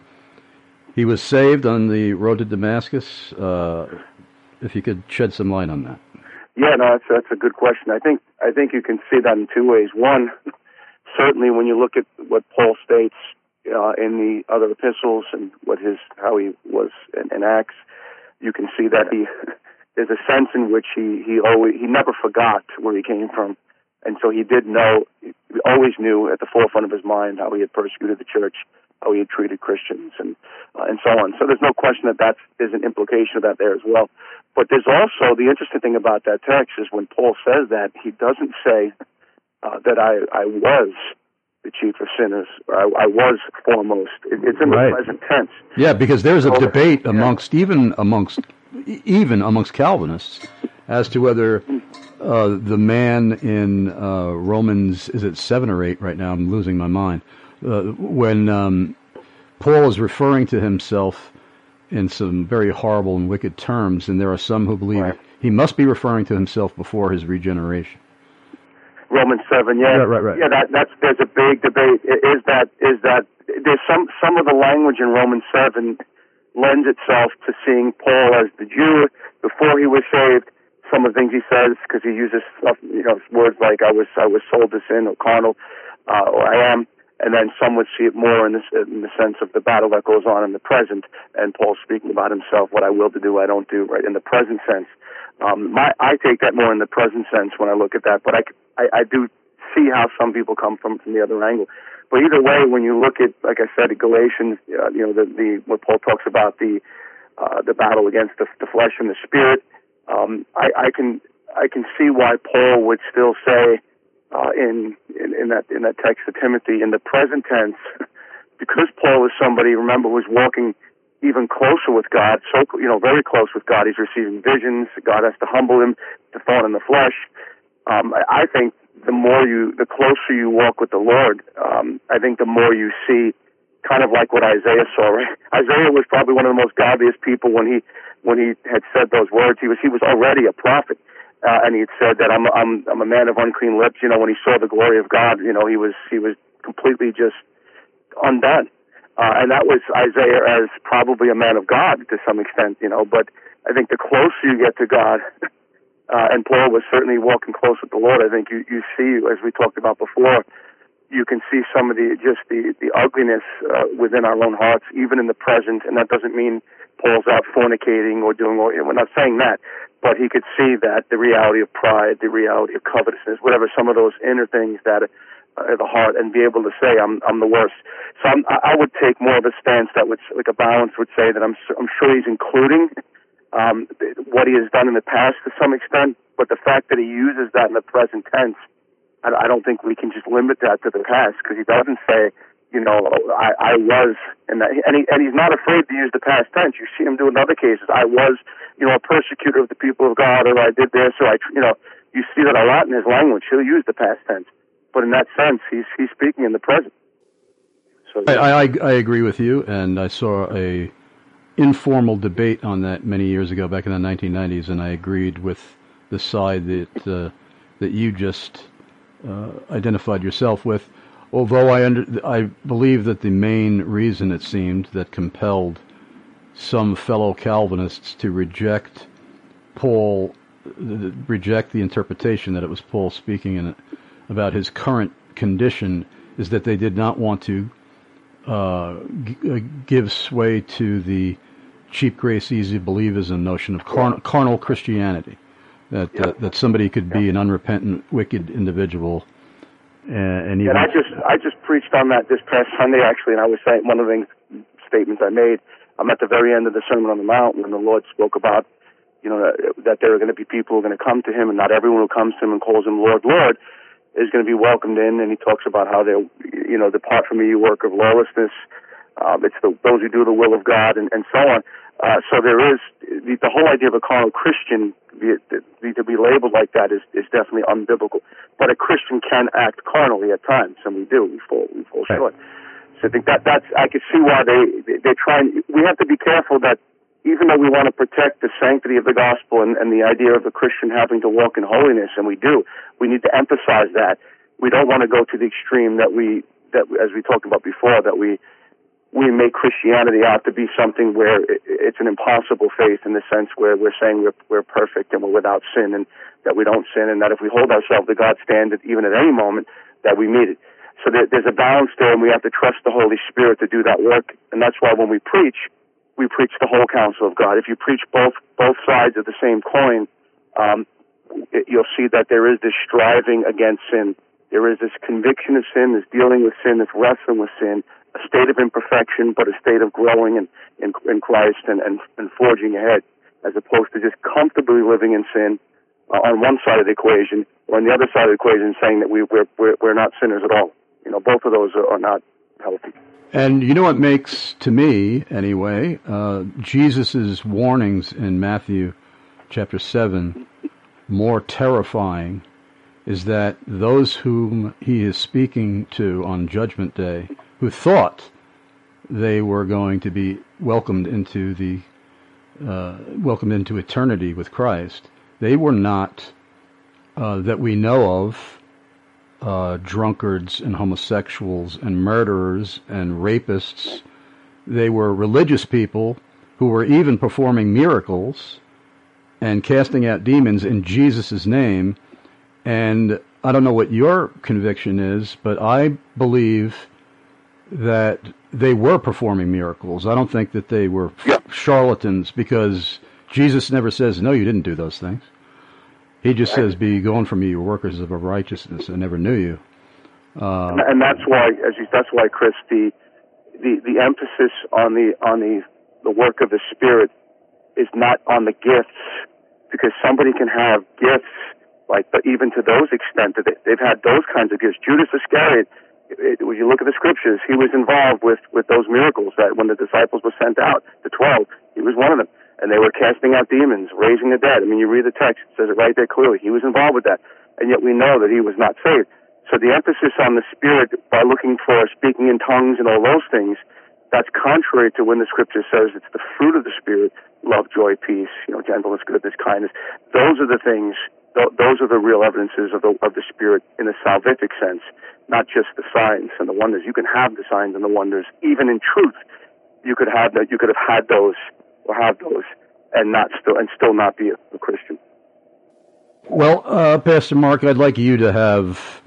[SPEAKER 2] he was saved on the road to Damascus? Uh, if you could shed some light on that.
[SPEAKER 3] Yeah, no, that's that's a good question. I think I think you can see that in two ways. One, certainly when you look at what Paul states uh, in the other epistles and what his how he was in, in Acts, you can see that he there's a sense in which he he always he never forgot where he came from, and so he did know, he always knew at the forefront of his mind how he had persecuted the church, how he had treated Christians, and uh, and so on. So there's no question that that's, there's an implication of that there as well. But there's also, the interesting thing about that text is when Paul says that, he doesn't say uh, that I, I was the chief of sinners, or I, I was foremost. It, it's in
[SPEAKER 2] Right.
[SPEAKER 3] the present tense.
[SPEAKER 2] Yeah, because there's a
[SPEAKER 3] So-
[SPEAKER 2] debate
[SPEAKER 3] yeah.
[SPEAKER 2] amongst even amongst even amongst Calvinists as to whether uh, the man in uh, Romans, is it seven or eight right now? I'm losing my mind. Uh, when um, Paul is referring to himself in some very horrible and wicked terms, and there are some who believe
[SPEAKER 3] Right.
[SPEAKER 2] he must be referring to himself before his regeneration.
[SPEAKER 3] Romans seven, yeah,
[SPEAKER 2] Yeah, right, right.
[SPEAKER 3] yeah. That that's there's a big debate. I- Is that is that there's some some of the language in Romans seven lends itself to seeing Paul as the Jew before he was saved. Some of the things he says, because he uses stuff, you know, words like I was I was sold to sin or carnal, uh, or I am. And then some would see it more in, this, in the sense of the battle that goes on in the present, and Paul speaking about himself, what I will to do, I don't do, right, in the present sense. Um, my, I take that more in the present sense when I look at that, but I, I, I do see how some people come from, from the other angle. But either way, when you look at, like I said, Galatians, uh, you know, the, the what Paul talks about, the uh, the battle against the, the flesh and the spirit, um, I, I can I can see why Paul would still say, Uh, in, in in that in that text to Timothy, in the present tense, because Paul is somebody, remember, was walking even closer with God, so you know, very close with God. He's receiving visions. God has to humble him, the thorn in the flesh. Um, I, I think the more you, the closer you walk with the Lord, um, I think the more you see, kind of like what Isaiah saw. Right? Isaiah was probably one of the most godliest people when he when he had said those words. He was he was already a prophet. Uh, and he had said that I'm I'm I'm a man of unclean lips. You know, when he saw the glory of God, you know, he was he was completely just undone. Uh, and that was Isaiah as probably a man of God to some extent. You know, but I think the closer you get to God, uh, and Paul was certainly walking close with the Lord. I think you you see, as we talked about before, you can see some of the just the the ugliness uh, within our own hearts, even in the present. And that doesn't mean Paul's out fornicating or doing. Or, we're not saying that. But he could see that the reality of pride, the reality of covetousness, whatever, some of those inner things that are at the heart, and be able to say, I'm I'm the worst. So I'm, I would take more of a stance that would, like a balance would say that I'm I'm sure he's including um, what he has done in the past to some extent, but the fact that he uses that in the present tense, I, I don't think we can just limit that to the past, because he doesn't say, you know, I, I was, and, that, and, he, and he's not afraid to use the past tense. You see him do in other cases. I was, you know, a persecutor of the people of God, or I did this, or I, you know, you see that a lot in his language. He'll use the past tense, but in that sense, he's he's speaking in the present. So yeah.
[SPEAKER 2] I, I I agree with you, and I saw a informal debate on that many years ago, back in the nineteen nineties, and I agreed with the side that uh, that you just uh, identified yourself with. Although I under, I believe that the main reason, it seemed, that compelled some fellow Calvinists to reject Paul, reject the interpretation that it was Paul speaking in it, about his current condition, is that they did not want to uh, g- give sway to the cheap grace, easy believism notion of carnal, carnal Christianity, that uh, that somebody could be an unrepentant, wicked individual. And, and, even
[SPEAKER 3] and I just I just preached on that this past Sunday, actually, and I was saying one of the things, statements I made. I'm at the very end of the Sermon on the Mount when the Lord spoke about, you know, that, that there are going to be people who are going to come to Him, and not everyone who comes to Him and calls Him Lord, Lord, is going to be welcomed in. And He talks about how they'll, you know, depart from me, you work of lawlessness. Um, it's the, those who do the will of God, and, and so on. Uh, so there is the, the whole idea of a carnal Christian the, the, to be labeled like that is, is definitely unbiblical. But a Christian can act carnally at times, and we do. We fall we fall short. So I think that that's I can see why they they're trying. We have to be careful that even though we want to protect the sanctity of the gospel and, and the idea of the Christian having to walk in holiness, and we do, we need to emphasize that. We don't want to go to the extreme that we, that as we talked about before, that we we make Christianity out to be something where it, it's an impossible faith in the sense where we're saying we're, we're perfect and we're without sin and that we don't sin, and that if we hold ourselves to God's standard even at any moment, that we meet it. So there, there's a balance there, and we have to trust the Holy Spirit to do that work, and that's why when we preach, we preach the whole counsel of God. If you preach both both sides of the same coin, um, it, you'll see that there is this striving against sin. There is this conviction of sin, this dealing with sin, this wrestling with sin, a state of imperfection, but a state of growing in, in, in Christ and, and, and forging ahead, as opposed to just comfortably living in sin uh, on one side of the equation, or on the other side of the equation saying that we, we're, we're, we're not sinners at all. You know, both of those are, are not healthy.
[SPEAKER 2] And you know what makes, to me anyway, uh, Jesus' warnings in Matthew chapter seven more terrifying is that those whom he is speaking to on Judgment Day, who thought they were going to be welcomed into the uh, welcomed into eternity with Christ, they were not, uh, that we know of, uh, drunkards and homosexuals and murderers and rapists. They were religious people who were even performing miracles and casting out demons in Jesus' name. And I don't know what your conviction is, but I believe that they were performing miracles. I don't think that they were yeah. charlatans, because Jesus never says, no, you didn't do those things. He just says, be gone from me, you workers of righteousness. I never knew you. Uh,
[SPEAKER 3] and, and that's why, as you, that's why, Chris, the, the, the emphasis on the, on the, the work of the Spirit is not on the gifts, because somebody can have gifts, like, but even to those extent that they, they've had those kinds of gifts. Judas Iscariot, it, when you look at the scriptures, he was involved with, with those miracles that when the disciples were sent out, the twelve, he was one of them. And they were casting out demons, raising the dead. I mean, you read the text, it says it right there clearly. He was involved with that. And yet we know that he was not saved. So the emphasis on the Spirit by looking for speaking in tongues and all those things, that's contrary to when the scripture says it's the fruit of the Spirit, love, joy, peace, you know, gentleness, goodness, kindness. Those are the things, th- those are the real evidences of the, of the Spirit in a salvific sense, not just the signs and the wonders. You can have the signs and the wonders. Even in truth, you could have that. You could have had those or have those and not still and still not be a, a Christian.
[SPEAKER 2] Well, uh, Pastor Mark, I'd like you to have,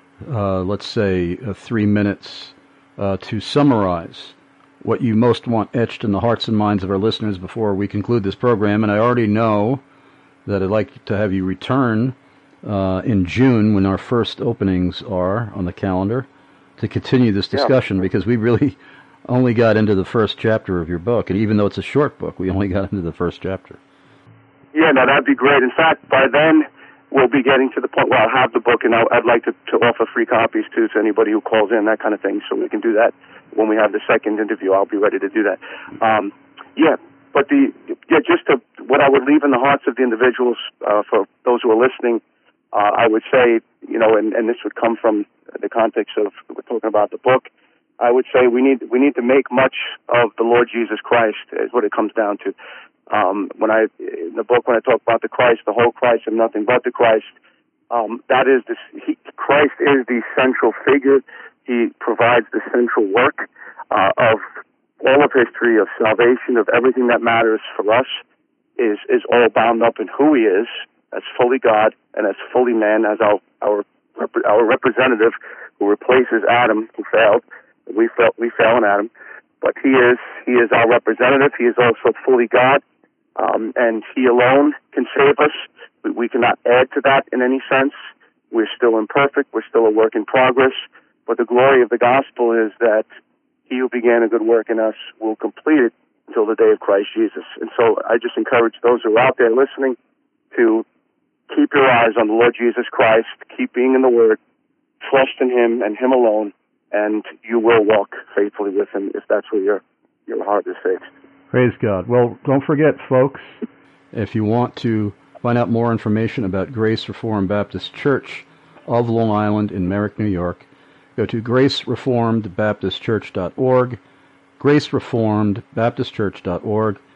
[SPEAKER 2] uh, let's say, uh, three minutes uh, to summarize what you most want etched in the hearts and minds of our listeners before we conclude this program. And I already know that I'd like to have you return uh, in June, when our first openings are on the calendar, to continue this discussion, yeah. because we really only got into the first chapter of your book. And even though it's a short book, we only got into the first chapter.
[SPEAKER 3] Yeah, no, that'd be great. In fact, by then, we'll be getting to the point where I'll have the book, and I'll, I'd like to, to offer free copies, too, to anybody who calls in, that kind of thing, so we can do that. When we have the second interview, I'll be ready to do that. Um, yeah, but the yeah, just to, what I would leave in the hearts of the individuals, uh, for those who are listening, uh, I would say, you know, and, and this would come from the context of, we're talking about the book, I would say we need we need to make much of the Lord Jesus Christ, is what it comes down to. Um, when I in the book, when I talk about the Christ, the whole Christ and nothing but the Christ, um, that is this. He, Christ is the central figure. He provides the central work uh, of all of history, of salvation, of everything that matters for us. Is is all bound up in who He is as fully God and as fully man, as our our our representative who replaces Adam, who failed. We fail, we fail in Adam, but he is he is our representative. He is also fully God, um, and He alone can save us. We, we cannot add to that in any sense. We're still imperfect. We're still a work in progress. But the glory of the gospel is that He who began a good work in us will complete it until the day of Christ Jesus. And so I just encourage those who are out there listening to keep your eyes on the Lord Jesus Christ, keep being in the Word, trust in Him and Him alone, and you will walk faithfully with Him if that's where your your heart is fixed.
[SPEAKER 2] Praise God. Well, don't forget, folks, if you want to find out more information about Grace Reformed Baptist Church of Long Island in Merrick, New York, go to grace reformed baptist church dot org, grace reformed baptist church dot org.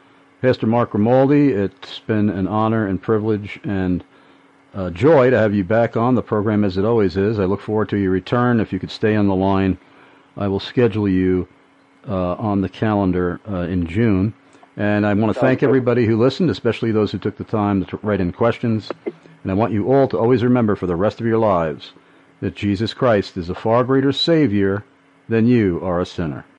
[SPEAKER 2] Pastor Mark Grimaldi, it's been an honor and privilege and uh, joy to have you back on the program as it always is. I look forward to your return. If you could stay on the line, I will schedule you uh, on the calendar uh, in June. And I want to thank everybody who listened, especially those who took the time to write in questions. And I want you all to always remember for the rest of your lives that Jesus Christ is a far greater Savior than you are a sinner.